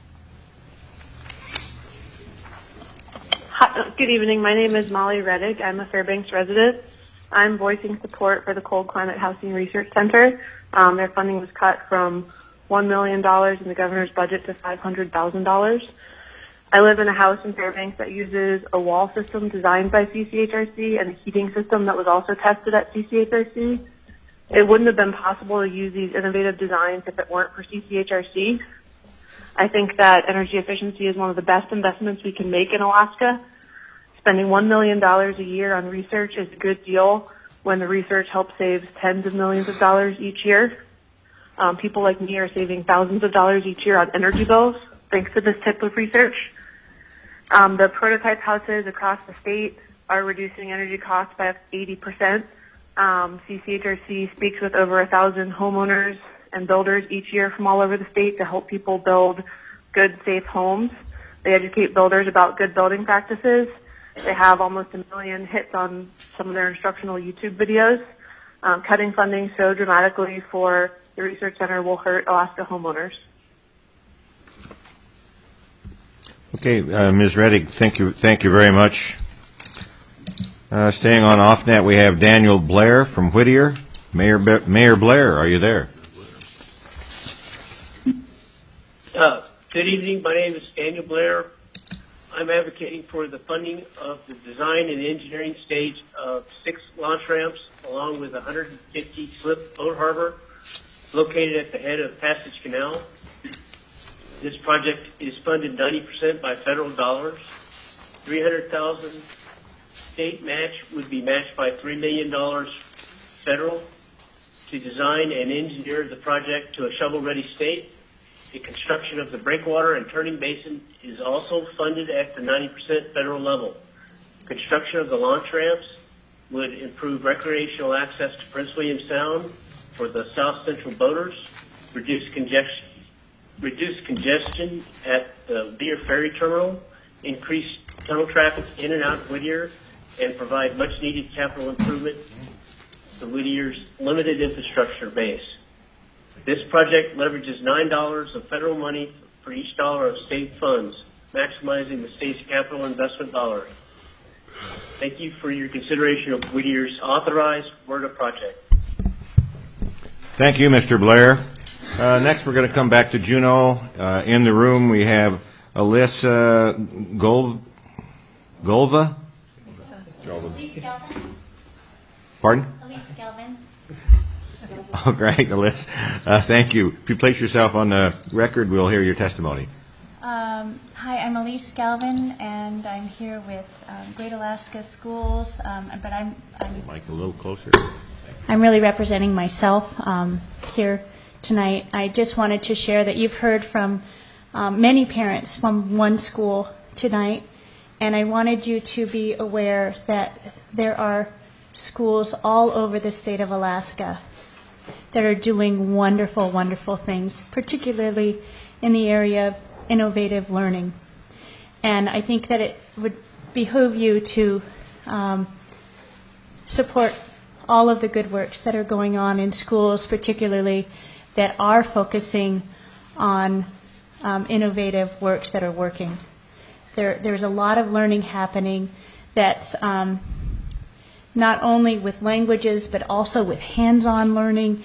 Hi, good evening. My name is Molly Rettig. I'm a Fairbanks resident. I'm voicing support for the Cold Climate Housing Research Center. Um, their funding was cut from one million dollars in the governor's budget to five hundred thousand dollars. I live in a house in Fairbanks that uses a wall system designed by C C H R C and a heating system that was also tested at C C H R C. It wouldn't have been possible to use these innovative designs if it weren't for C C H R C. I think that energy efficiency is one of the best investments we can make in Alaska. Spending one million dollars a year on research is a good deal when the research helps save tens of millions of dollars each year. Um, people like me are saving thousands of dollars each year on energy bills thanks to this type of research. Um, the prototype houses across the state are reducing energy costs by eighty percent. Um, C C H R C speaks with over a thousand homeowners and builders each year from all over the state to help people build good, safe homes. They educate builders about good building practices. They have almost a million hits on some of their instructional YouTube videos. Um, cutting funding so dramatically for the research center will hurt Alaska homeowners. Okay, uh, Miz Rettig, thank you, thank you very much. Uh, staying on off-net, we have Daniel Blair from Whittier. Mayor Be- Mayor Blair, are you there? Uh, good evening. My name is Daniel Blair. I'm advocating for the funding of the design and engineering stage of six launch ramps, along with a one hundred fifty slip boat harbor located at the head of Passage Canal. This project is funded ninety percent by federal dollars. three hundred thousand dollars state match would be matched by three million dollars federal to design and engineer the project to a shovel-ready state. The construction of the breakwater and turning basin is also funded at the ninety percent federal level. Construction of the launch ramps would improve recreational access to Prince William Sound for the South Central boaters, reduce congestion, reduce congestion at the Whittier Ferry Terminal, increase tunnel traffic in and out of Whittier, and provide much-needed capital improvement to Whittier's limited infrastructure base. This project leverages nine dollars of federal money for each dollar of state funds, maximizing the state's capital investment dollar. Thank you for your consideration of Whittier's authorized WRDA project. Thank you, Mister Blair. Uh, next, we're going to come back to Juneau. Uh, in the room, we have Alyssa Gol- Golva. Elise Galvin. Pardon? Elise Galvin. Oh, great, Alyssa. Uh, thank you. If you place yourself on the record, we'll hear your testimony. Um, hi, I'm Elise Galvin, and I'm here with um, Great Alaska Schools, um, but I'm, I'm Mike, a little closer. I'm really representing myself um, here tonight. I just wanted to share that you've heard from um, many parents from one school tonight, and I wanted you to be aware that there are schools all over the state of Alaska that are doing wonderful, wonderful things, particularly in the area of innovative learning. And I think that it would behoove you to um, support all of the good works that are going on in schools, particularly that are focusing on um, innovative works that are working. There, there's a lot of learning happening that's um, not only with languages, but also with hands-on learning,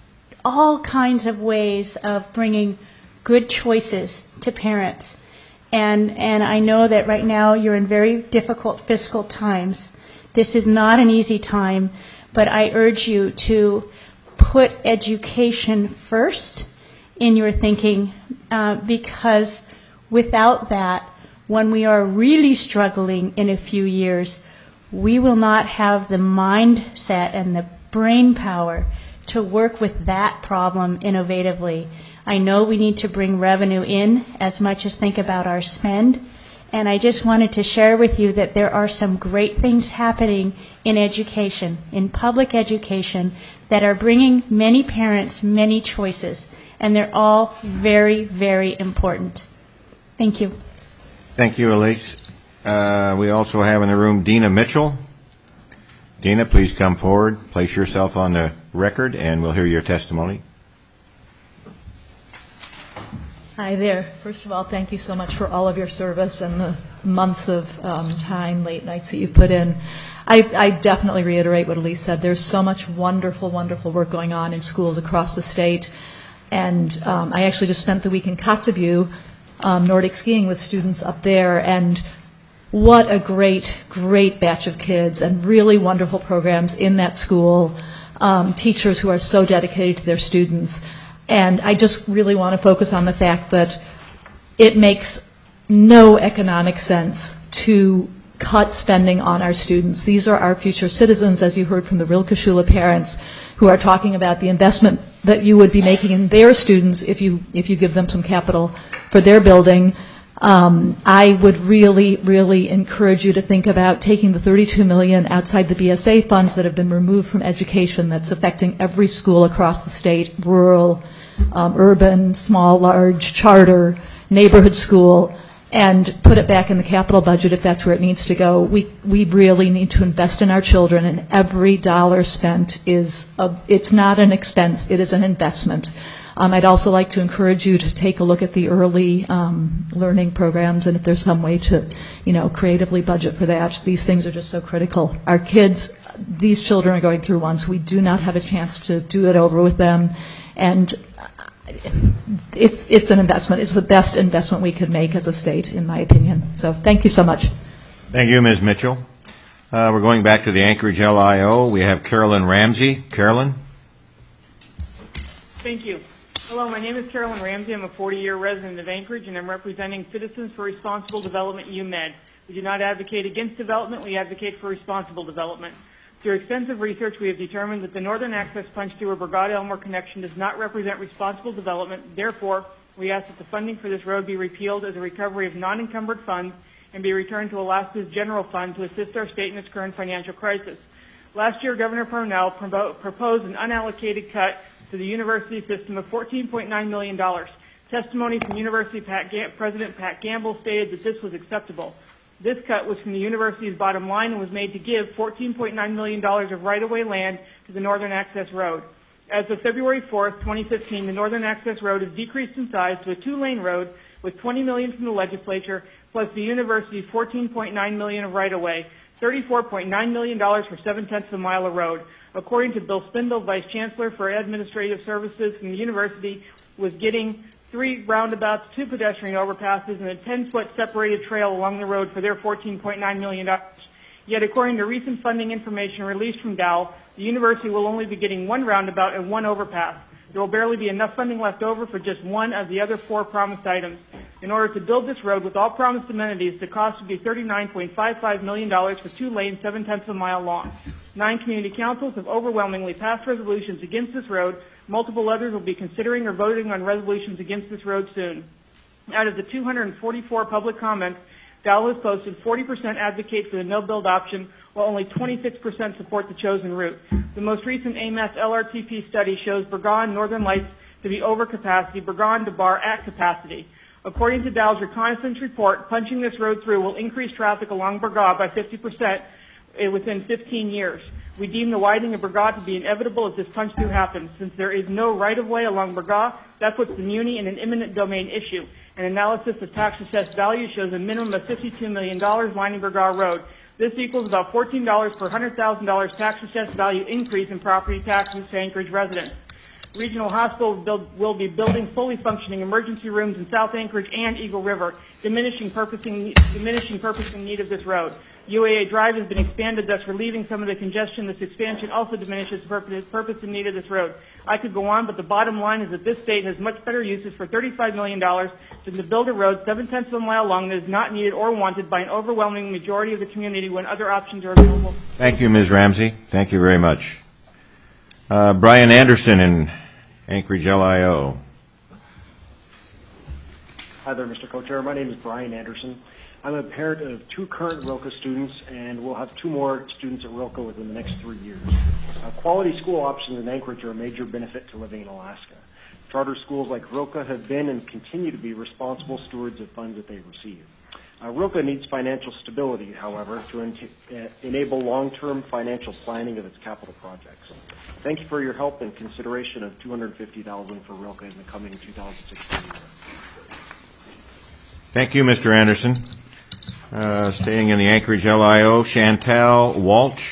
all kinds of ways of bringing good choices to parents. And, and I know that right now you're in very difficult fiscal times. This is not an easy time, but I urge you to put education first in your thinking, uh, because without that, when we are really struggling in a few years, we will not have the mindset and the brain power to work with that problem innovatively. I know we need to bring revenue in as much as think about our spend. And I just wanted to share with you that there are some great things happening in education, in public education, that are bringing many parents many choices. And they're all very, very important. Thank you. Thank you, Elise. Uh, we also have in the room Dina Mitchell. Dina, please come forward, place yourself on the record, and we'll hear your testimony. Hi there. First of all, thank you so much for all of your service and the months of um, time, late nights that you've put in. I, I definitely reiterate what Elise said. There's so much wonderful, wonderful work going on in schools across the state. And um, I actually just spent the week in Kotzebue, um, Nordic skiing with students up there, and what a great, great batch of kids and really wonderful programs in that school, um, teachers who are so dedicated to their students. And I just really want to focus on the fact that it makes no economic sense to cut spending on our students. These are our future citizens, as you heard from the Rilke Schule parents, who are talking about the investment that you would be making in their students if you if you give them some capital for their building. Um, I would really, really encourage you to think about taking the thirty-two million dollars outside the B S A funds that have been removed from education that's affecting every school across the state, rural, um, urban, small, large, charter, neighborhood school, and put it back in the capital budget if that's where it needs to go. We we really need to invest in our children, and every dollar spent is a, it's not an expense, it is an investment. Um, I'd also like to encourage you to take a look at the early um, learning programs, and if there's some way to, you know, creatively budget for that. These things are just so critical. Our kids, these children are going through once. We do not have a chance to do it over with them, and it's it's an investment. It's the best investment we could make as a state, in my opinion. So thank you so much. Thank you, Miz Mitchell. Uh, we're going back to the Anchorage L I O. We have Carolyn Ramsey. Carolyn? Thank you. Hello, my name is Carolyn Ramsey. I'm a forty-year resident of Anchorage, and I'm representing Citizens for Responsible Development, U M E D. We do not advocate against development. We advocate for responsible development. Through extensive research, we have determined that the Northern Access Punch-Through or Brigade-Elmore connection does not represent responsible development. Therefore, we ask that the funding for this road be repealed as a recovery of non-encumbered funds and be returned to Alaska's general fund to assist our state in its current financial crisis. Last year, Governor Parnell proposed an unallocated cut to the university system of fourteen point nine million dollars. Testimony from University Pat Gam- President Pat Gamble stated that this was acceptable. This cut was from the university's bottom line and was made to give fourteen point nine million dollars of right-of-way land to the Northern Access Road. As of February fourth, twenty fifteen, the Northern Access Road has decreased in size to a two-lane road with twenty million dollars from the legislature, plus the university's fourteen point nine million dollars of right-of-way, thirty-four point nine million dollars for seven-tenths of a mile of road. According to Bill Spindle, Vice Chancellor for Administrative Services from the university, was getting three roundabouts, two pedestrian overpasses, and a ten-foot separated trail along the road for their fourteen point nine million dollars. Yet, according to recent funding information released from D A L, the university will only be getting one roundabout and one overpass. There will barely be enough funding left over for just one of the other four promised items. In order to build this road with all promised amenities, the cost would be thirty-nine point five five million dollars for two lanes, seven-tenths of a mile long. Nine community councils have overwhelmingly passed resolutions against this road. Multiple others will be considering or voting on resolutions against this road soon. Out of the two hundred forty-four public comments, D A L has posted forty percent advocate for the no-build option, while only twenty-six percent support the chosen route. The most recent A M S L R T P study shows Burgaw and Northern Lights to be over capacity, Burgaw and DeBar at capacity. According to D A L's reconnaissance report, punching this road through will increase traffic along Burgaw by fifty percent within fifteen years. We deem the widening of Burgaw to be inevitable if this punch through happens. Since there is no right-of-way along Burgaw, that puts the Muni in an imminent domain issue. An analysis of tax assessed value shows a minimum of fifty-two million dollars lining Burgaw Road. This equals about fourteen dollars per one hundred thousand dollars tax assessed value increase in property taxes to Anchorage residents. Regional Hospital will, build, will be building fully functioning emergency rooms in South Anchorage and Eagle River, diminishing purposing, diminishing purposing need of this road. U A A Drive has been expanded, thus relieving some of the congestion. This expansion also diminishes the purpose, purpose and need of this road. I could go on, but the bottom line is that this state has much better uses for thirty-five million dollars than to build a road seven-tenths of a mile long that is not needed or wanted by an overwhelming majority of the community when other options are available. Thank you, Miz Ramsey. Thank you very much. Uh, Brian Anderson in Anchorage L I O. Hi there, Mister Co-Chair. My name is Brian Anderson. I'm a parent of two current ROCA students, and we'll have two more students at ROCA within the next three years. Uh, quality school options in Anchorage are a major benefit to living in Alaska. Charter schools like ROCA have been and continue to be responsible stewards of funds that they receive. Uh, ROCA needs financial stability, however, to en- uh, enable long-term financial planning of its capital projects. Thank you for your help and consideration of two hundred fifty thousand dollars for ROCA in the coming two thousand sixteen year. Thank you, Mister Anderson. Uh, staying in the Anchorage L I O, Chantal Walsh.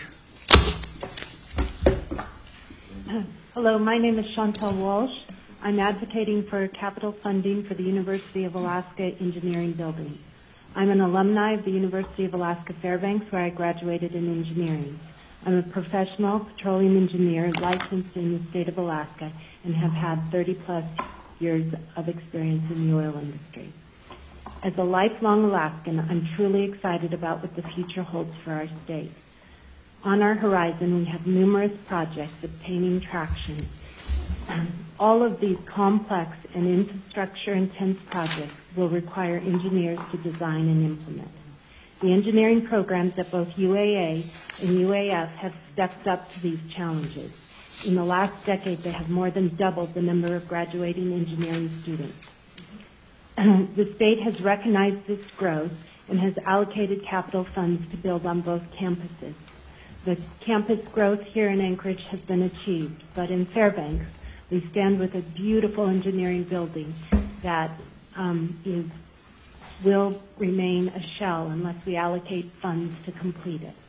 Hello, my name is Chantal Walsh. I'm advocating for capital funding for the University of Alaska Engineering Building. I'm an alumni of the University of Alaska Fairbanks, where I graduated in engineering. I'm a professional petroleum engineer licensed in the state of Alaska and have had thirty plus years of experience in the oil industry. As a lifelong Alaskan, I'm truly excited about what the future holds for our state. On our horizon, we have numerous projects obtaining traction. All of these complex and infrastructure-intense projects will require engineers to design and implement. The engineering programs at both U A A and U A F have stepped up to these challenges. In the last decade, they have more than doubled the number of graduating engineering students. The state has recognized this growth and has allocated capital funds to build on both campuses. The campus growth here in Anchorage has been achieved, but in Fairbanks, we stand with a beautiful engineering building that um, is, will remain a shell unless we allocate funds to complete it.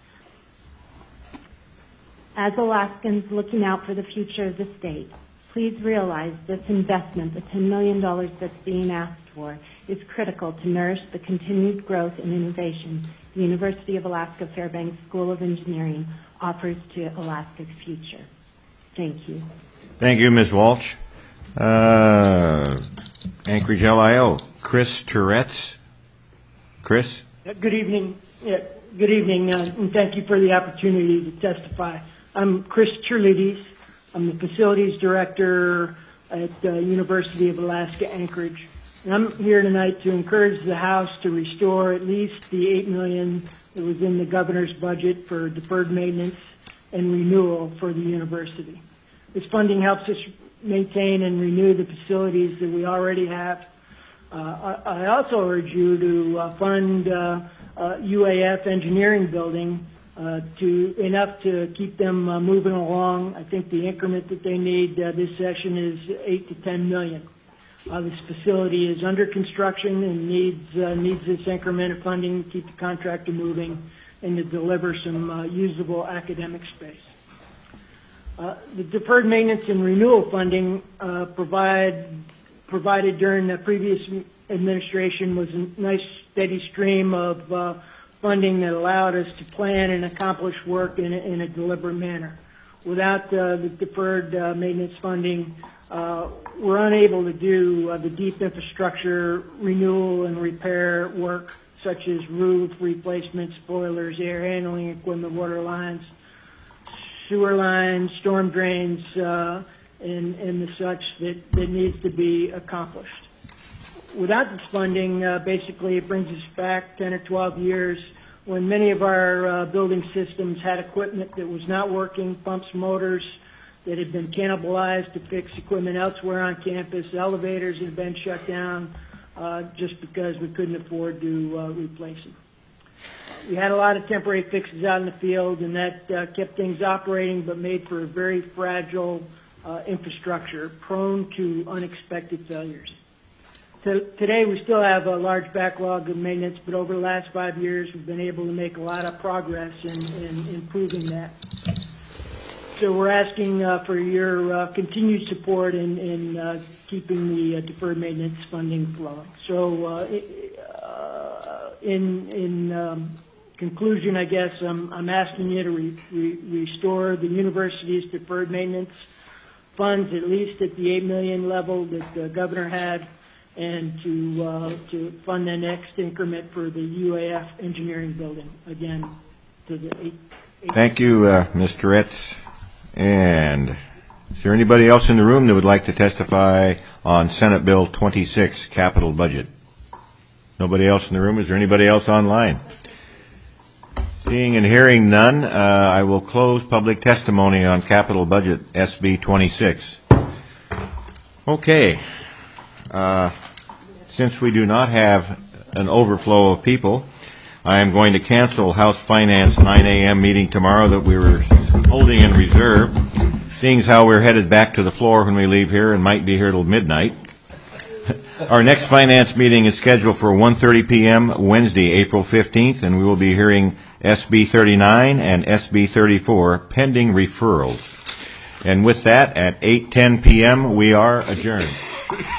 As Alaskans looking out for the future of the state, please realize this investment, the ten million dollars that's being asked for, is critical to nourish the continued growth and innovation the University of Alaska Fairbanks School of Engineering offers to Alaska's future. Thank you. Thank you, Miz Walsh. Uh, Anchorage L I O, Chris Touretts. Chris? Good evening. Yeah, good evening, uh, and thank you for the opportunity to testify. I'm Chris Terlides. I'm the facilities director at the University of Alaska Anchorage. And I'm here tonight to encourage the House to restore at least the eight million dollars that was in the governor's budget for deferred maintenance and renewal for the university. This funding helps us maintain and renew the facilities that we already have. Uh, I, I also urge you to uh, fund uh, uh, U A F engineering building uh, to enough to keep them uh, moving along. I think the increment that they need uh, this session is eight to ten million. Uh, this facility is under construction and needs uh, needs this increment of funding to keep the contractor moving and to deliver some uh, usable academic space. Uh, the deferred maintenance and renewal funding uh, provide, provided during the previous administration was a nice steady stream of uh, funding that allowed us to plan and accomplish work in a, in a deliberate manner. Without uh, the deferred uh, maintenance funding, uh, we're unable to do uh, the deep infrastructure renewal and repair work such as roof replacements, boilers, air handling equipment, water lines, sewer lines, storm drains, uh, and, and the such that, that needs to be accomplished. Without this funding, uh, basically it brings us back ten or twelve years when many of our uh, building systems had equipment that was not working, pumps, motors that had been cannibalized to fix equipment elsewhere on campus, elevators that had been shut down uh, just because we couldn't afford to uh, replace them. We had a lot of temporary fixes out in the field, and that uh, kept things operating, but made for a very fragile uh, infrastructure, prone to unexpected failures. To, today, we still have a large backlog of maintenance, but over the last five years, we've been able to make a lot of progress in, in improving that. So we're asking uh, for your uh, continued support in, in uh, keeping the uh, deferred maintenance funding flowing. So uh, uh, in, in um, conclusion, I guess, um, I'm asking you to re, re, restore the university's deferred maintenance funds at least at the eight million dollars level that the governor had, and to uh, to fund the next increment for the U A F engineering building, again, to the eight. eight Thank you, uh, Mister Ritz. And is there anybody else in the room that would like to testify on Senate Bill twenty-six, capital budget? Nobody else in the room? Is there anybody else online? Seeing and hearing none, uh, I will close public testimony on capital budget S B twenty-six. Okay. Uh, since we do not have an overflow of people, I am going to cancel House Finance nine a.m. meeting tomorrow that we were holding in reserve, seeing as how we're headed back to the floor when we leave here and might be here till midnight. Our next finance meeting is scheduled for one thirty p.m. Wednesday, April fifteenth, and we will be hearing S B thirty-nine and S B thirty-four pending referrals. And with that, at eight ten p.m., we are adjourned.